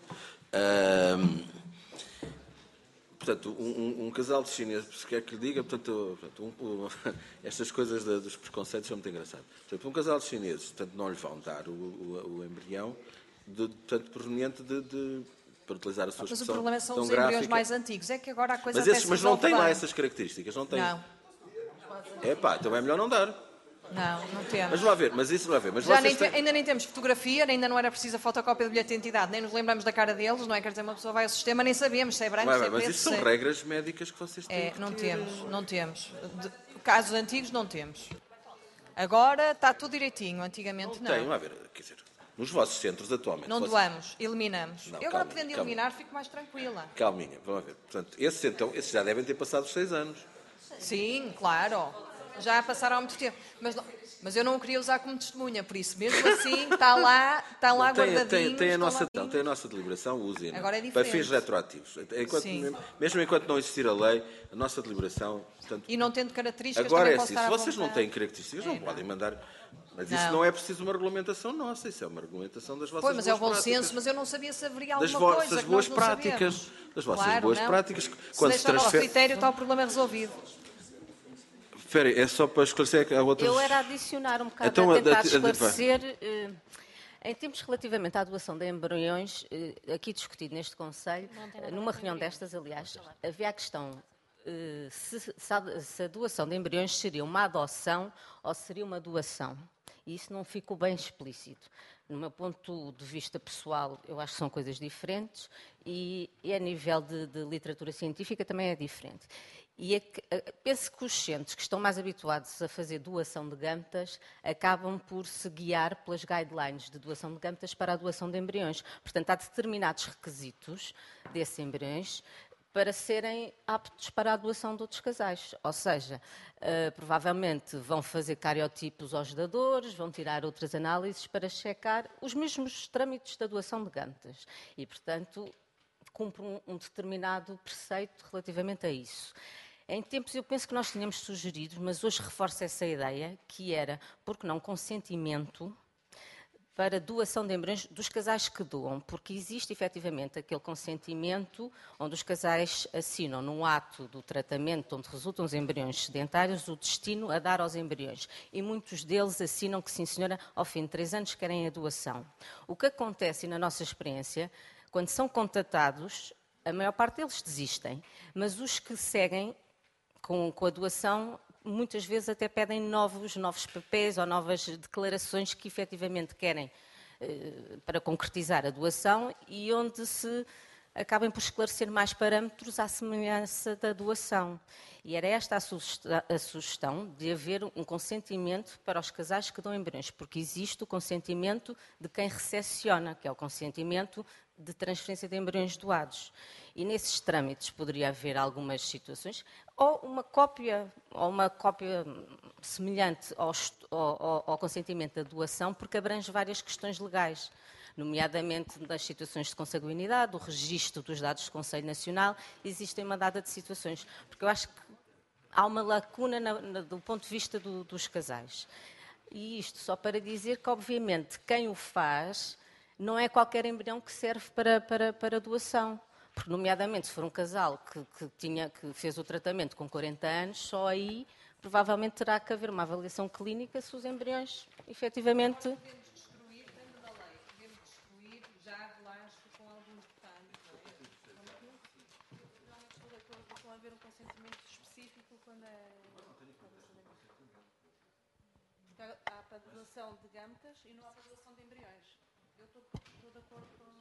portanto, um casal de chineses, se quer que lhe diga, portanto, estas coisas dos preconceitos são muito engraçadas. Portanto, um casal de chineses, portanto, não lhe vão dar o embrião, portanto, proveniente para utilizar a sua expressão. Mas o problema são os embriões mais antigos. É que agora a coisa mas não tem lá essas características, não tem? Não. Então é melhor não dar. Não temos. Mas vamos lá ver, mas isso não vai ver. Mas Já vocês ainda nem temos fotografia, ainda não era preciso a fotocópia do bilhete de identidade, nem nos lembramos da cara deles, não é? Quer dizer, uma pessoa vai ao sistema, nem sabemos se é branco, se é mas preto, isso são regras médicas que vocês têm que não ter. não temos. Casos antigos não temos. Agora está tudo direitinho, antigamente não. Tem, vamos lá ver, quer dizer, nos vossos centros atualmente... Não doamos, eliminamos. Não, Eu agora calma, podendo eliminar, fico mais tranquila. Calminha, vamos lá ver. Portanto, esses já devem ter passado os 6 anos. Sim, claro. Já passaram há muito tempo. Mas eu não o queria usar como testemunha, por isso, mesmo assim, está lá guardadinho. Tem a nossa deliberação, usem-na. Agora é para diferente. fins retroativos. Mesmo enquanto não existir a lei, a nossa deliberação... Portanto, E não tendo características, agora também é posso assim, estar se vocês não têm características, não podem mandar... Mas isso não é preciso uma regulamentação nossa, isso é uma regulamentação das vossas Pois, mas é o bom práticas. senso, mas eu não sabia se haveria Das alguma coisa vossas que boas nós não práticas. sabemos. Das vossas Claro, boas não. práticas. Se Quando se deixar ao nosso transfere... critério, está o problema resolvido. Espera aí, é só para esclarecer que há outras... Eu era adicionar um bocado Então, a tentar esclarecer, em termos relativamente à doação de embriões, aqui discutido neste Conselho, numa reunião destas, aliás, havia a questão se a doação de embriões seria uma adoção ou seria uma doação. E isso não ficou bem explícito. No meu ponto de vista pessoal, eu acho que são coisas diferentes e a nível de literatura científica também é diferente. E penso que os centros que estão mais habituados a fazer doação de gametas acabam por se guiar pelas guidelines de doação de gametas para a doação de embriões. Portanto, há determinados requisitos desses embriões para serem aptos para a doação de outros casais. Ou seja, provavelmente vão fazer cariotipos aos dadores, vão tirar outras análises para checar os mesmos trâmites da doação de gametas. E, portanto, cumpre um determinado preceito relativamente a isso. Em tempos, eu penso que nós tínhamos sugerido, mas hoje reforço essa ideia, que era, porque não, consentimento para doação de embriões dos casais que doam, porque existe efetivamente aquele consentimento onde os casais assinam num ato do tratamento onde resultam os embriões sedentários o destino a dar aos embriões. E muitos deles assinam que, sim senhora, ao fim de 3 anos querem a doação. O que acontece, na nossa experiência, quando são contatados, a maior parte deles desistem, mas os que seguem com a doação muitas vezes até pedem novos papéis ou novas declarações que efetivamente querem para concretizar a doação e onde se acabem por esclarecer mais parâmetros à semelhança da doação. E era esta a sugestão de haver um consentimento para os casais que dão embriões, porque existe o consentimento de quem recepciona, que é o consentimento de transferência de embriões doados. E nesses trâmites poderia haver algumas situações, ou uma cópia semelhante ao consentimento da doação, porque abrange várias questões legais, nomeadamente das situações de consanguinidade, do registro dos dados do Conselho Nacional, existem uma data de situações, porque eu acho que há uma lacuna do ponto de vista dos casais. E isto só para dizer que, obviamente, quem o faz não é qualquer embrião que serve para doação. Porque, nomeadamente, se for um casal que fez o tratamento com 40 anos, só aí provavelmente terá que haver uma avaliação clínica se os embriões efetivamente... Podemos destruir, tanto na lei, podemos destruir já relaxo com alguns detalhes, não é? Normalmente costuma haver um consentimento específico quando é... Há para a doação de gametas e não há para a doação de embriões. Eu estou de acordo com...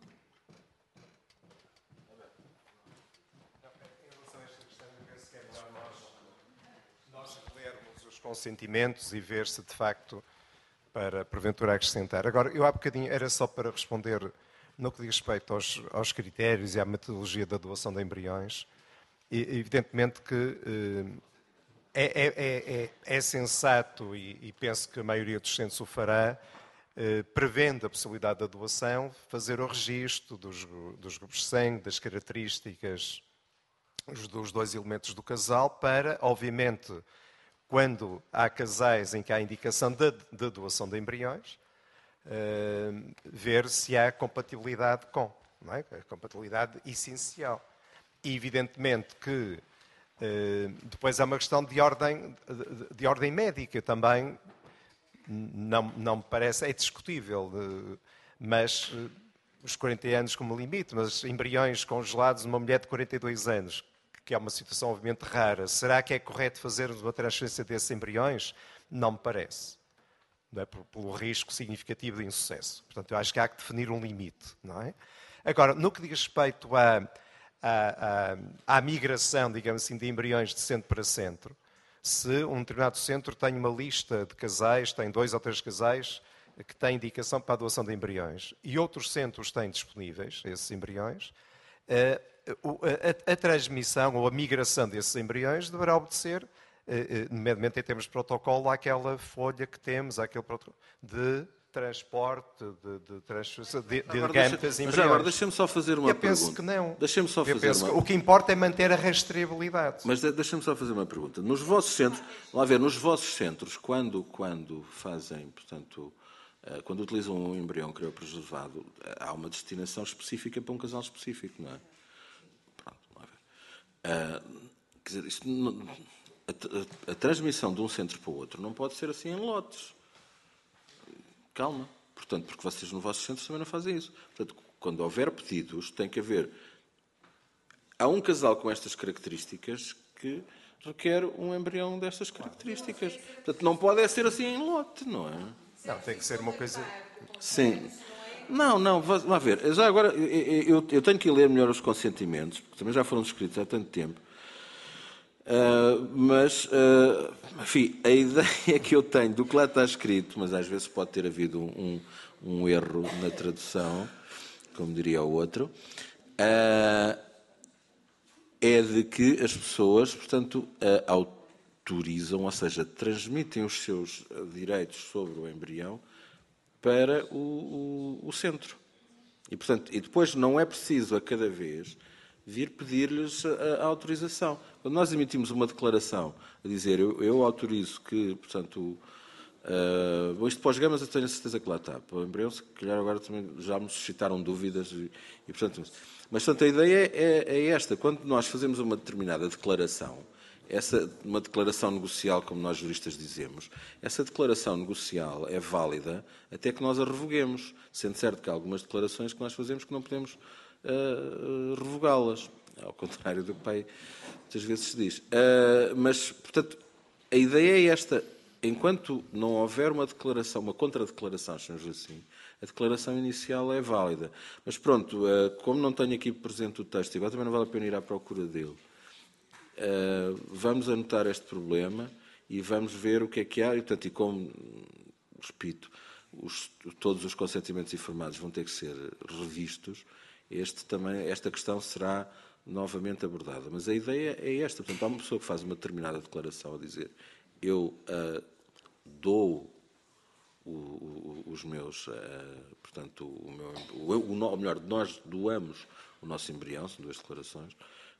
Nós relermos os consentimentos e ver se de facto para porventura acrescentar. Agora, eu há bocadinho era só para responder no que diz respeito aos critérios e à metodologia da doação de embriões. E, evidentemente que é sensato e penso que a maioria dos centros o fará, prevendo a possibilidade da doação, fazer o registro dos grupos de sangue, das características dos 2 elementos do casal, para, obviamente, quando há casais em que há indicação de doação de embriões, ver se há compatibilidade com, não é? A compatibilidade essencial. E, evidentemente, que depois há uma questão de ordem médica também, não me parece, é discutível, mas os 40 anos como limite, mas embriões congelados numa mulher de 42 anos, que é uma situação obviamente rara, será que é correto fazer uma transferência desses embriões? Não me parece. não é? Pelo risco significativo de insucesso. Portanto, eu acho que há que definir um limite, não é? Agora, no que diz respeito à migração, digamos assim, de embriões de centro para centro, se um determinado centro tem uma lista de casais, tem 2 ou 3 casais que têm indicação para a doação de embriões e outros centros têm disponíveis esses embriões, a transmissão ou a migração desses embriões deverá obedecer, nomeadamente em termos de protocolo, àquela folha que temos, àquele protocolo de transporte, de gametas, embriões. Mas agora, deixa-me só fazer uma pergunta. Eu penso que não. Deixa-me só fazer uma... O que importa é manter a rastreabilidade. Mas deixa-me só fazer uma pergunta. Nos vossos centros, lá ver, nos vossos centros, quando fazem, portanto, quando utilizam um embrião criopreservado, há uma destinação específica para um casal específico, não é? Pronto, lá ver. Quer dizer, isto a transmissão de um centro para o outro não pode ser assim em lotes. Calma. Portanto, porque vocês no vosso centro também não fazem isso. Portanto, quando houver pedidos, tem que haver... Há um casal com estas características que requer um embrião destas características. Portanto, não pode ser assim em lote, não é? Não, tem que ser uma coisa... Sim. Não, vá ver. Já agora, eu tenho que ler melhor os consentimentos, porque também já foram escritos há tanto tempo. Enfim, a ideia que eu tenho do que lá está escrito, mas às vezes pode ter havido um erro na tradução, como diria o outro, é de que as pessoas, portanto, autorizam, ou seja, transmitem os seus direitos sobre o embrião para o centro. E, portanto, e depois não é preciso a cada vez vir pedir-lhes a autorização. Quando nós emitimos uma declaração a dizer eu autorizo que, portanto, isto para os gamas eu tenho a certeza que lá está. Para o embrião, se calhar agora também já me suscitaram dúvidas. Portanto, mas, portanto, a ideia é esta. Quando nós fazemos uma determinada declaração, uma declaração negocial, como nós juristas dizemos, essa declaração negocial é válida até que nós a revoguemos, sendo certo que há algumas declarações que nós fazemos que não podemos revogá-las, ao contrário do que pai muitas vezes se diz. Mas, portanto, a ideia é esta. Enquanto não houver uma declaração, uma contradeclaração, chamamos assim, a declaração inicial é válida. Mas pronto, como não tenho aqui presente o texto, igual também não vale a pena ir à procura dele, vamos anotar este problema e vamos ver o que há. E, portanto, e como, repito, todos os consentimentos informados vão ter que ser revistos, esta questão será novamente abordada. Mas a ideia é esta. Portanto, há uma pessoa que faz uma determinada declaração a dizer eu dou os meus, portanto, ou melhor, nós doamos o nosso embrião, são 2 declarações,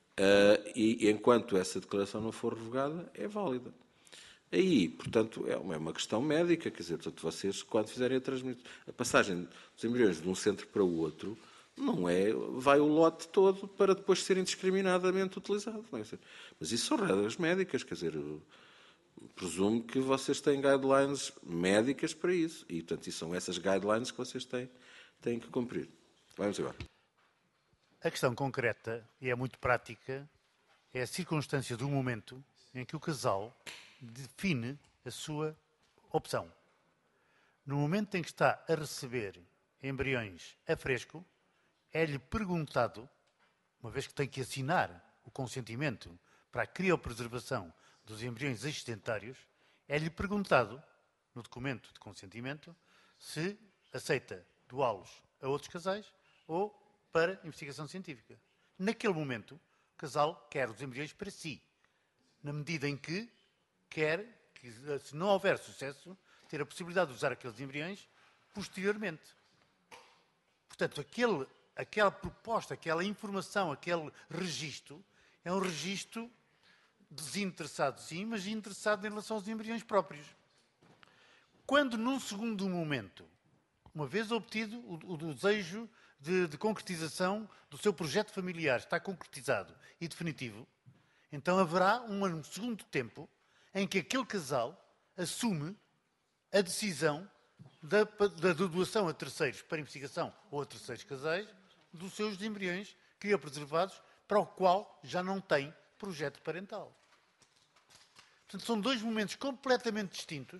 e enquanto essa declaração não for revogada, é válida. Aí, portanto, é uma questão médica, quer dizer, portanto, vocês, quando fizerem a passagem dos embriões de um centro para o outro, não vai o lote todo para depois ser indiscriminadamente utilizado. Não é? Mas isso são regras médicas, quer dizer, presumo que vocês têm guidelines médicas para isso. E, portanto, isso são essas guidelines que vocês têm que cumprir. Vamos agora. A questão concreta, e é muito prática, é a circunstância do momento em que o casal define a sua opção. No momento em que está a receber embriões a fresco, é-lhe perguntado, uma vez que tem que assinar o consentimento para a criopreservação dos embriões existentários, é-lhe perguntado, no documento de consentimento, se aceita doá-los a outros casais ou para investigação científica. Naquele momento, o casal quer os embriões para si, na medida em que quer que, se não houver sucesso, ter a possibilidade de usar aqueles embriões posteriormente. Portanto, aquela proposta, aquela informação, aquele registro, é um registro desinteressado, sim, mas interessado em relação aos embriões próprios. Quando, num segundo momento, uma vez obtido o desejo de concretização do seu projeto familiar, está concretizado e definitivo, então haverá um segundo tempo em que aquele casal assume a decisão da doação a terceiros para investigação ou a terceiros casais dos seus embriões criopreservados para o qual já não tem projeto parental. Portanto, são 2 momentos completamente distintos.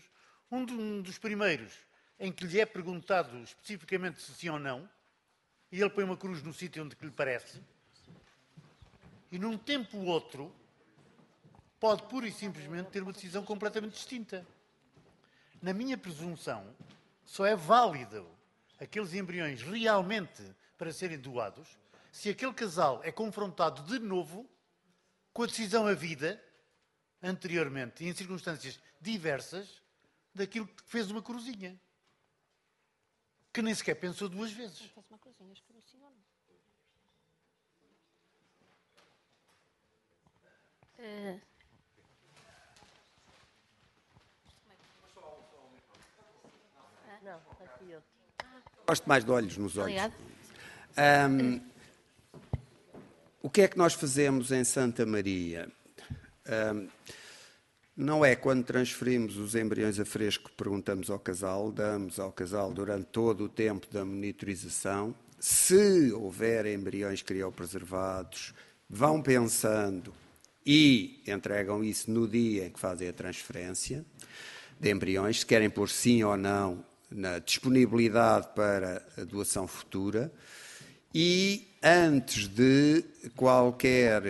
Um dos primeiros em que lhe é perguntado especificamente se sim ou não, e ele põe uma cruz no sítio onde lhe parece, e num tempo ou outro pode pura e simplesmente ter uma decisão completamente distinta. Na minha presunção, só é válido aqueles embriões realmente para serem doados se aquele casal é confrontado de novo com a decisão à vida, anteriormente, e em circunstâncias diversas, daquilo que fez uma cruzinha. Que nem sequer pensou duas vezes. Fez uma cruzinha, escreveu sim ou não? Não, aqui eu. Gosto mais de olhos nos olhos. Obrigada. O que é que nós fazemos em Santa Maria? Não é quando transferimos os embriões a fresco que perguntamos ao casal, damos ao casal durante todo o tempo da monitorização. Se houver embriões criopreservados, vão pensando e entregam isso no dia em que fazem a transferência de embriões, se querem pôr sim ou não na disponibilidade para a doação futura. E antes de qualquer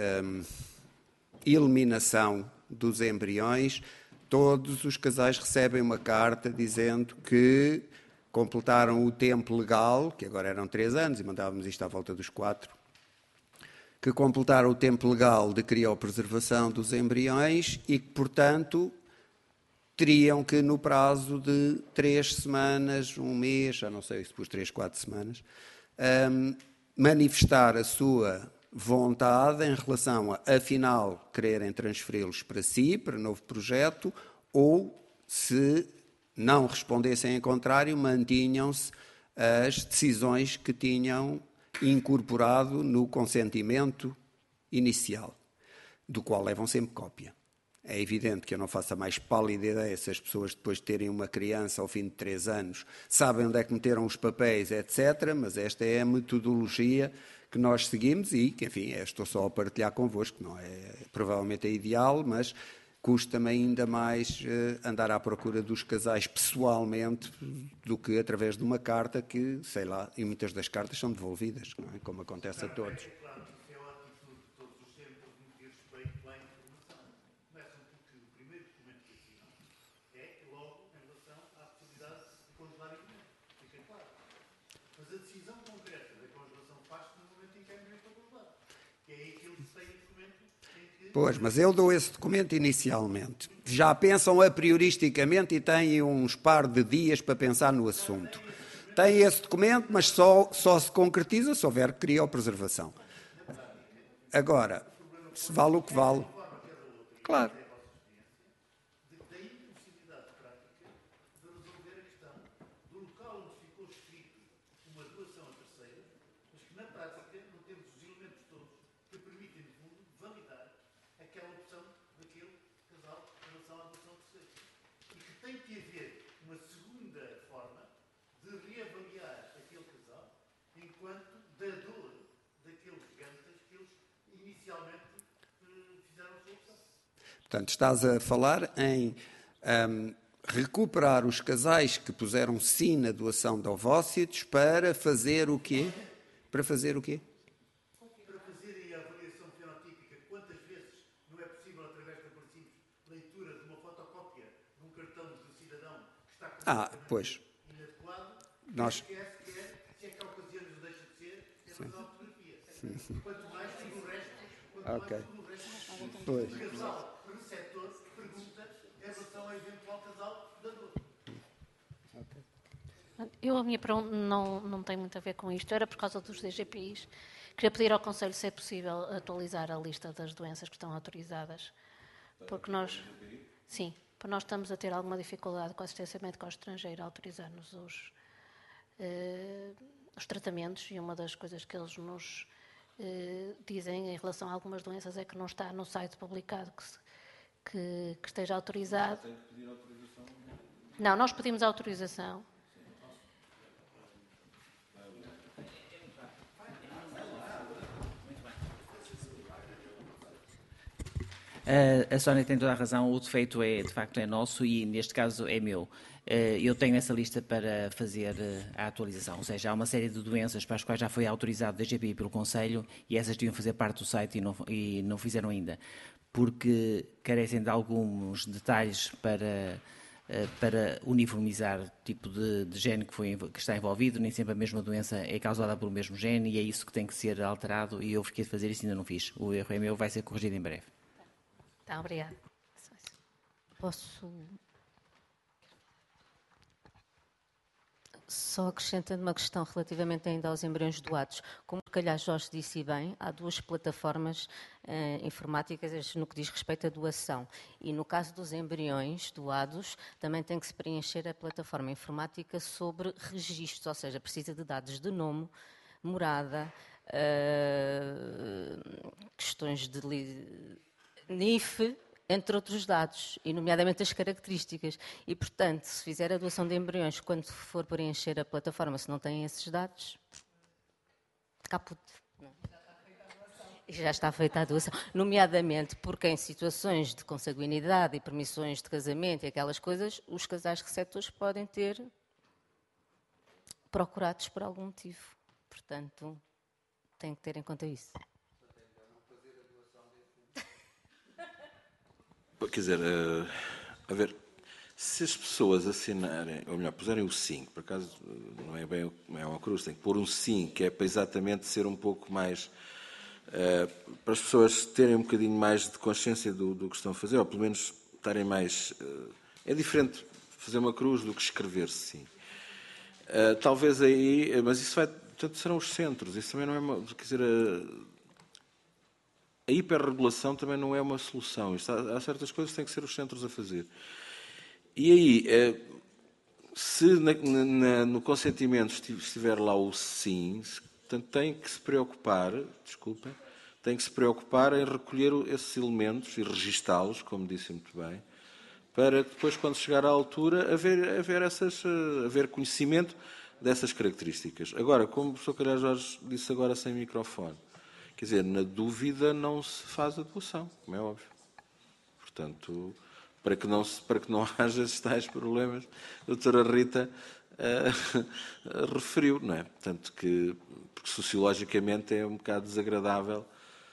eliminação dos embriões, todos os casais recebem uma carta dizendo que completaram o tempo legal, que agora eram 3 anos, e mandávamos isto à volta dos 4, que completaram o tempo legal de criopreservação dos embriões e que, portanto, teriam que, no prazo de 3 semanas, 1 mês, já não sei se depois 3, 4 semanas, manifestar a sua vontade em relação a, afinal, quererem transferi-los para si, para novo projeto, ou, se não respondessem em contrário, mantinham-se as decisões que tinham incorporado no consentimento inicial, do qual levam sempre cópia. É evidente que eu não faço a mais pálida ideia se as pessoas, depois de terem uma criança ao fim de 3 anos, sabem onde é que meteram os papéis, etc. Mas esta é a metodologia que nós seguimos e que, enfim, estou só a partilhar convosco. Não é provavelmente é ideal, mas custa-me ainda mais andar à procura dos casais pessoalmente do que através de uma carta que, sei lá, e muitas das cartas são devolvidas, não é? Como acontece a todos. Pois, mas eu dou esse documento inicialmente. Já pensam a prioristicamente e têm uns par de dias para pensar no assunto. Têm esse documento, mas só se concretiza se houver criopreservação. Agora, se vale o que vale. Claro. Portanto, estás a falar em recuperar os casais que puseram sim na doação de ovócitos para fazer o quê? Para fazer o quê? Para fazerem a avaliação fenotípica, quantas vezes não é possível, através da simples leitura de uma fotocópia de um cartão de cidadão que está completamente inadequado, nós... se é caucasiano ou deixa de ser, é fazer uma fotografia. Quanto mais tudo o resto, Pois. O casal receptor pergunta em relação ao eventual casal dador. A minha pergunta não tem muito a ver com isto, era por causa dos DGPIs. Queria pedir ao Conselho se é possível atualizar a lista das doenças que estão autorizadas, porque nós estamos a ter alguma dificuldade com a assistência médica ao estrangeiro a autorizar-nos os tratamentos, e uma das coisas que eles nos dizem em relação a algumas doenças é que não está no site publicado que esteja autorizado. Tem que pedir autorização? Não, nós pedimos autorização. A Sónia tem toda a razão, o defeito de facto é nosso e neste caso é meu. Eu tenho essa lista para fazer a atualização, ou seja, há uma série de doenças para as quais já foi autorizado da GPI pelo Conselho e essas deviam fazer parte do site e não fizeram ainda, porque carecem de alguns detalhes para uniformizar o tipo de gene que está envolvido. Nem sempre a mesma doença é causada por o mesmo gene e é isso que tem que ser alterado e eu fiquei de fazer isso e ainda não fiz. O erro é meu, vai ser corrigido em breve. Tá, obrigada. Posso... Só acrescentando uma questão relativamente ainda aos embriões doados. Como o calhar Jorge disse bem, há duas plataformas informáticas no que diz respeito à doação. E no caso dos embriões doados, também tem que se preencher a plataforma informática sobre registros, ou seja, precisa de dados de nome, morada, questões de NIF, entre outros dados, e nomeadamente as características. E, portanto, se fizer a doação de embriões, quando for preencher a plataforma, se não têm esses dados, caput. Já está feita a doação. Nomeadamente porque em situações de consanguinidade e permissões de casamento e aquelas coisas, os casais receptores podem ter procurados por algum motivo. Portanto, tem que ter em conta isso. Quer dizer, a ver, se as pessoas assinarem, ou melhor, puserem o sim, por acaso não é bem é uma cruz, tem que pôr um sim, que é para exatamente ser um pouco mais, para as pessoas terem um bocadinho mais de consciência do que estão a fazer, ou pelo menos estarem mais... é diferente fazer uma cruz do que escrever sim. Talvez aí, mas isso vai, portanto, serão os centros, isso também não é uma, quer dizer... A hiperregulação também não é uma solução. Há certas coisas que têm que ser os centros a fazer. E aí, se no consentimento estiver lá o sim, portanto, tem que se preocupar, tem que se preocupar em recolher esses elementos e registá-los, como disse muito bem, para depois, quando chegar à altura, haver conhecimento dessas características. Agora, como o professor Calhar Jorge disse agora sem microfone, quer dizer, na dúvida não se faz a doação, como é óbvio. Portanto, para que não haja esses tais problemas, a doutora Rita referiu, não é? Portanto, porque sociologicamente é um bocado desagradável,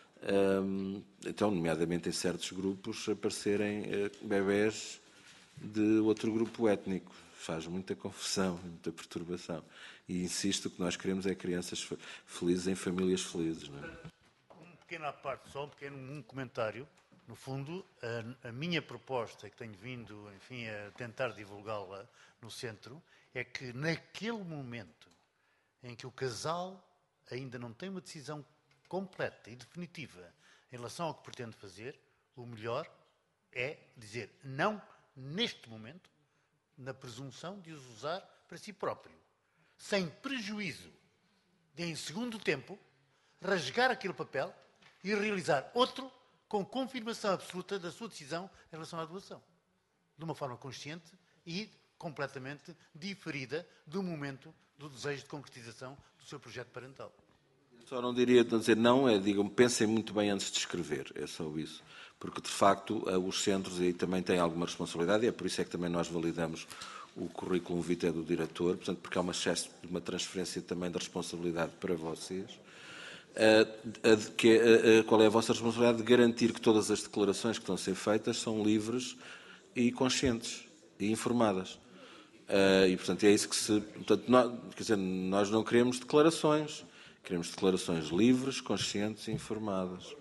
então, nomeadamente em certos grupos, aparecerem bebés de outro grupo étnico. Faz muita confusão, muita perturbação. E insisto, o que nós queremos é crianças felizes em famílias felizes, não é? Pequena parte, só um pequeno comentário. No fundo, a minha proposta, que tenho vindo, enfim, a tentar divulgá-la no centro, é que naquele momento em que o casal ainda não tem uma decisão completa e definitiva em relação ao que pretende fazer, o melhor é dizer não neste momento, na presunção de os usar para si próprio, sem prejuízo de, em segundo tempo, rasgar aquele papel e realizar outro com confirmação absoluta da sua decisão em relação à doação. De uma forma consciente e completamente diferida do momento do desejo de concretização do seu projeto parental. Só não diria, não dizer não, digam, pensem muito bem antes de escrever, é só isso. Porque, de facto, os centros aí também têm alguma responsabilidade e é por isso é que também nós validamos o currículo vitae do diretor, portanto, porque há uma excesso de uma transferência também de responsabilidade para vocês. Qual é a vossa responsabilidade de garantir que todas as declarações que estão a ser feitas são livres e conscientes e informadas. E, portanto, é isso que se... Portanto, nós não queremos declarações, queremos declarações livres, conscientes e informadas.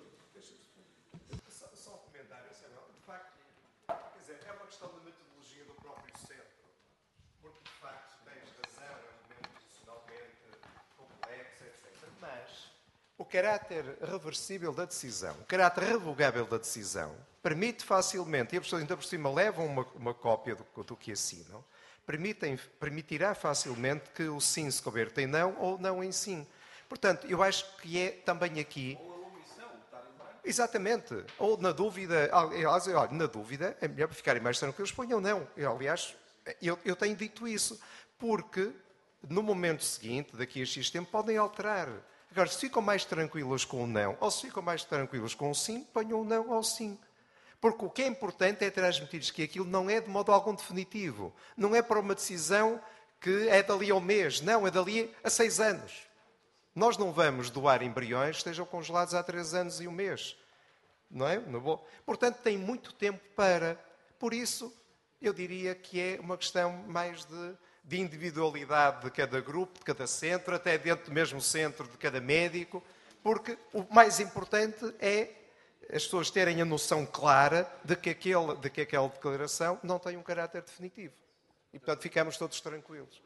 Só um comentário, Samuel. De facto, quer dizer, é uma questão da metodologia do próprio centro, porque, de facto, tens razão, é um momento institucionalmente complexo, etc. Mas o caráter reversível da decisão, o caráter revogável da decisão, permite facilmente, e as pessoas ainda por cima levam uma cópia do que assinam, permitirá facilmente que o sim se converta em não ou não em sim. Portanto, eu acho que é também aqui... Ou a omissão, estar em branco. Exatamente. Ou na dúvida... Aliás, olha, na dúvida, é melhor ficarem mais tranquilos, ponham não. Aliás, eu tenho dito isso, porque no momento seguinte, daqui a X tempo, podem alterar. Agora, se ficam mais tranquilos com o não, ou se ficam mais tranquilos com o sim, ponham o não ao sim. Porque o que é importante é transmitir-lhes que aquilo não é de modo algum definitivo. Não é para uma decisão que é dali a um mês. Não, é dali a 6 anos. Nós não vamos doar embriões que estejam congelados há 3 anos e 1 mês. Não é? Portanto, tem muito tempo para... Por isso, eu diria que é uma questão mais de individualidade de cada grupo, de cada centro, até dentro do mesmo centro de cada médico, porque o mais importante é as pessoas terem a noção clara de que aquela declaração não tem um caráter definitivo. E, portanto, ficamos todos tranquilos.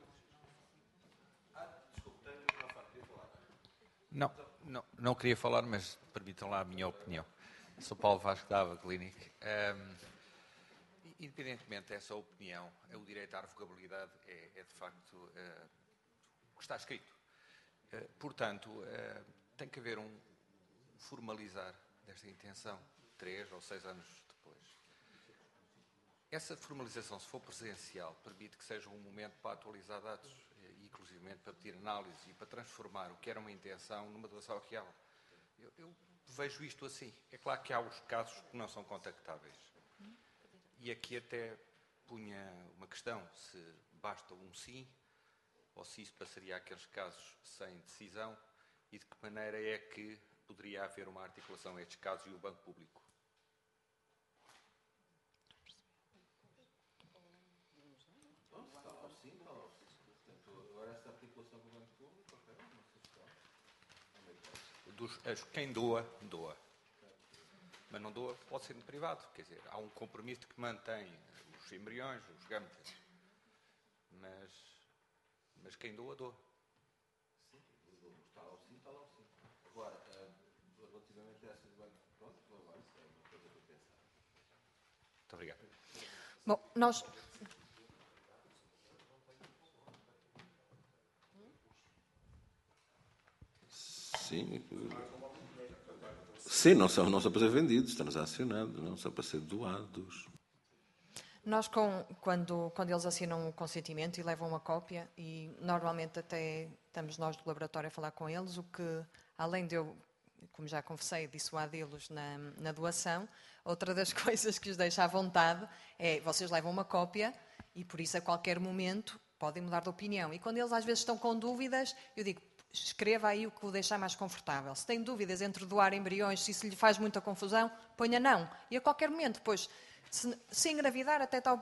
Não queria falar, mas permitam lá a minha opinião. Sou Paulo Vasco da Ava Clinic. Independentemente dessa opinião, o direito à revogabilidade é de facto o que está escrito. Portanto, tem que haver um formalizar desta intenção 3 ou 6 anos depois. Essa formalização, se for presencial, permite que seja um momento para atualizar dados, e inclusivamente para pedir análise e para transformar o que era uma intenção numa doação real. Eu vejo isto assim. É claro que há os casos que não são contactáveis. E aqui até punha uma questão, se basta um sim, ou se isso passaria àqueles casos sem decisão, e de que maneira é que poderia haver uma articulação a estes casos e o Banco Público. Quem doa, doa. Mas não doa, pode ser no privado. Quer dizer, há um compromisso que mantém os embriões, os gametas. Mas quem doa, doa. Sim, está lá o sim, está lá o sim. Agora, relativamente a essa do banco, pronto, agora é uma coisa para pensar. Muito obrigado. Bom, nós... Sim, não são para ser vendidos, estão transacionados, não são para ser doados. Nós, quando eles assinam o consentimento e levam uma cópia, e normalmente até estamos nós do laboratório a falar com eles, o que, além de eu, como já confessei, dissuadi-los na doação, outra das coisas que os deixa à vontade é, vocês levam uma cópia e por isso a qualquer momento podem mudar de opinião. E quando eles às vezes estão com dúvidas, eu digo, escreva aí o que o deixar mais confortável. Se tem dúvidas entre doar embriões, se isso lhe faz muita confusão, ponha não. E a qualquer momento, depois, se engravidar, até está,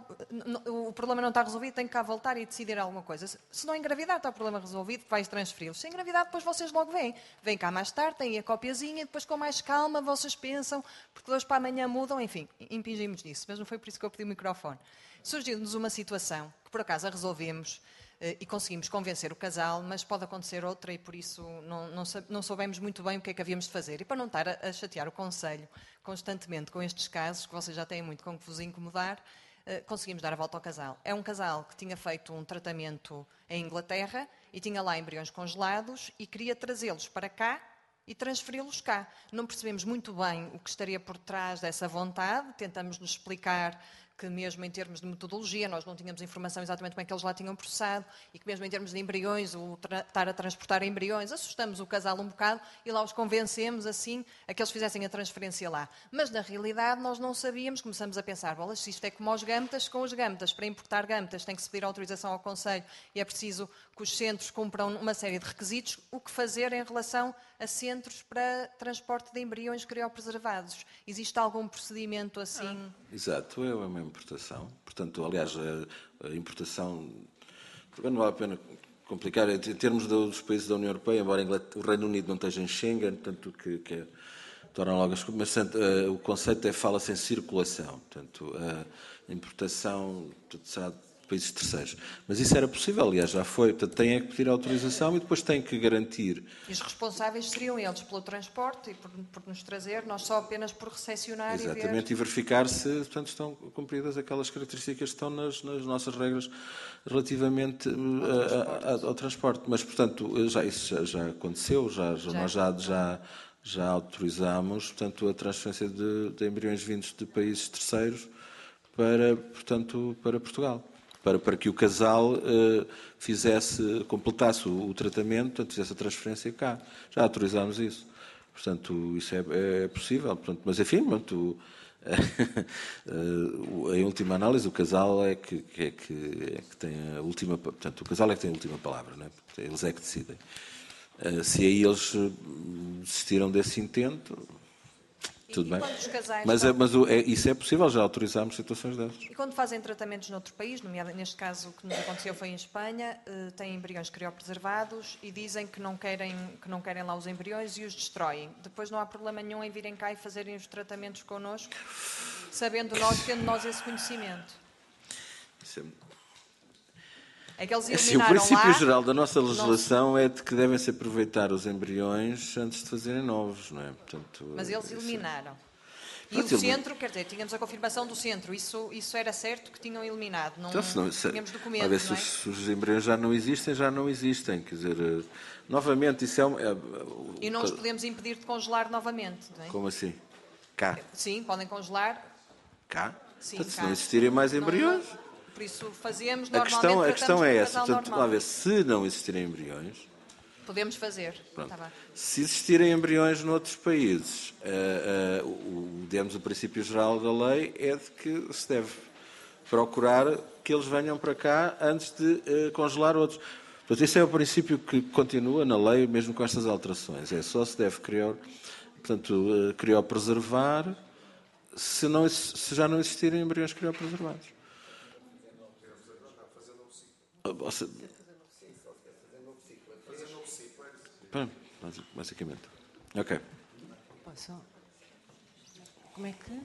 o problema não está resolvido, tem que cá voltar e decidir alguma coisa. Se não engravidar, está o problema resolvido, vais transferi-los. Se engravidar, depois vocês logo vêm. Vêm cá mais tarde, têm a copiazinha, depois com mais calma vocês pensam, porque de hoje para amanhã mudam, enfim, impingimos nisso. Mas não foi por isso que eu pedi o microfone. Surgiu-nos uma situação que por acaso a resolvemos, e conseguimos convencer o casal, mas pode acontecer outra e por isso não soubemos muito bem o que é que havíamos de fazer. E para não estar a chatear o Conselho constantemente com estes casos, que vocês já têm muito com que vos incomodar, conseguimos dar a volta ao casal. É um casal que tinha feito um tratamento em Inglaterra e tinha lá embriões congelados e queria trazê-los para cá e transferi-los cá. Não percebemos muito bem o que estaria por trás dessa vontade, tentamos nos explicar que mesmo em termos de metodologia, nós não tínhamos informação exatamente como é que eles lá tinham processado, e que mesmo em termos de embriões, estar a transportar embriões, assustamos o casal um bocado e lá os convencemos assim a que eles fizessem a transferência lá. Mas na realidade nós não sabíamos, começamos a pensar, bolas, se isto é como aos gametas, com os gametas, para importar gametas tem que se pedir autorização ao Conselho e é preciso que os centros cumpram uma série de requisitos, o que fazer em relação a centros para transporte de embriões criopreservados? Existe algum procedimento assim? Exato, é uma importação. Portanto, aliás, a importação... Não vale a pena complicar. Em termos dos países da União Europeia, embora o Reino Unido não esteja em Schengen, portanto, que torna logo as coisas, mas o conceito fala-se em circulação. Portanto, a importação será de países terceiros. Mas isso era possível, aliás, já foi. Portanto, tem que pedir autorização e depois tem que garantir. E os responsáveis seriam eles pelo transporte e por nos trazer, nós só apenas por recepcionar. Exatamente, e verificar se, portanto, estão cumpridas aquelas características que estão nas nossas regras relativamente ao transporte. Mas, portanto, isso já aconteceu, nós já autorizámos, portanto, a transferência de embriões vindos de países terceiros para Portugal. Para que o casal completasse o tratamento, portanto, fizesse a transferência cá. Já autorizámos isso. Portanto, isso é possível. Portanto, mas, enfim, Em última análise, o casal é que tem a última... Portanto, o casal é que tem a última palavra, não é? Eles é que decidem. Se aí eles desistiram desse intento, tudo bem. Mas isso é possível, já autorizámos situações dessas. E quando fazem tratamentos noutro país, neste caso o que nos aconteceu foi em Espanha, têm embriões criopreservados e dizem que não querem lá os embriões e os destroem. Depois não há problema nenhum em virem cá e fazerem os tratamentos connosco, tendo nós esse conhecimento. É que eles eliminaram o princípio geral da nossa legislação é de que devem se aproveitar os embriões antes de fazerem novos, não é? Portanto, mas eles eliminaram. E o centro, quer dizer, tínhamos a confirmação do centro, isso era certo que tinham eliminado, não tínhamos documentos, a ver, não é? Se os embriões já não existem, quer dizer, novamente, isso e não os podemos impedir de congelar novamente, não é? Como assim? Cá? Sim, podem congelar. Cá? Sim, portanto, cá. Se não existirem mais embriões... Por isso fazemos normalmente. A questão é essa. Portanto, lá ver, se não existirem embriões... Podemos fazer. Tá, se existirem embriões noutros países, digamos, o princípio geral da lei é de que se deve procurar que eles venham para cá antes de congelar outros. Portanto, esse é o princípio que continua na lei, mesmo com estas alterações. Só se deve criopreservar se já não existirem embriões criopreservados. Basicamente. Ok. Posso? Como é que...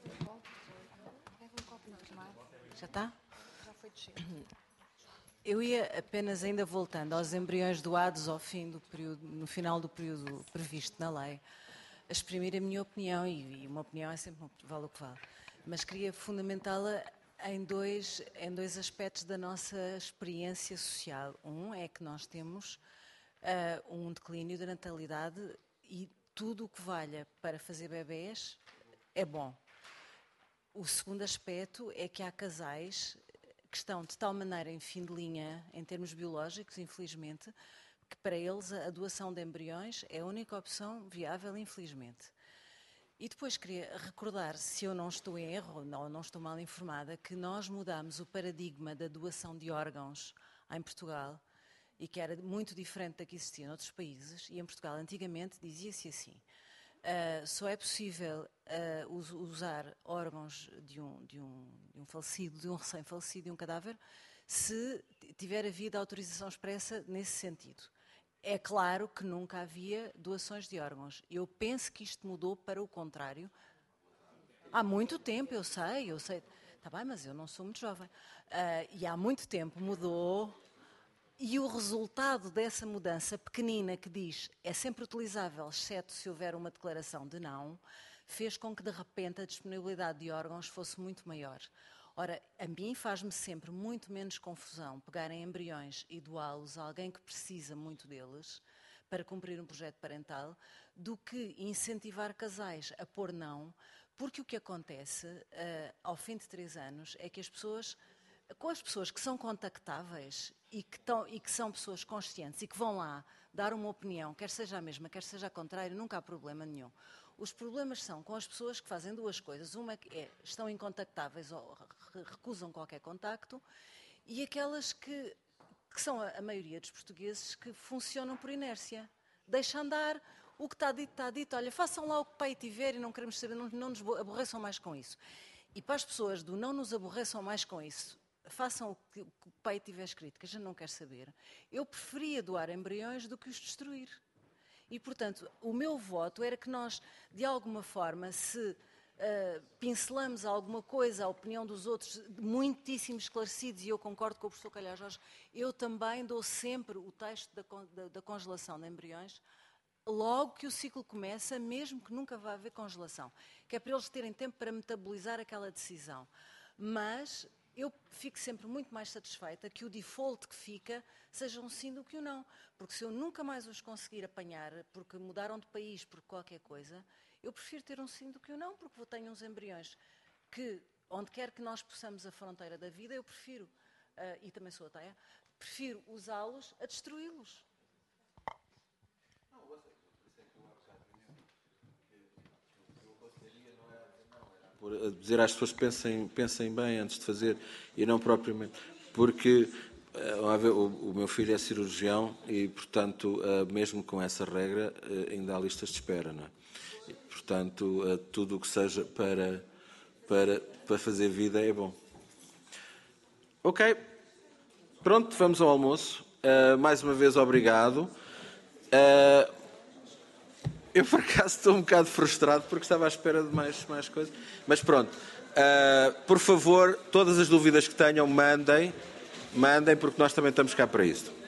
Já está? Já foi descer. Eu ia apenas, ainda voltando aos embriões doados ao fim do período, no final do período previsto na lei, a exprimir a minha opinião, e uma opinião é sempre vale o que vale, mas queria fundamentá-la em dois aspectos da nossa experiência social. Um é que nós temos um declínio da natalidade e tudo o que valha para fazer bebés é bom. O segundo aspecto é que há casais que estão de tal maneira em fim de linha, em termos biológicos, infelizmente, que para eles a doação de embriões é a única opção viável, infelizmente. E depois queria recordar, se eu não estou em erro, ou não estou mal informada, que nós mudámos o paradigma da doação de órgãos em Portugal e que era muito diferente da que existia em outros países. E em Portugal, antigamente, dizia-se assim, só é possível usar órgãos de um falecido, de um recém-falecido, de um cadáver, se tiver havido autorização expressa nesse sentido. É claro que nunca havia doações de órgãos. Eu penso que isto mudou para o contrário. Há muito tempo, eu sei. Está bem, mas eu não sou muito jovem. E há muito tempo mudou. E o resultado dessa mudança pequenina que diz é sempre utilizável, exceto se houver uma declaração de não, fez com que de repente a disponibilidade de órgãos fosse muito maior. Ora, a mim faz-me sempre muito menos confusão pegarem embriões e doá-los a alguém que precisa muito deles para cumprir um projeto parental do que incentivar casais a pôr não, porque o que acontece ao fim de 3 anos é que com as pessoas que são contactáveis e que são pessoas conscientes e que vão lá dar uma opinião, quer seja a mesma, quer seja a contrária, nunca há problema nenhum. Os problemas são com as pessoas que fazem duas coisas. Uma é estão incontactáveis ou recusam qualquer contacto e aquelas que são a maioria dos portugueses que funcionam por inércia. Deixa andar, o que está dito, está dito. Olha, façam lá o que o pai tiver e não queremos saber, não nos aborreçam mais com isso. E para as pessoas do não nos aborreçam mais com isso, façam o que o pai tiver escrito, que a gente não quer saber, eu preferia doar embriões do que os destruir. E, portanto, o meu voto era que nós, de alguma forma, se pincelamos alguma coisa, a opinião dos outros, muitíssimo esclarecidos, e eu concordo com o professor Calhar Jorge, eu também dou sempre o texto da congelação de embriões, logo que o ciclo começa, mesmo que nunca vá haver congelação, que é para eles terem tempo para metabolizar aquela decisão. Mas eu fico sempre muito mais satisfeita que o default que fica seja um sim do que um não. Porque se eu nunca mais os conseguir apanhar, porque mudaram de país, por qualquer coisa, eu prefiro ter um sim do que um não, porque tenho uns embriões que, onde quer que nós possamos a fronteira da vida, eu prefiro, e também sou ateia, prefiro usá-los a destruí-los. dizer às pessoas pensem bem antes de fazer e não propriamente. Porque o meu filho é cirurgião e, portanto, mesmo com essa regra, ainda há listas de espera, não é? E, portanto, tudo o que seja para fazer vida é bom. Ok. Pronto, vamos ao almoço. Mais uma vez, obrigado. Eu, por acaso, estou um bocado frustrado porque estava à espera de mais coisas. Mas pronto. Por favor, todas as dúvidas que tenham, mandem, porque nós também estamos cá para isso.